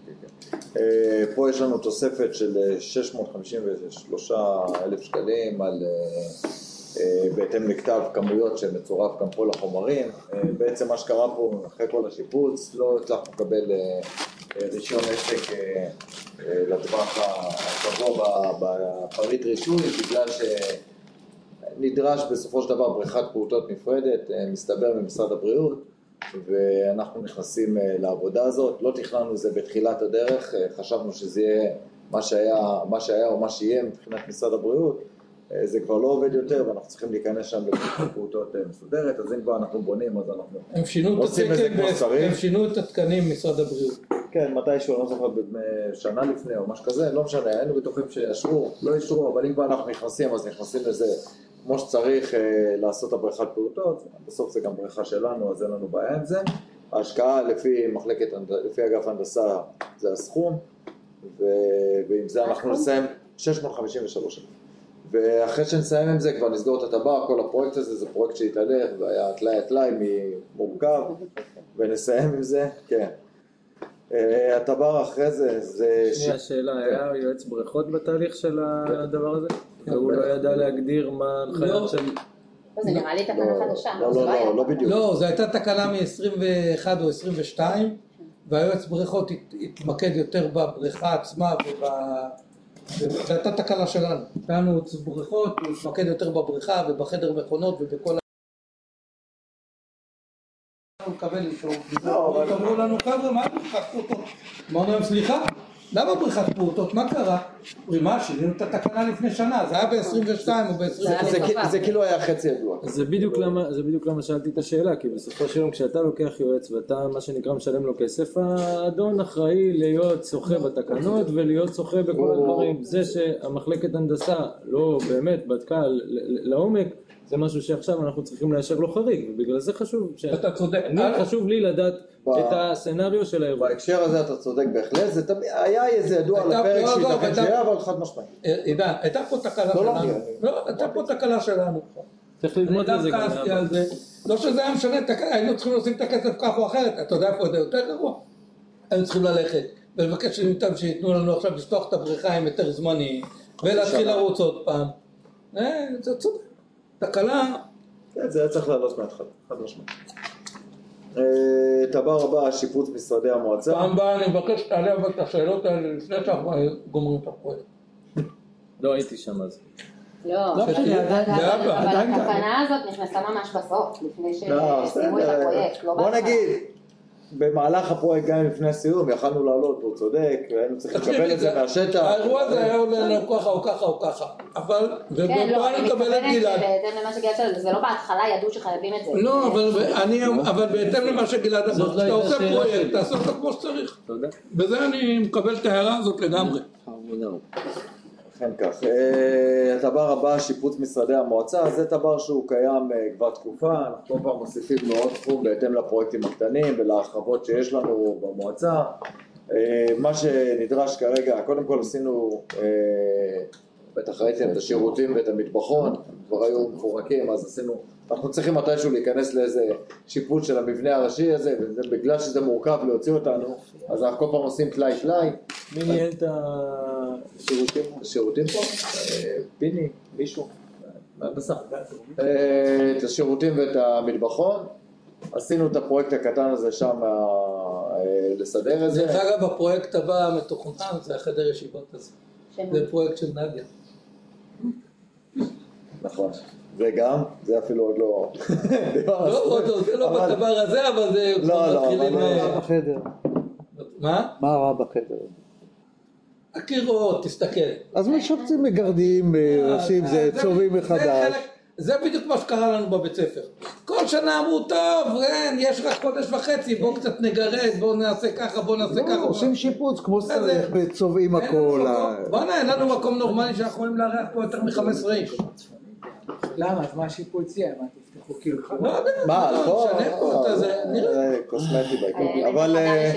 פה יש לנו תוספת של 653,000 שקלים בהתאם לכתב כמויות שמצורף גם פה לחומרים. בעצם מה שקרה פה אחרי כל השיפוץ, לא הצלחנו לקבל רישיון עסק לטווח הקבוע בפריט רישוי, בגלל שנדרש בסופו של דבר בריכת פעוטות נפרדת, מסתבר ממשרד הבריאות, ואנחנו נכנסים לעבודה הזאת. לא תכננו זה בתחילת הדרך, חשבנו שזה יהיה מה שהיה או מה שיהיה מבחינת משרד הבריאות. זה כבר לא עובד יותר ואנחנו צריכים להיכנס שם לבריכת פעוטות מסודרת, אז אם כבר אנחנו בונים אז אנחנו עושים את זה כמו שצריך. הם שינו את התקנים משרד הבריאות. כן, מתישהו, אני לא זוכר, שנה לפני או משהו כזה, לא משנה, היינו בטוחים שישרו, לא ישרו, אבל אם כבר אנחנו נכנסים, אז נכנסים לזה כמו שצריך לעשות הבריכת פעוטות, בסוף זה גם בריכה שלנו, אז אין לנו בעיה עם זה. ההשקעה לפי אגף הנדסה זה הסכום, ועם זה אנחנו נסיים 653. ואחרי שנסיים עם זה כבר נסגור את הטבע, כל הפרויקט הזה זה פרויקט שהתהלך והיה תלאי מורכב, ונסיים עם זה, כן. הטבע אחרי זה... שנייה, שאלה, היה יועץ בריכות בתהליך של הדבר הזה? והוא לא ידע להגדיר מה ההנחיות של... זה נראה לי תקנה חדשה. לא בדיוק. לא, זו הייתה תקנה מ-21 או 22, והיועץ בריכות התמקד יותר בבריכה עצמה זו הייתה תקלה שלנו. היינו בריכות, הוא התמקד יותר בבריכה ובחדר מכונות ובכל מקבל אישור. אמרו לנו חבר'ה, מה בריכת פעוטות? אמרנו להם סליחה, למה בריכת פעוטות? מה קרה? מה, שינינו את התקנה לפני שנה, זה היה ב-22 או ב-20. זה כאילו היה חצי ידוע. זה בדיוק למה שאלתי את השאלה, כי בסופו של יום כשאתה לוקח יועץ ואתה מה שנקרא משלם לו כסף, האדון אחראי להיות שוחה בתקנות ולהיות שוחה בכל הדברים. זה שהמחלקת הנדסה לא באמת בדקה לעומק, זה משהו שעכשיו אנחנו צריכים לאשר לו חריג, ובגלל זה חשוב, חשוב לי לדעת את הסצנריו של האירוע. בהקשר הזה אתה צודק בהחלט, זה היה איזה ידוע על הפרק שיתכן שהיה, אבל חד משמעי. עידן, הייתה פה תקלה שלנו. לא, הייתה פה תקלה שלנו. צריך ללמוד את זה גם. לא שזה היה משנה, היינו צריכים לשים את הכסף כך או אחרת, אתה יודע פה, זה יותר גרוע. היינו צריכים ללכת ולבקש מאיתם שיתנו לנו עכשיו לפתוח את הבריכה עם יותר זמני, ולהתחיל לרוץ עוד פעם. זה צודק. תקלה. זה היה צריך לעלות מההתחלה, חד משמעית. דבר הבא, שיפוץ משרדי המועצה. פעם הבאה אני מבקש שתעלה אבל את השאלות האלה לפני שאנחנו גומרים את הפרויקט. לא הייתי שם אז. לא, אבל התקנה הזאת נכנסה ממש בסוף, לפני שסיימו את הפרויקט. בוא נגיד, במהלך הפרויקט גם לפני הסיום, יכלנו לעלות, הוא צודק, והיינו צריכים לקבל את זה מהשטח. האירוע הזה היה עולה לנו ככה או ככה או ככה, אבל, ופה אני מקבלת גלעד. בהתאם למה שגלעד שלנו, זה לא בהתחלה ידעו שחייבים את זה. לא, אבל בהתאם למה שגלעד אמר, כשאתה עושה פרויקט, תעשה אותו כמו שצריך. בזה אני מקבל את ההערה הזאת לגמרי. כן כך. הדבר הבא, שיפוץ משרדי המועצה, זה דבר שהוא קיים כבר תקופה, אנחנו כל פעם מוסיפים מאוד תחום בהתאם לפרויקטים הקטנים ולהרחבות שיש לנו במועצה. מה שנדרש כרגע, קודם כל עשינו, בטח ראיתם את השירותים ואת המטבחון, כבר היו מפורקים, אז עשינו, אנחנו צריכים מתישהו להיכנס לאיזה שיפוץ של המבנה הראשי הזה, ובגלל שזה מורכב להוציא אותנו, אז אנחנו כל פעם עושים טלאי. מי ניהל את השירותים פה? פיני, מישהו? את השירותים ואת המטבחון. עשינו את הפרויקט הקטן הזה שם לסדר את זה. דרך אגב, הפרויקט הבא המתוכנן זה החדר ישיבות הזה. זה פרויקט של נגיה. נכון. זה גם, זה אפילו עוד לא... זה לא בדבר הזה, אבל זה... לא, מה בחדר? מה? מה רע בחדר? הקירות, תסתכל. אז משפצים, מגרדים, עושים זה, צובעים מחדש. זה בדיוק מה שקרה לנו בבית ספר. כל שנה אמרו, טוב, יש רק חודש וחצי, בואו קצת נגרד, בואו נעשה ככה, בואו נעשה ככה. עושים שיפוץ כמו שצריך, וצובעים הכל. בוא'נה, אין לנו מקום נורמלי שאנחנו יכולים לארח פה יותר מ-15 איש. למה? אז מה השיפוץ יהיה? מה תפתחו כאילו? מה, פה? נראה. קוסמטי בעיקר. אבל...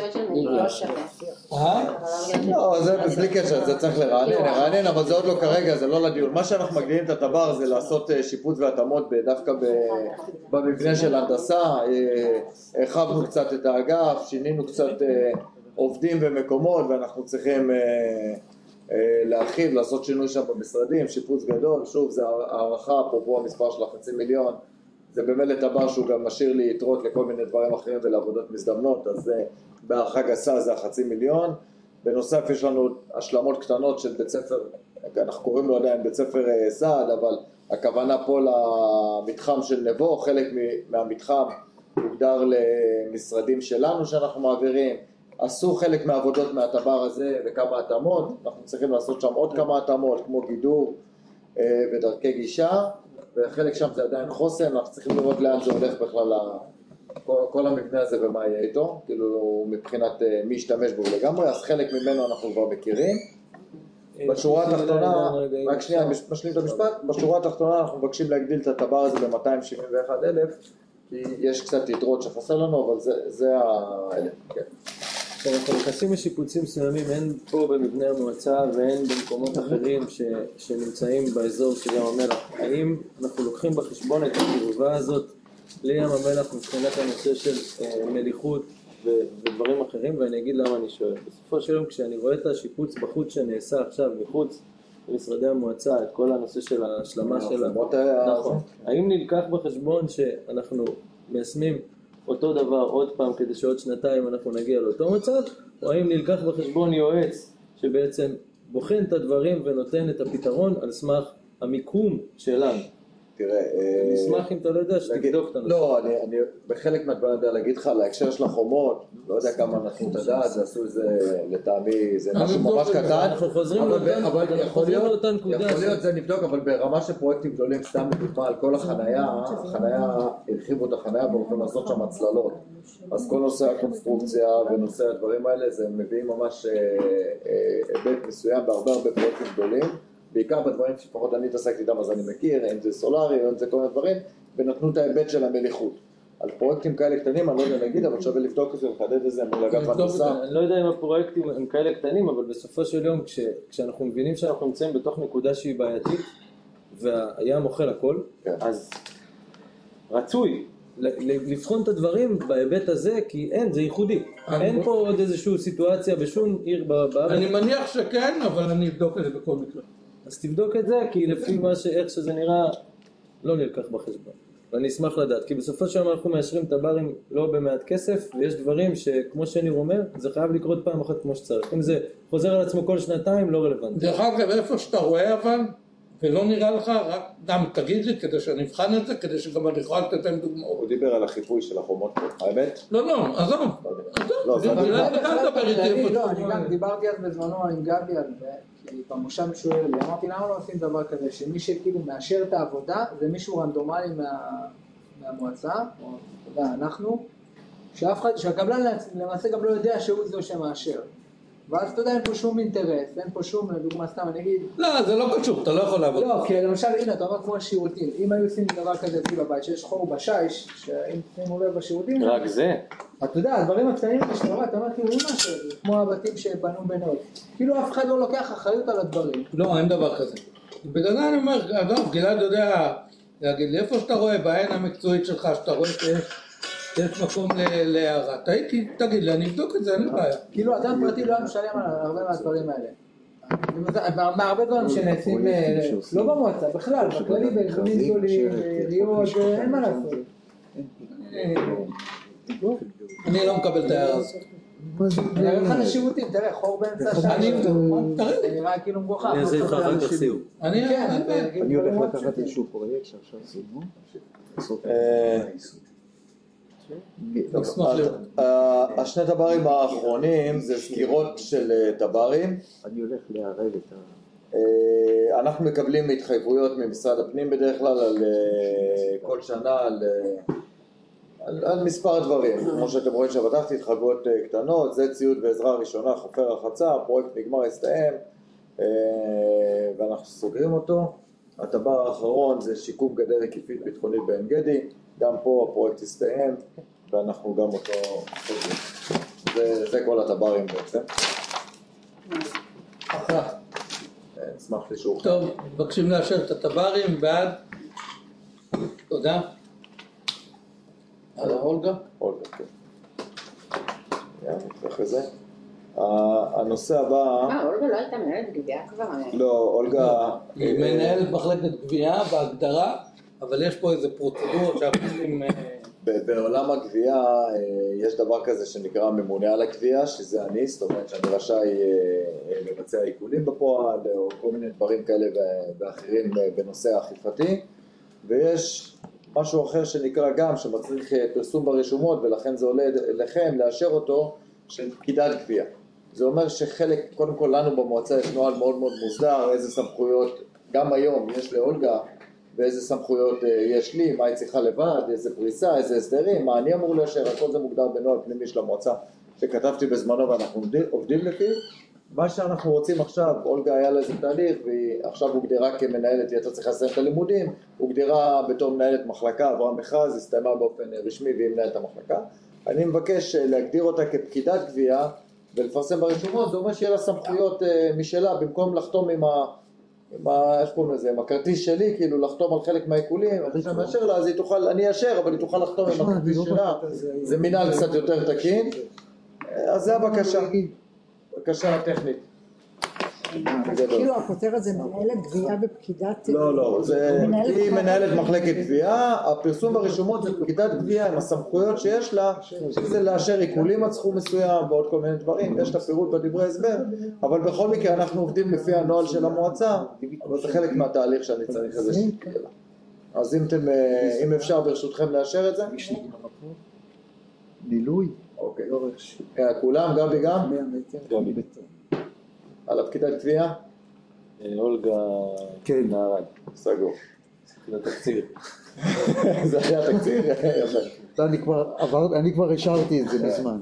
לא, זה בלי קשר, זה צריך לרענן, אבל זה עוד לא כרגע, זה לא לדיון. מה שאנחנו מגדילים את הטבר זה לעשות שיפוץ והתאמות דווקא במבנה של הנדסה. הרחבנו קצת את האגף, שינינו קצת עובדים ומקומות, ואנחנו צריכים להרחיב, לעשות שינוי שם במשרדים, שיפוץ גדול. שוב, זה הערכה, אפרופו המספר של $500,000, זה במילא טבר שהוא גם משאיר לי יתרות לכל מיני דברים אחרים ולעבודות מזדמנות, אז בהערכה גסה זה $500,000. בנוסף יש לנו השלמות קטנות של בית ספר, אנחנו קוראים לו עדיין בית ספר סעד, אבל הכוונה פה למתחם של נבו, חלק מהמתחם הוגדר למשרדים שלנו שאנחנו מעבירים. עשו חלק מהעבודות מהטבר הזה וכמה התאמות, אנחנו צריכים לעשות שם עוד כמה התאמות כמו גידור ודרכי גישה, וחלק שם זה עדיין חוסן, אנחנו צריכים לראות לאן זה הולך בכלל כל המבנה הזה ומה יהיה איתו, כאילו מבחינת מי ישתמש בו לגמרי, אז חלק ממנו אנחנו כבר מכירים. בשורה התחתונה, רק שנייה, משלים את המשפט, בשורה התחתונה אנחנו מבקשים להגדיל את הטבר הזה ב-271,000, כי יש קצת יתרות שחסר לנו, אבל זה האלף, כן. אנחנו נכנסים לשיפוצים מסוימים, הן פה במבנה המועצה והן במקומות אחרים שנמצאים באזור של ים המלח. האם אנחנו לוקחים בחשבון את הקרבה הזאת לים המלח מבחינת הנושא של מליחות ודברים אחרים? ואני אגיד למה אני שואל. בסופו של יום כשאני רואה את השיפוץ בחוץ שנעשה עכשיו מחוץ למשרדי המועצה, את כל הנושא של ההשלמה שלה, נכון. האם נלקח בחשבון שאנחנו מיישמים אותו דבר עוד פעם כדי שעוד שנתיים אנחנו נגיע לאותו מצב, או האם נלקח בחשבון יועץ שבעצם בוחן את הדברים ונותן את הפתרון על סמך המיקום שלנו? תראה, אני אשמח אם אתה לא יודע שתבדוק את הנושא. לא, אני בחלק מהדברים יודע להגיד לך, להקשר של החומות, לא יודע כמה נתנו את הדעת, זה עשו איזה, לטעמי, זה משהו ממש קטן, אנחנו חוזרים לאותה נקודה. יכול להיות זה נבדוק, אבל ברמה של פרויקטים גדולים, סתם לדוגמה על כל החנייה, הרחיבו את החנייה והולכים לעשות שם הצללות, אז כל נושא הקונסטרוקציה ונושא הדברים האלה, זה מביאים ממש היבט מסוים בהרבה פרויקטים גדולים, בעיקר בדברים שפחות אני התעסקתי איתם אז אני מכיר, אם זה סולרי, אם זה כל מיני דברים, ונתנו את ההיבט של המליחות. על פרויקטים כאלה קטנים, אני לא יודע להגיד, אבל שווה לבדוק את זה ולחדד את זה מול אגף הנדסה. אני לא יודע אם הפרויקטים הם כאלה קטנים, אבל בסופו של יום, כשאנחנו מבינים שאנחנו נמצאים בתוך נקודה שהיא בעייתית, והים אוכל הכל, אז רצוי לבחון את הדברים בהיבט הזה, כי אין, זה ייחודי. אין פה עוד איזושהי סיטואציה בשום עיר בארץ. אני מניח שכן, אבל אני אבדוק את זה בכל מקרה. אז תבדוק את זה, כי לפי איך שזה נראה, לא נלקח בחשבון. ואני אשמח לדעת, כי בסופו של דבר אנחנו מאשרים את הברים לא במעט כסף, ויש דברים שכמו שניר אומר, זה חייב לקרות פעם אחת כמו שצריך. אם זה חוזר על עצמו כל שנתיים, לא רלוונטי. דרך אגב, איפה שאתה רואה אבל, ולא נראה לך, רק גם תגיד לי כדי שאני אבחן את זה, כדי שגם אני יכול לתת להם דוגמאות. הוא דיבר על החיפוי של החומות, האמת? לא, עזוב. אני גם דיברתי אז בזמנו עם גבי על זה, כי במושב משוער לי, אמרתי למה לא עושים דבר כזה, שמי שכאילו מאשר את העבודה, זה מישהו רנדומלי מהמועצה, או אנחנו, שהקבלן למעשה גם לא יודע שהוא זה שמאשר. ואז אתה יודע, אין פה שום אינטרס, אין פה שום, לדוגמה סתם, אני אגיד... לא, זה לא קשור, אתה לא יכול לעבוד. לא, כי למשל, הנה, אתה אומר כמו השירותים, אם היו עושים דבר כזה אצלי בבית, שיש חור בשיש, שאם תשימו לב בשירותים... רק זה. אתה יודע, הדברים הקטנים בשבירה, אתה אומר כאילו, משהו, כמו הבתים שבנו בנות. כאילו אף אחד לא לוקח אחריות על הדברים. לא, אין דבר כזה. בגלל אני אומר, גלעד יודע להגיד לי, איפה שאתה רואה בעין המקצועית שלך, שאתה רואה שיש מקום להערה, תגיד לי, אני אבדוק את זה, אין לי בעיה. כאילו, אדם פרטי לא משלם על הרבה מהדברים האלה. מהרבה דברים שנעשים, לא במועצה, בכלל, בכללי, בארגונים גדולים, בעיריות, אין מה לעשות. אני לא מקבל את ההערה הזאת. אני אראה לך לשירותים, תראה, חור באמצע השעה. זה נראה כאילו מגוחך. אני אעזר לך רק לסיום. אני הולך לקחת איזשהו פרויקט שעכשיו סיימו. השני טברים האחרונים זה סקירות של טברים. אני הולך לערב את אנחנו מקבלים התחייבויות ממשרד הפנים בדרך כלל על כל שנה על מספר דברים. כמו שאתם רואים שבדקתי, התחייבויות קטנות, זה ציוד ועזרה ראשונה, חופר רחצה, הפרויקט נגמר, הסתיים ואנחנו סוגרים אותו. הטבר האחרון זה שיקום גדר הקיפית ביטחונית בעין גדי, גם פה הפרויקט הסתיים ואנחנו גם אותו סוגרים. זה כל הטברים בעצם. אשמח לשאול. טוב, מבקשים לאשר את הטברים, בעד? תודה. אולגה? אולגה, כן. אחרי זה. הנושא הבא... אולגה לא הייתה מנהלת גבייה כבר? לא, אולגה... היא מנהלת מחלקת גבייה בהגדרה, אבל יש פה איזה פרוצדורה שאנחנו עושים... בעולם הגבייה יש דבר כזה שנקרא ממונה על הגבייה, שזה אני, זאת אומרת שאני רשאי לבצע עיקולים בפועל, או כל מיני דברים כאלה ואחרים בנושא האכיפתי, ויש משהו אחר שנקרא גם, שמצריך פרסום ברשומות, ולכן זה עולה לכם לאשר אותו, של פקידת גבייה. זה אומר שחלק, קודם כל לנו במועצה יש נוהל מאוד מאוד מוסדר, איזה סמכויות, גם היום יש לאולגה, ואיזה סמכויות יש לי, מה היא צריכה לבד, איזה פריסה, איזה הסדרים, מה אני אמור לאשר, הכל זה מוגדר בנוהל פנימי של המועצה שכתבתי בזמנו ואנחנו עובדים לפי. מה שאנחנו רוצים עכשיו, אולגה היה לזה תהליך והיא עכשיו הוגדרה כמנהלת, היא הייתה צריכה לסיים את הלימודים, הוגדרה בתור מנהלת מחלקה, עברה מכרז, הסתיימה באופן רשמי והיא מנהלת המחלקה. אני מבקש להגדיר אותה כפקידת גבייה ולפרסם ברשומות, זה אומר שיהיה לה סמכויות משלה, במקום לחתום עם איך קוראים לזה, עם הכרטיס שלי, כאילו לחתום על חלק מהעיקולים, אחרי שאני מאשר לה, אז היא תוכל, אני אאשר, אבל היא תוכל לחתום עם הכרטיס שלה, זה מינהל קצת יותר תקין, אז זה הבקשה, בקשה טכנית. כאילו הכותרת זה מנהלת גבייה בפקידת... לא, היא מנהלת מחלקת גבייה, הפרסום ברשומות זה פקידת גבייה עם הסמכויות שיש לה, שזה לאשר עיקולים עד סכום מסוים ועוד כל מיני דברים, יש את הפירוט בדברי הסבר, אבל בכל מקרה אנחנו עובדים לפי הנוהל של המועצה, אבל זה חלק מהתהליך שאני צריך איזה שתהיה. אז אם אפשר ברשותכם לאשר את זה? מילוי? אוקיי. כולם, גבי גם? על הפקידת גבייה? אולגה נערד. סגור. זה התקציר. זה היה התקציר? אני כבר השארתי את זה מזמן.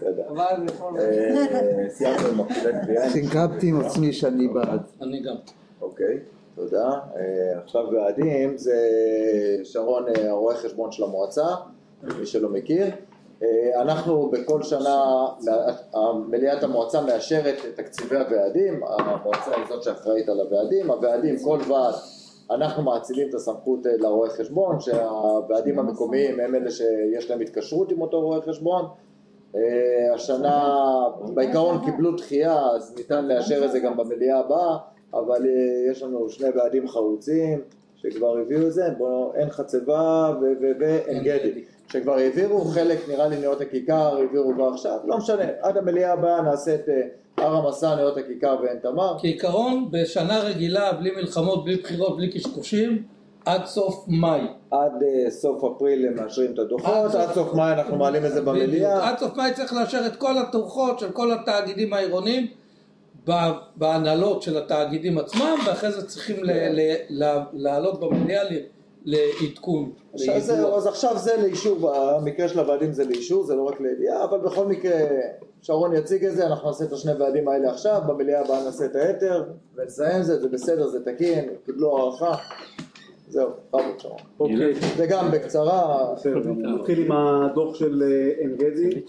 סיימנו עם הפקידת גבייה. סינקבתי עם עצמי שאני בעד. אני גם. אוקיי, תודה. עכשיו ועדים זה שרון הרואה חשבון של המועצה, מי שלא מכיר. אנחנו בכל שנה, מליאת המועצה מאשרת את תקציבי הוועדים, המועצה היא זאת שאחראית על הוועדים, הוועדים כל ועד, אנחנו מאצילים את הסמכות לרואה חשבון, שהוועדים המקומיים הם אלה שיש להם התקשרות עם אותו רואה חשבון, השנה בעיקרון קיבלו דחייה, אז ניתן לאשר את זה גם במליאה הבאה, אבל יש לנו שני ועדים חרוצים שכבר הביאו את זה, אין חצבה ואין גדי. שכבר העבירו, חלק נראה לי נאות הכיכר, העבירו כבר עכשיו, לא משנה, עד המליאה הבאה נעשה את הר המסע, נאות הכיכר ואין תמר. כעיקרון, בשנה רגילה, בלי מלחמות, בלי בחירות, בלי קשקושים, עד סוף מאי. עד סוף אפריל הם מאשרים את הדוחות, עד סוף מאי אנחנו מעלים את זה במליאה. עד סוף מאי צריך לאשר את כל התורכות של כל התאגידים העירוניים, בהנהלות של התאגידים עצמם, ואחרי זה צריכים לעלות במליאה לעדכון. אז עכשיו זה לאישור, במקרה של הוועדים זה לאישור, זה לא רק לידיעה, אבל בכל מקרה שרון יציג את זה, אנחנו נעשה את השני ועדים האלה עכשיו, במליאה הבאה נעשה את היתר, ונסיים זה בסדר, זה תקין, קיבלו הערכה, זהו, חבוד שרון. זה גם בקצרה. נתחיל עם הדוח של עין גדי.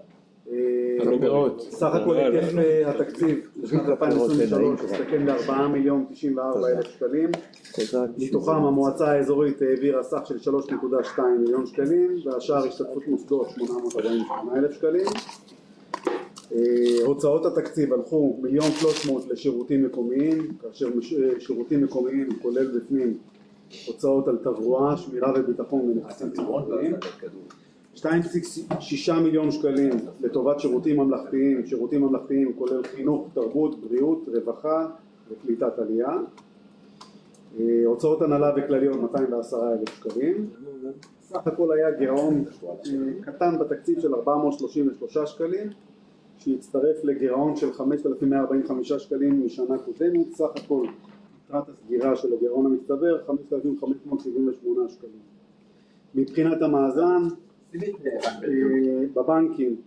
סך הכל היקף התקציב לשנת 2023 הסתכם ל4,094,000 שקלים, מתוכם המועצה האזורית העבירה סך של 3.2 מיליון שקלים והשאר השתתפות מוסדות 848,000 שקלים. הוצאות התקציב הלכו 1,300,000 לשירותים מקומיים, כאשר שירותים מקומיים כולל בפנים הוצאות על תברואה, שמירה וביטחון ונכסים ציבוריים, 2.6 מיליון שקלים לטובת שירותים ממלכתיים, שירותים ממלכתיים כולל חינוך, תרבות, בריאות, רווחה וקליטת עלייה. הוצאות הנהלה וכלליות 210,000 שקלים. סך הכל היה גירעון קטן בתקציב של 433 שקלים, שהצטרף לגירעון של 5,145 שקלים משנה קודמת. סך הכל יתרת הסגירה של הגירעון המצטבר 5,578 שקלים. מבחינת המאזן בבנקים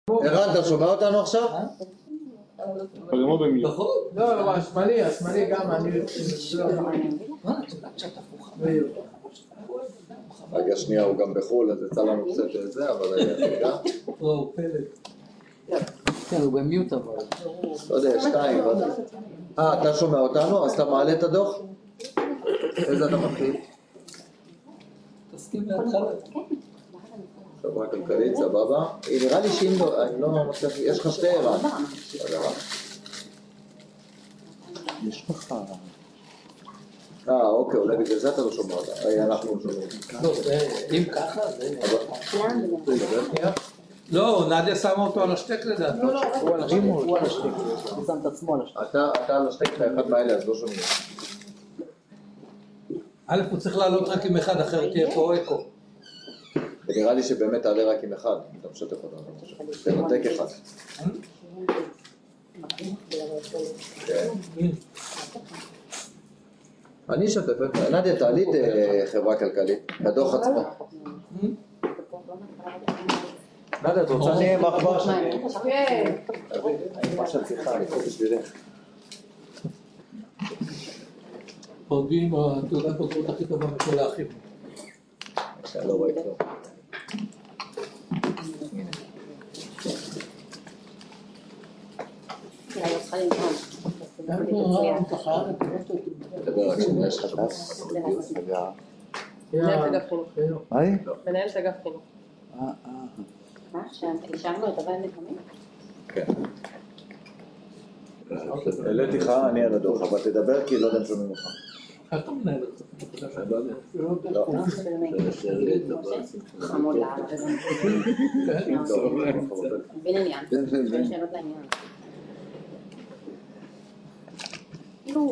ערן, אתה שומע אותנו עכשיו? לא, השמאלי גם, אני... רגע שנייה, הוא גם בחו"ל, אז יצא לנו קצת זה, אבל רגע. כן, הוא במיוט אבל. לא יודע, 2. אתה שומע אותנו? אז אתה מעלה את הדוח? איזה אתה מתחיל? תסכים להתחלה. חברה כלכלית, סבבה. נראה לי שאם לא, אני לא מצליח, יש לך 2 ערן. יש לך... אוקיי, אולי בגלל זה אתה לא שומע אותה. אנחנו לא שומעים. לא, אם ככה, זה... לא, נדיה שמה אותו על השטק לדעת. לא, הוא על השטק, הוא שם את עצמו על השטק. אתה על השטק באחד מהאלה, אז לא שומעים. א', הוא צריך לעלות רק עם אחד, אחרת תהיה פה אקו. ונראה לי שבאמת תעלה רק עם אחד, אתה משתף אותנו. תנתק אחד. אני אשתף, נדיה, תעלי את חברה כלכלית, הדוח עצמו. נדיה, את רוצה נהיה מחבר שאני... כן. אני מה שאת צריכה, אני פה בשבילך. פוגעים עם התעודת בגרות הכי טובה מכל האחים. אני לא רואה כלום. תדבר רק שני, יש לך טס? מנהלת אגף חינוך. היי? מנהלת אגף חינוך. מה, השארנו את הבן לפעמים? כן. העליתי לך, אני על הדוח, אבל תדבר כי לא יודע אם שומעים אותך. אתה מנהל את זה. לא. חמוד לעלה. בין עניין. שאלות לעניין. כאילו,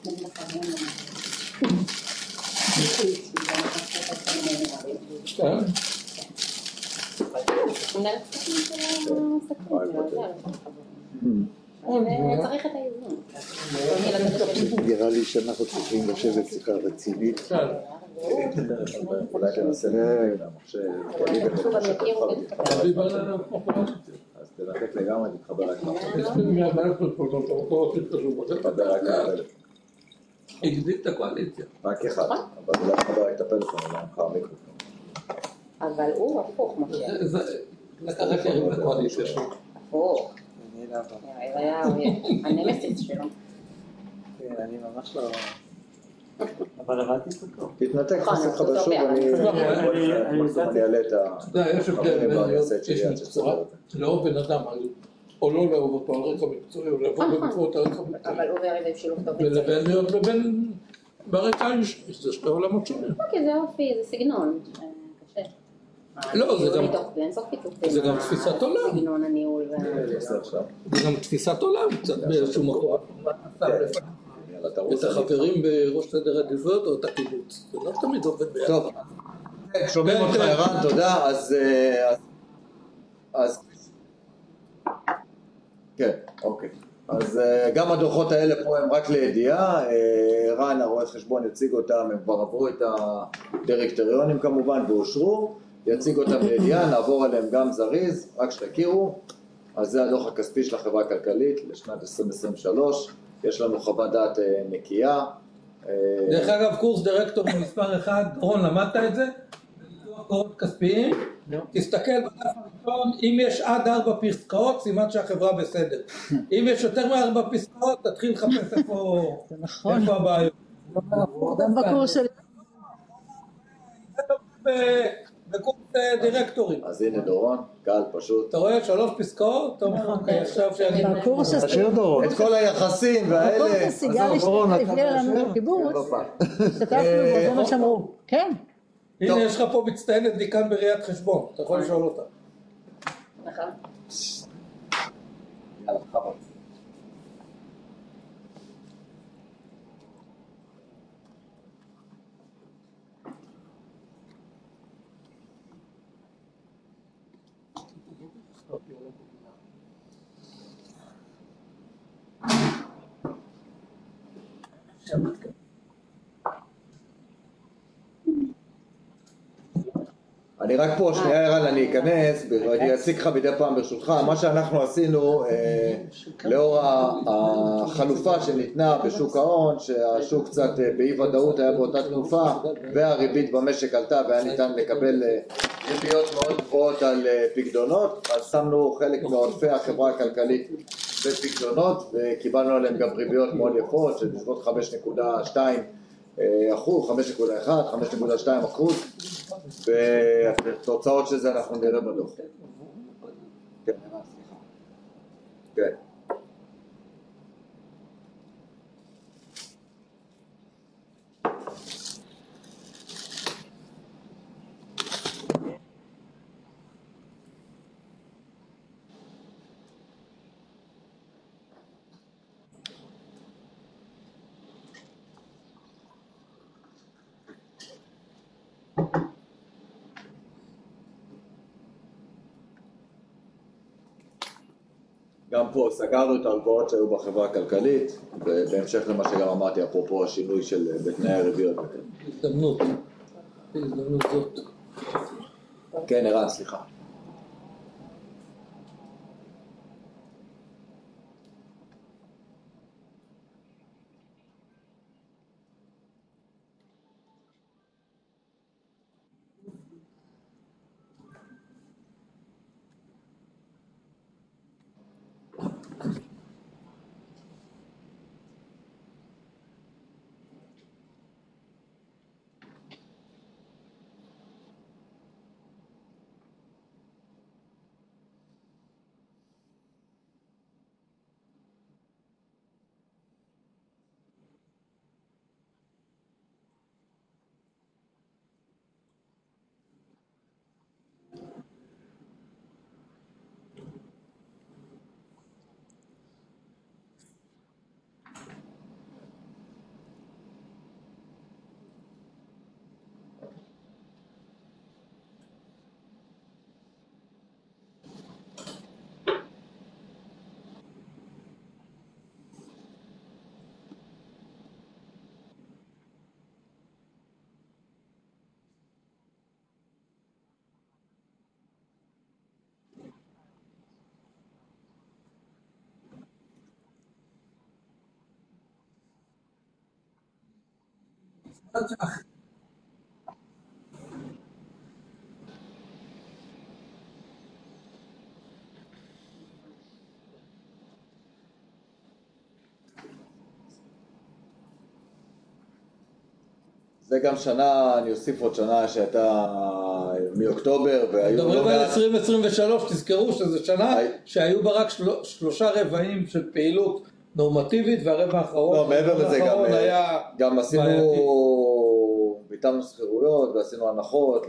צריך את האיזון. נראה לי שאנחנו צריכים לשבת שיחה רצינית. אולי תנסה אז תנתק לגמרי, תתחבר רק הגדיל את הקואליציה. רק אחד, אבל אולי תחבר רק את הפלאפון, אולי מחר מיקרופון. אבל הוא הפוך, משה. לקחת ירים את הקואליציה. הפוך. היה הנמסיס שלו. אני ממש לא... אבל עבדתי את הכל. תתנתק, חסר לך בשוב, אני אעלה את ה... יש הבדל בין לאהוב בן אדם, או לא לאהוב אותו על רקע מקצועי, או לאהוב במקרות על רקע מקצועי. אבל הוא ויריב הם שילוב טוב. ולבין להיות לבין ברקע איש, זה שתי עולמות שונים. אוקיי, זה אופי, זה סגנון. קשה. לא, זה גם תפיסת עולם. סגנון הניהול. זה גם תפיסת עולם, קצת באיזשהו מקום. את החברים בראש סדר העדיפויות או את הקיבוץ. זה לא תמיד עובד ביחד. טוב, שומעים אותך ערן, תודה. אז כן, אוקיי. אז גם הדוחות האלה פה הם רק לידיעה. ערן, הרואה חשבון, יציג אותם, הם כבר עברו את הדירקטוריונים כמובן ואושרו. יציג אותם לידיעה, נעבור עליהם גם זריז, רק שתכירו. אז זה הדוח הכספי של החברה הכלכלית לשנת 2023. יש לנו חוות דעת נקייה. דרך אגב, קורס דירקטורים מספר 1, רון, למדת את זה? בניתוח קורות כספיים, תסתכל בדף הראשון, אם יש עד 4 פסקאות, סימן שהחברה בסדר. אם יש יותר מ4 פסקאות, תתחיל לחפש איפה הבעיות. גם בקורס שלי. בקורס דירקטורים. אז הנה דורון, קל פשוט. אתה רואה 3 פסקאות? אתה אומר, אוקיי, עכשיו שאני... את כל היחסים והאלה. בקורס הסיגרי שהביא לנו בקיבוץ, השתתפנו בו, זה מה שאמרו. כן. הנה, יש לך פה מצטיינת דיקן בראיית חשבון, אתה יכול לשאול אותה. נכון. יאללה, חבל. אני רק פה, שנייה ערן, אני אכנס, ואני אציג לך מדי פעם ברשותך. מה שאנחנו עשינו, לאור החלופה שניתנה בשוק ההון, שהשוק קצת באי ודאות היה באותה תקופה, והריבית במשק עלתה והיה ניתן לקבל ריביות מאוד גבוהות על פקדונות, אז שמנו חלק מעודפי החברה הכלכלית בפקדונות, וקיבלנו עליהם גם ריביות מאוד יפות, של בסביבות 5.2%, 5.1, 5.2%, והתוצאות של זה אנחנו נראה בדוח. כן, כן. גם פה סגרנו את ההלוואות שהיו בחברה הכלכלית, ובהמשך למה שגם אמרתי, אפרופו השינוי בתנאי הריביות. הזדמנות זאת. כן, ערן, סליחה. זה גם שנה, אני אוסיף עוד שנה שהייתה מאוקטובר, מדברים על 2023, תזכרו שזו שנה שהיו בה רק 3 רבעים של פעילות נורמטיבית, והרבע האחרון, לא, מעבר לזה גם עשינו, ביטלנו שכירויות ועשינו הנחות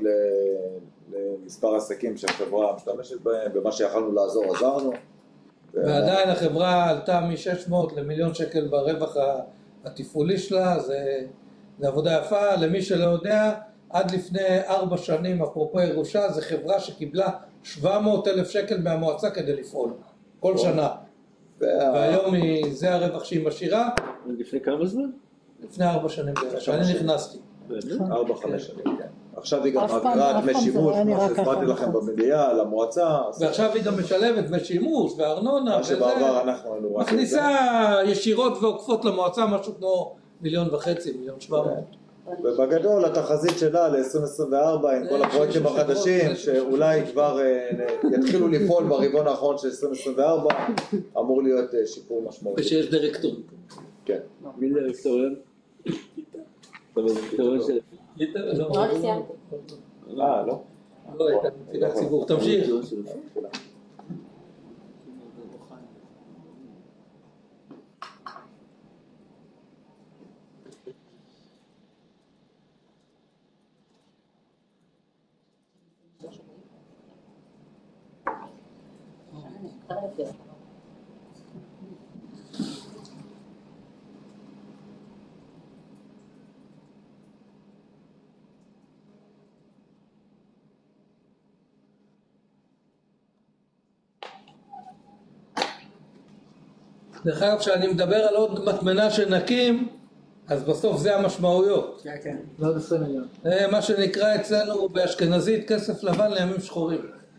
למספר עסקים שהחברה משתמשת בהם, ומה שיכולנו לעזור עזרנו. ועדיין החברה עלתה מ-600 למיליון שקל ברווח התפעולי שלה, זה עבודה יפה. למי שלא יודע, עד לפני 4 שנים, אפרופו ירושה, זו חברה שקיבלה 700,000 שקל מהמועצה כדי לפעול, כל שנה. והיום זה הרווח שהיא משאירה. לפני כמה זמן? לפני 4 שנים, שאני נכנסתי. 4-5 שנים, כן. עכשיו היא גם מעבירה דמי שימוש, כמו שהסברתי לכם במדיעה, למועצה. ועכשיו היא גם משלבת דמי שימוש וארנונה. מה שבעבר אנחנו מכניסה ישירות ועוקפות למועצה משהו כמו 1.5 מיליון, 1.7 מיליון. ובגדול התחזית שלה ל-2024 עם כל הפרויקטים החדשים שאולי כבר יתחילו לפעול ברבעון האחרון של 2024, אמור להיות שיפור משמעותי. ושיש דירקטוריון. כן. מי דירקטוריון? דירקטוריון של... רק סיימתי. לא? לא, הייתה נציגת ציבור. תמשיך. דרך אגב, כשאני מדבר על עוד מטמנה שנקים, אז בסוף זה המשמעויות. כן, כן, זה עוד 20 מיליון. זה מה שנקרא אצלנו באשכנזית כסף לבן לימים שחורים.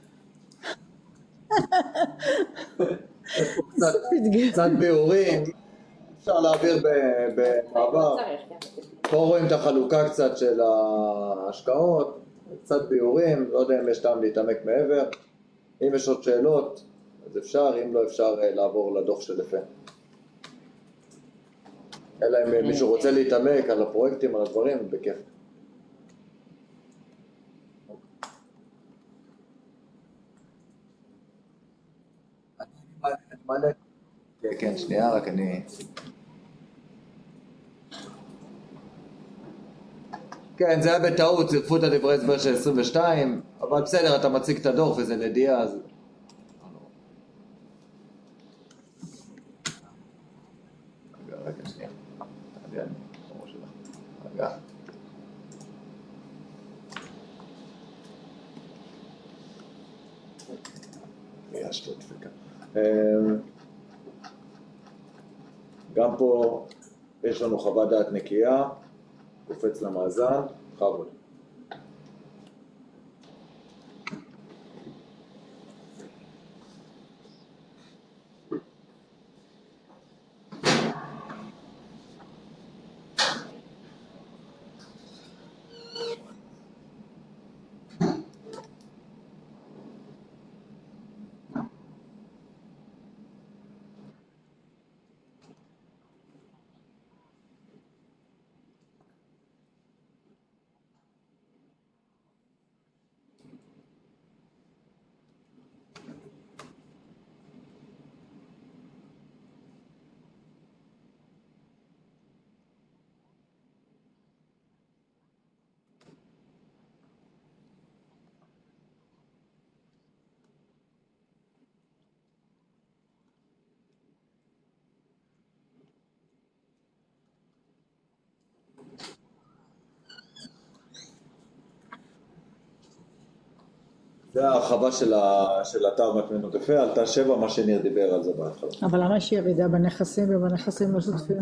קצת ביאורים, אפשר להעביר במעבר. פה רואים את החלוקה קצת של ההשקעות, קצת ביאורים, לא יודע אם יש טעם להתעמק מעבר. אם יש עוד שאלות, אז אפשר, אם לא אפשר לעבור לדוח של לפן. אלא אם מישהו רוצה להתעמק על הפרויקטים, על הדברים, בכיף. כן, שנייה, רק אני... כן, זה היה בטעות, צירפו את הדברי הסבר של 22, אבל בסדר, אתה מציג את הדוח וזה נדיעה, אז... רגע, שנייה. רגע. יש לו דפיקה. גם פה יש לנו חוות דעת נקייה, קופץ למאזן, חבוד. זה ההרחבה של אתר מטמנות יפה, עלתה 7, מה שניר דיבר על זה בהתחלה. אבל למה יש ירידה בנכסים ובנכסים לא שותפים?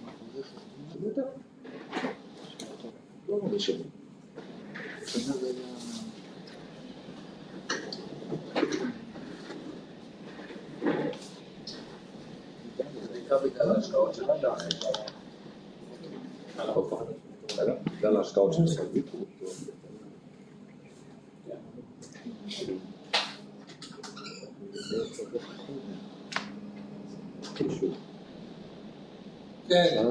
בגלל ההשקעות של סלבית. כן.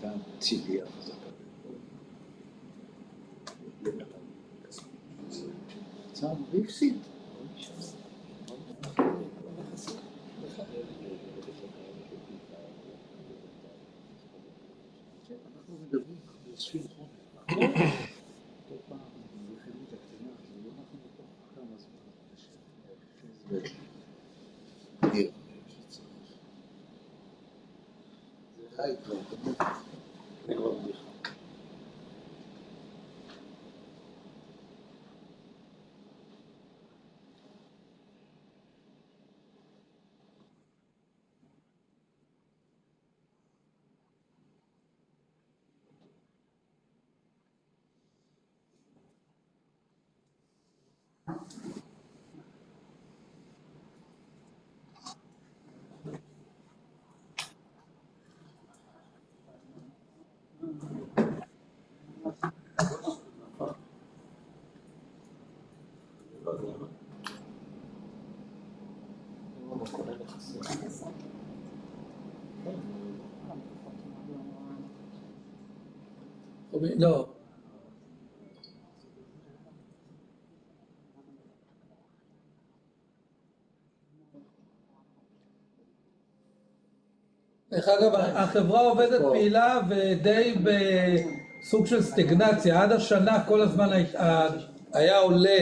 לא. דרך אגב, החברה עובדת פעילה ודי בסוג של סטגנציה. עד השנה כל הזמן היה עולה,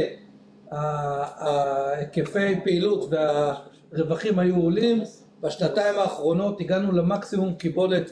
ההיקפי פעילות והרווחים היו עולים. בשנתיים האחרונות הגענו למקסימום קיבולת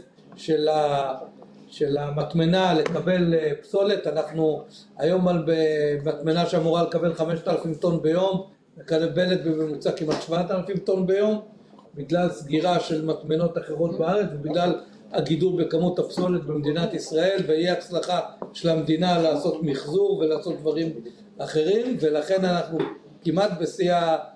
של המטמנה לקבל פסולת. אנחנו היום על מטמנה שאמורה לקבל 5,000 טון ביום, מקבלת בממוצע כמעט 7,000 טון ביום, בגלל סגירה של מטמנות אחרות בארץ ובגלל הגידול בכמות הפסולת במדינת ישראל ואי הצלחה של המדינה לעשות מחזור ולעשות דברים אחרים, ולכן אנחנו כמעט בשיא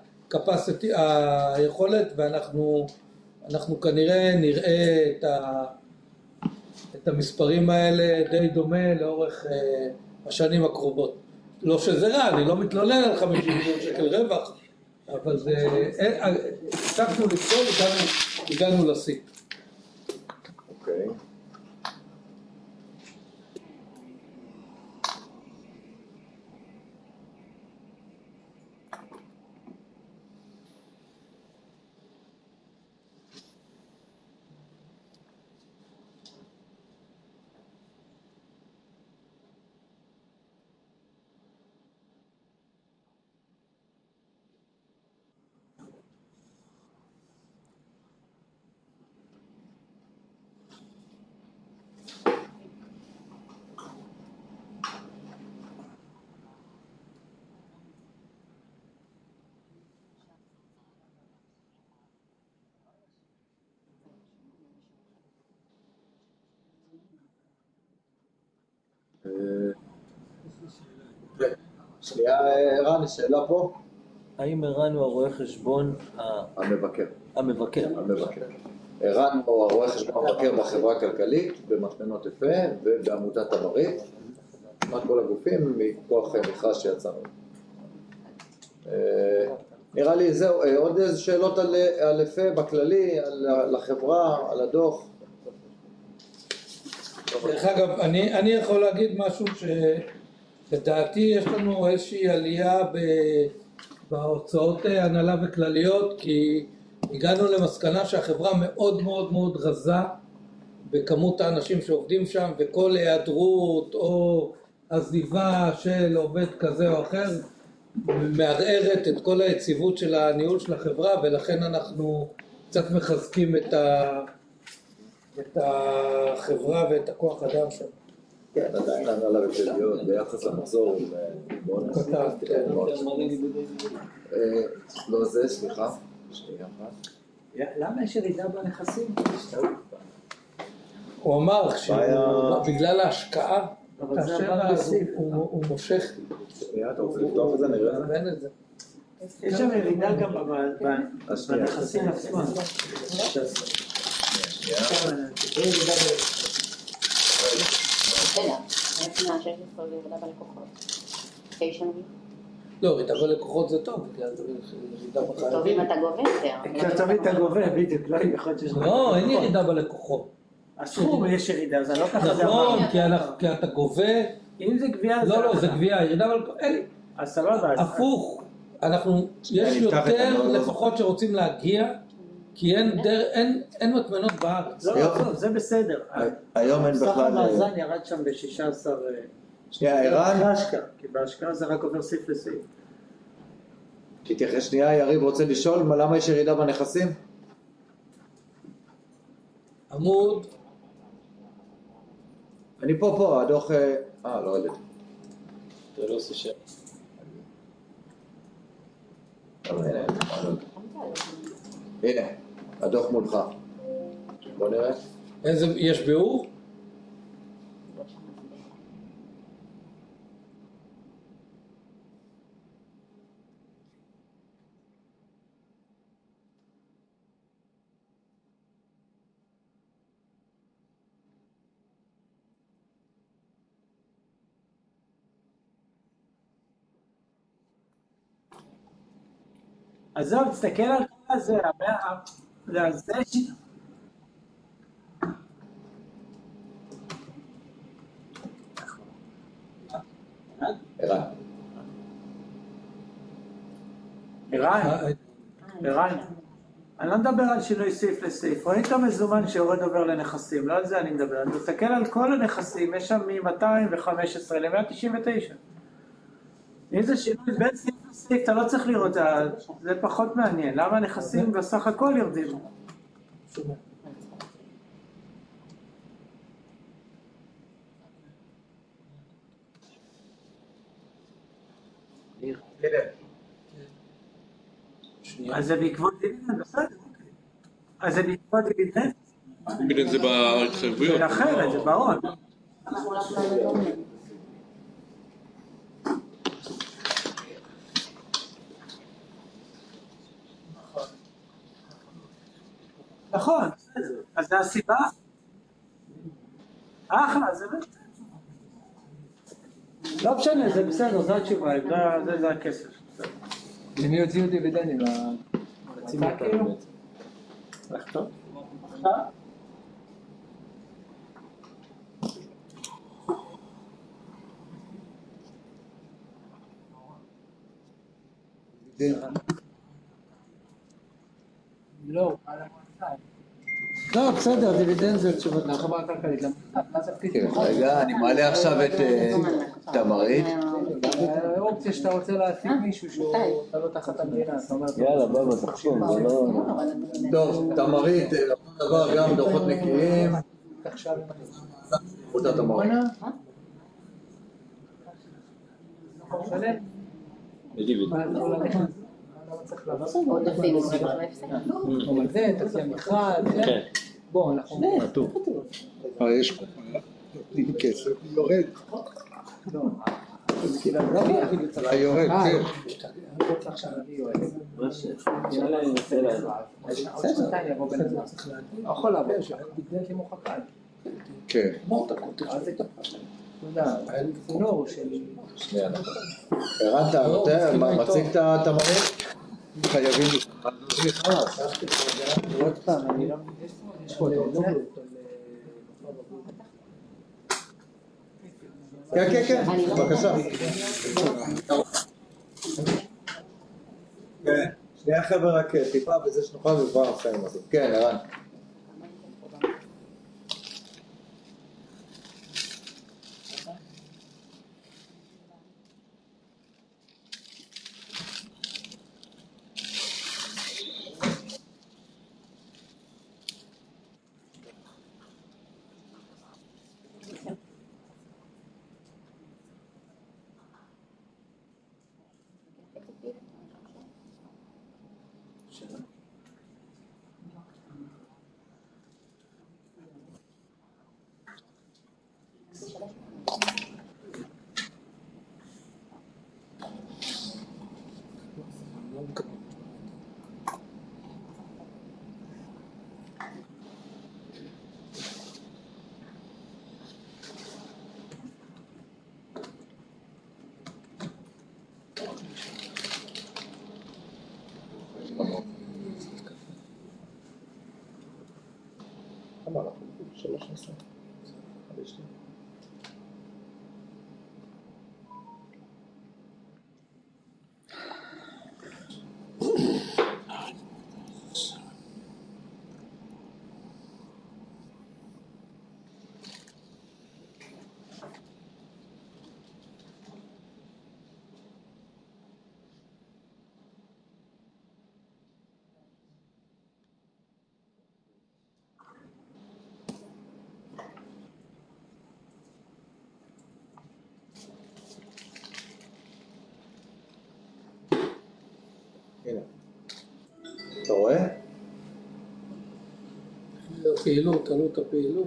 היכולת, ואנחנו כנראה נראה את המספרים האלה די דומה לאורך השנים הקרובות. לא שזה רע, אני לא מתלונן על 50 מיליון שקל רווח, אבל הצלחנו לפתור, הגענו לשיא. אוקיי. שנייה, ערן, שאלה פה? האם ערן הוא הרואה חשבון המבקר. המבקר. ערן הוא הרואה חשבון המבקר בחברה הכלכלית, במטמנות יפה ובעמותת הברית. כמעט כל הגופים מכוח מכרז שיצאנו. נראה לי זהו, עוד איזה שאלות על יפה בכללי, על החברה, על הדוח? דרך אגב, אני יכול להגיד משהו לדעתי יש לנו איזושהי עלייה בהוצאות הנהלה וכלליות, כי הגענו למסקנה שהחברה מאוד מאוד מאוד רזה בכמות האנשים שעובדים שם, וכל היעדרות או עזיבה של עובד כזה או אחר מערערת את כל היציבות של הניהול של החברה, ולכן אנחנו קצת מחזקים את החברה ואת הכוח אדם שם. כן, עדיין הנהלה וכלליות ביחס למחזור בונוס. לא זה, סליחה. למה יש ירידה בנכסים? הוא אמר שבגלל ההשקעה הוא מושך. אתה רוצה לפתוח את זה? נראה את זה. יש שם ירידה גם בנכסים עצמם. לא, ירידה בלקוחות זה טוב, טוב אם אתה גובה יותר. טוב אם אתה גובה, בדיוק, לא יכול להיות שיש... לא, אין ירידה בלקוחות. הסכום יש ירידה, זה לא ככה דבר. נכון, כי אתה גובה... אם זה גבייה... לא, זה גבייה, ירידה בלקוחות, אין. אז סבבה. הפוך, יש יותר לפחות שרוצים להגיע, כי אין מטמנות בארץ. לא, זה בסדר. היום אין בכלל... סך המאזן ירד שם ב-16... שנייה, ערן? כי בהשקעה זה רק עובר סעיף לסעיף. תתייחס שנייה, יריב רוצה לשאול למה יש ירידה בנכסים? עמוד. אני פה, הדוח... לא יודע. זה לא עושה שם. הנה, הדוח מולך. בוא נראה. יש ביאור? אז זהו, תסתכל על כל הזה, על זה ערן, אני לא מדבר על שינוי סעיף לסעיף, ראית את המזומן שיורד עובר לנכסים, לא על זה אני מדבר, אני מסתכל על כל הנכסים, יש שם מ-215 ל-199. אם זה שינוי בין סעיף לסעיף, אתה לא צריך לראות, זה פחות מעניין, למה הנכסים בסך הכל יורדים? אז זה בעקבות דיבידנד, בסדר. אז זה בעקבות דיבידנד? דיבידנד זה בהתחייבויות. זה אחרת, זה בהון. נכון, אז זה הסיבה. אחלה, זה בסדר. לא משנה, זה בסדר, זו התשובה, זה הכסף. למי הוציאו דיבידנדים? לציבור כאילו? לחתום? לא, לא, בסדר, דיבידנד זה תשובות לחברה הכלכלית. רגע, אני מעלה עכשיו את תמרית. אופציה שאתה רוצה להעסיק מישהו שהוא לא תחת המדינה. יאללה, בבא, תחשוב, זה לא... טוב, תמרית, דבר גם דוחות נקיים. אותה תמרית. עודפים. אבל זה, תעשי מכרז, בואו, אנחנו... יש פה, נותנים כסף, יורד. יורד, כן. יכול לעבור, בגלל שמוחקה. כן. תודה, צינור של... שנייה, ערן, אתה מציג את התמרית? חייבים עוד פעם, אני לא... יש פה כן, כן, בבקשה. כן, שנייה חבר'ה רק טיפה וזה שנוכל וכבר נסיים אותו. כן, ערן. הנה. אתה רואה? פעילות, עלות הפעילות.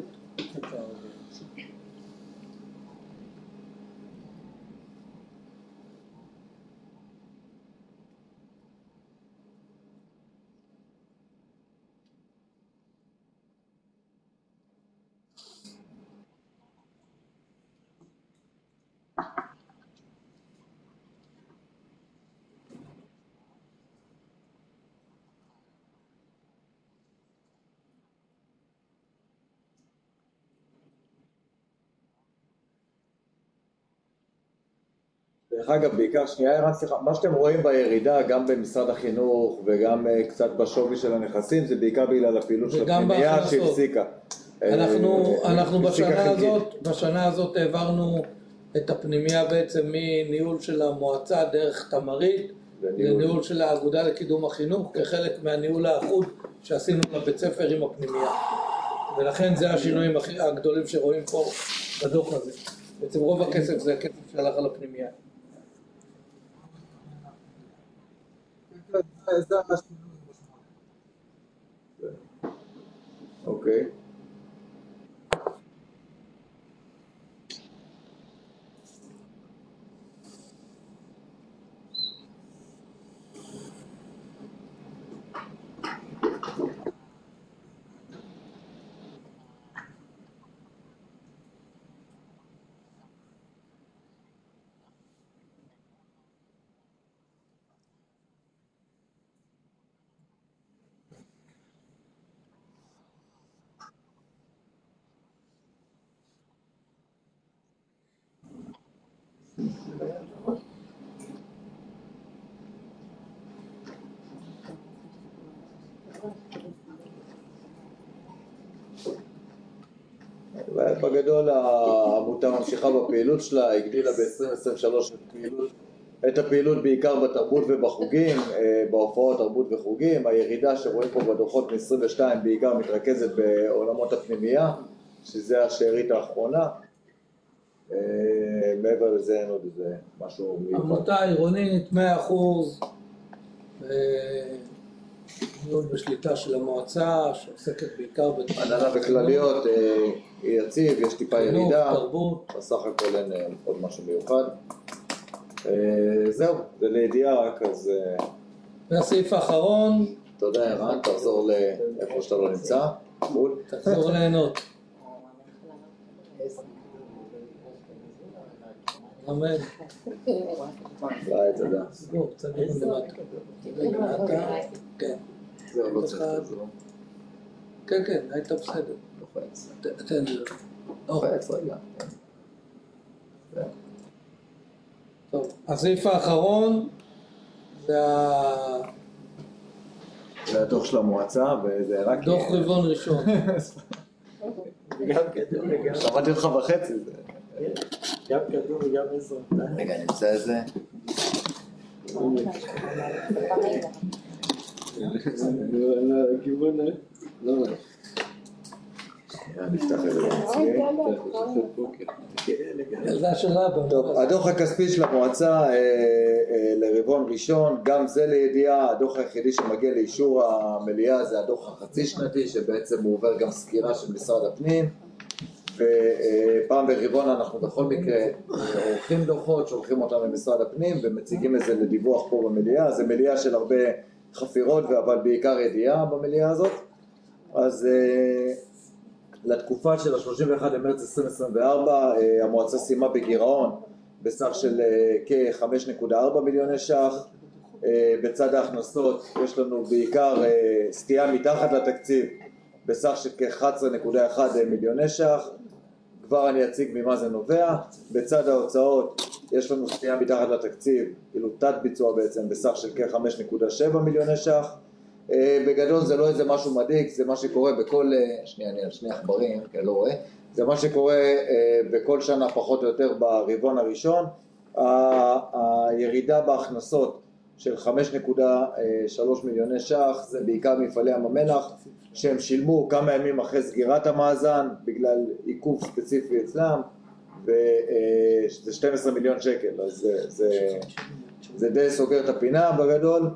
דרך אגב, בעיקר, שנייה ערן, סליחה, מה שאתם רואים בירידה, גם במשרד החינוך וגם קצת בשווי של הנכסים, זה בעיקר בגלל הפעילות של הפנימייה שהפסיקה. אנחנו בשנה הזאת העברנו את הפנימייה בעצם מניהול של המועצה דרך תמרית, לניהול של האגודה לקידום החינוך, כחלק מהניהול האחוד שעשינו לבית ספר עם הפנימייה. ולכן זה השינויים הגדולים שרואים פה בדוח הזה. בעצם רוב הכסף זה הכסף שהלך על הפנימייה. אוקיי. בגדול העמותה ממשיכה בפעילות שלה, הגדילה ב-2023 את הפעילות בעיקר בתרבות ובחוגים, בהופעות תרבות וחוגים. הירידה שרואים פה בדוחות מ-22 בעיקר מתרכזת בעולמות הפנימייה, שזה השארית האחרונה. מעבר לזה אין עוד איזה משהו מיוחד. עמותה עירונית 100%, ניהול בשליטה של המועצה, שעוסקת בעיקר הנהלה וכלליות, יציב, יש טיפה ירידה, בסך הכל אין עוד משהו מיוחד. זהו, זה לידיעה רק, אז... והסעיף האחרון... תודה ערן, תחזור לאיפה שאתה לא נמצא. תחזור ליהנות. אמן. ביי, תודה. סגור, קצת למטה. כן. זהו, לא צריך לחזור. כן, כן, היית בסדר. לוחץ. תן לי. לוחץ, רגע. טוב, הסעיף האחרון זה הדוח של המועצה, וזה רק... דוח רבעון ראשון. שמעתי אותך בחצי. גם כדור וגם עזרה. רגע, נמצא את זה. לכיוון... לא. נפתח את זה בעצמי. ילדה של אבא. טוב, הדוח הכספי של המועצה לרבעון ראשון, גם זה לידיעה. הדוח היחידי שמגיע לאישור המליאה זה הדוח החצי שנתי, שבעצם הוא עובר גם סקירה של משרד הפנים, ופעם ברבעון אנחנו בכל מקרה עורכים דוחות, שולחים אותם למשרד הפנים ומציגים את זה לדיווח פה במליאה. זה מליאה של הרבה חפירות, אבל בעיקר ידיעה במליאה הזאת. אז לתקופה של ה-31 למרץ 2024 המועצה סיימה בגירעון בסך של כ-5.4 מיליוני ש"ח. בצד ההכנסות יש לנו בעיקר סטייה מתחת לתקציב בסך של כ-11.1 מיליוני ש"ח. כבר אני אציג ממה זה נובע. בצד ההוצאות יש לנו סטייה מתחת לתקציב, כאילו תת ביצוע בעצם, בסך של כ-5.7 מיליוני ש"ח. בגדול זה לא איזה משהו מדאיג, זה מה שקורה בכל, אני על שני עכברים, כי אני לא רואה, זה מה שקורה בכל שנה פחות או יותר ברבעון הראשון. הירידה בהכנסות של 5.3 מיליוני ש"ח זה בעיקר מפעלי ים המלח, שהם שילמו כמה ימים אחרי סגירת המאזן בגלל עיכוב ספציפי אצלם, וזה 12 מיליון שקל, אז זה די סוגר את הפינה בגדול.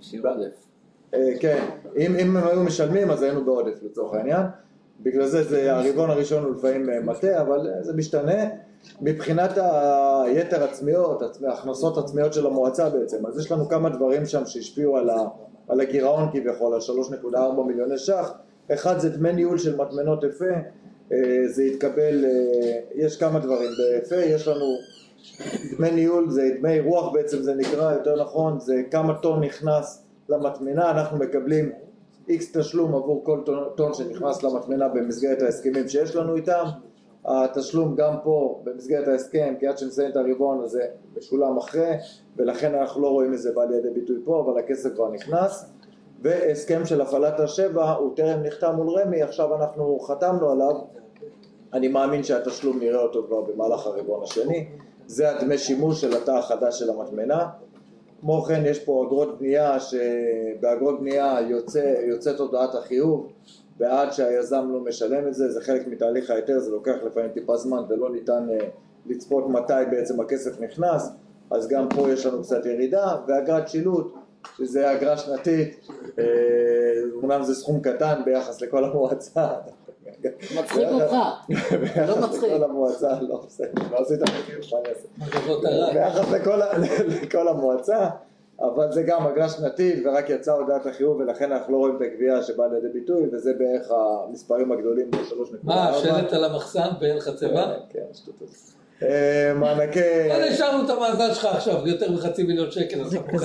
כן, אם הם היו משלמים אז היינו בעודף לצורך העניין. בגלל זה הרבעון הראשון הוא לפעמים מטה, אבל זה משתנה. מבחינת היתר עצמיות, ההכנסות עצמיות של המועצה בעצם, אז יש לנו כמה דברים שם שהשפיעו על הגירעון כביכול, על 3.4 מיליוני ש"ח. אחד זה דמי ניהול של מטמנות אפה, זה התקבל, יש כמה דברים באפה, יש לנו דמי ניהול, זה דמי רוח בעצם זה נקרא, יותר נכון, זה כמה טון נכנס למטמנה, אנחנו מקבלים X תשלום עבור כל טון שנכנס למטמנה במסגרת ההסכמים שיש לנו איתם. התשלום גם פה במסגרת ההסכם, כי עד שנסיים את הרבעון הזה משולם אחרי, ולכן אנחנו לא רואים את זה בא לידי ביטוי פה, אבל הכסף כבר נכנס. והסכם של הפעלת השבע הוא טרם נחתם מול רמי, עכשיו אנחנו חתמנו עליו, אני מאמין שהתשלום נראה אותו כבר במהלך הרבעון השני. זה הדמי שימוש של התא החדש של המטמנה. כמו כן יש פה אגרות בנייה, שבאגרות בנייה יוצאת הודעת החיוב ועד שהיזם לא משלם את זה, זה חלק מתהליך ההיתר, זה לוקח לפעמים טיפה זמן ולא ניתן לצפות מתי בעצם הכסף נכנס, אז גם פה יש לנו קצת ירידה. ואגרת שילוט, שזה אגרה שנתית, אומנם זה סכום קטן ביחס לכל המועצה. מצחיק אותך, לא מצחיק. כל המועצה, לא עשית מה אני אעשה. ביחס לכל המועצה, אבל זה גם אגרה שנתית ורק יצא הודעת החיוב, ולכן אנחנו לא רואים את הגבייה שבאה לידי ביטוי, וזה בערך המספרים הגדולים ב-3.4. מה, שלט על המחסן באין חצבה? כן, שטות הזה. מענקי... לא נשארנו את המאזן שלך עכשיו, יותר מ500,000 שקל.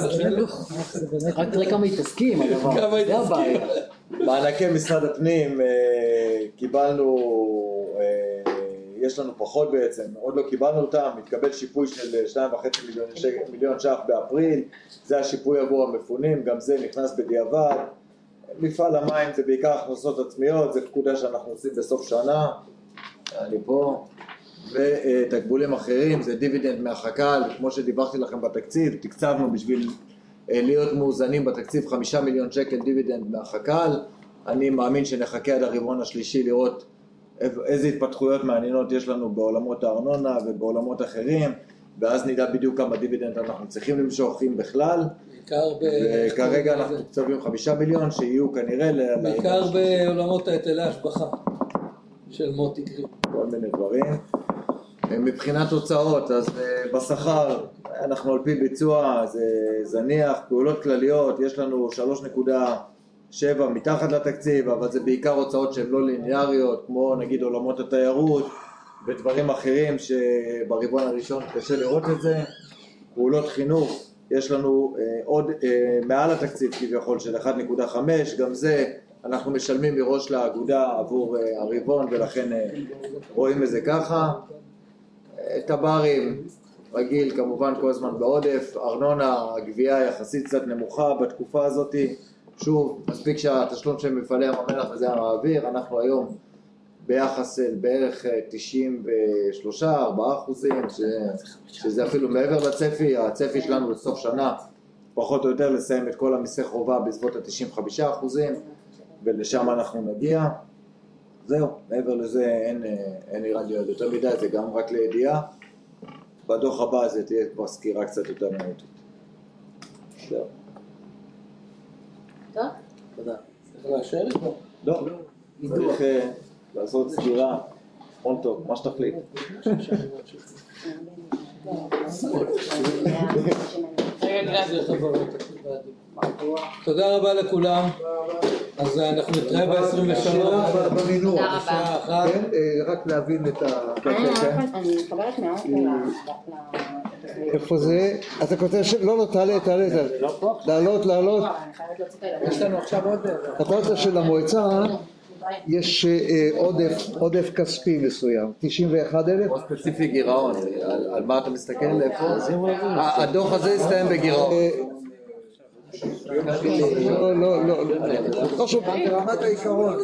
רק תראה כמה התעסקים הדבר, זה הבעיה. מענקי משרד הפנים קיבלנו, יש לנו פחות בעצם, עוד לא קיבלנו אותם, מתקבל שיפוי של 2.5 מיליון ש"ח באפריל, זה השיפוי עבור המפונים, גם זה נכנס בדיעבד. מפעל המים זה בעיקר הכנסות עצמיות, זה פקודה שאנחנו עושים בסוף שנה, אני פה, ותקבולים אחרים, זה דיבידנד מהחק"ל, כמו שדיברתי לכם בתקציב, תקצבנו בשביל להיות מאוזנים בתקציב 5 מיליון שקל דיבידנד מהחק"ל, אני מאמין שנחכה עד הרבעון השלישי לראות איזה התפתחויות מעניינות יש לנו בעולמות הארנונה ובעולמות אחרים, ואז נדע בדיוק כמה דיבידנד אנחנו צריכים למשוך, אם בכלל. וכרגע אנחנו תקצבים 5 מיליון שיהיו כנראה בעיקר בעולמות ההיטלי השבחה של מוטי גרין. כל מיני דברים. מבחינת הוצאות, אז בשכר אנחנו על פי ביצוע, זה זניח, פעולות כלליות, יש לנו 3.7 מתחת לתקציב, אבל זה בעיקר הוצאות שהן לא ליניאריות, כמו נגיד עולמות התיירות ודברים אחרים שברבעון הראשון קשה לראות את זה. פעולות חינוך, יש לנו עוד מעל התקציב כביכול של 1.5, גם זה אנחנו משלמים מראש לאגודה עבור הרבעון, ולכן רואים את זה ככה. טברים רגיל כמובן כל הזמן בעודף, ארנונה הגבייה יחסית קצת נמוכה בתקופה הזאת, שוב מספיק שהתשלום של מפעלי ים המלח וזה האוויר, אנחנו היום ביחס בערך 93-4%, שזה אפילו מעבר לצפי. הצפי שלנו לסוף שנה פחות או יותר לסיים את כל המיסי חובה בסביבות ה-95%, ולשם אנחנו נגיע. זהו, מעבר לזה אין נראה לי עוד יותר מדי, זה גם רק לידיעה. בדוח הבא זה תהיה כבר סקירה קצת יותר מהותית. זהו. טוב? תודה. צריך לאשר את זה? לא, צריך לעשות סקירה. אונטו, מה שתחליט. תודה רבה לכולם. אז אנחנו נתראה ב-23 במינור. כן, רק להבין את ה... אני מתחברת מאוד איפה זה? אתה כותב לא, תעלה. לעלות. יש לנו עכשיו עוד... אתה רוצה שלמועצה יש עודף כספי מסוים, 91,000. או ספציפי גירעון, על מה אתה מסתכל? איפה? הדוח הזה הסתיים בגירעון. ברמת העיקרון,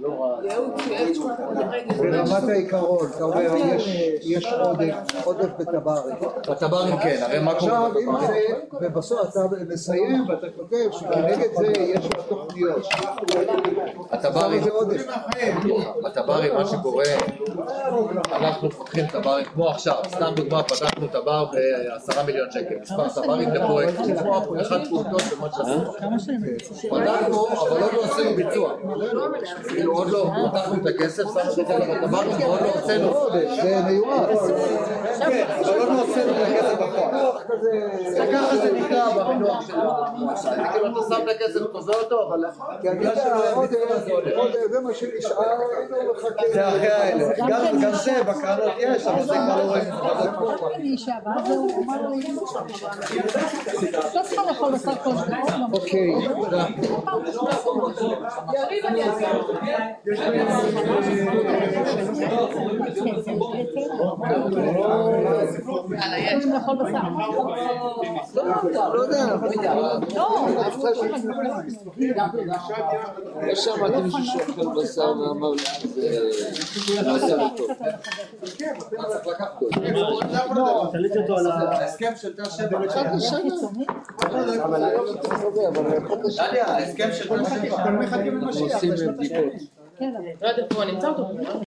אתה אומר יש עודף בטברים. בטברים כן, הרי מה קורה? ובסוף אתה מסיים ואתה כותב שכנגד זה יש תוכניות. הטברים, מה שקורה, אנחנו פותחים טברים כמו עכשיו, סתם דוגמה, פתחנו טבר ב10 מיליון שקל, מספר טברים לפרויקט, אחד פרוטות במה שעשינו. פתחנו, אבל עוד לא עשינו ביצוע. עוד לא פתחנו את הכסף, שמנו את הטברים, ועוד לא הוצאנו. זה מיועד. כן, אבל עוד לא הוצאנו את הכסף בפועל. ככה זה נקרא במינוח של המועצה. זה כאילו אתה שם את הכסף ותובע אותו, אבל... כי אני יודע, זה מה שנשאר, היינו מחכים. זה אחרי האלה. גם זה בקרנות יש, אבל זה כבר לא רואים. אוקיי. לא יודע. לא שמעתי מישהו שאוכל בשר ואמר לי שזה נעשה לטוב. תליתי אותו על ההסכם של תל שבע. ההסכם של תל שבע. לא יודעת איפה נמצא אותו.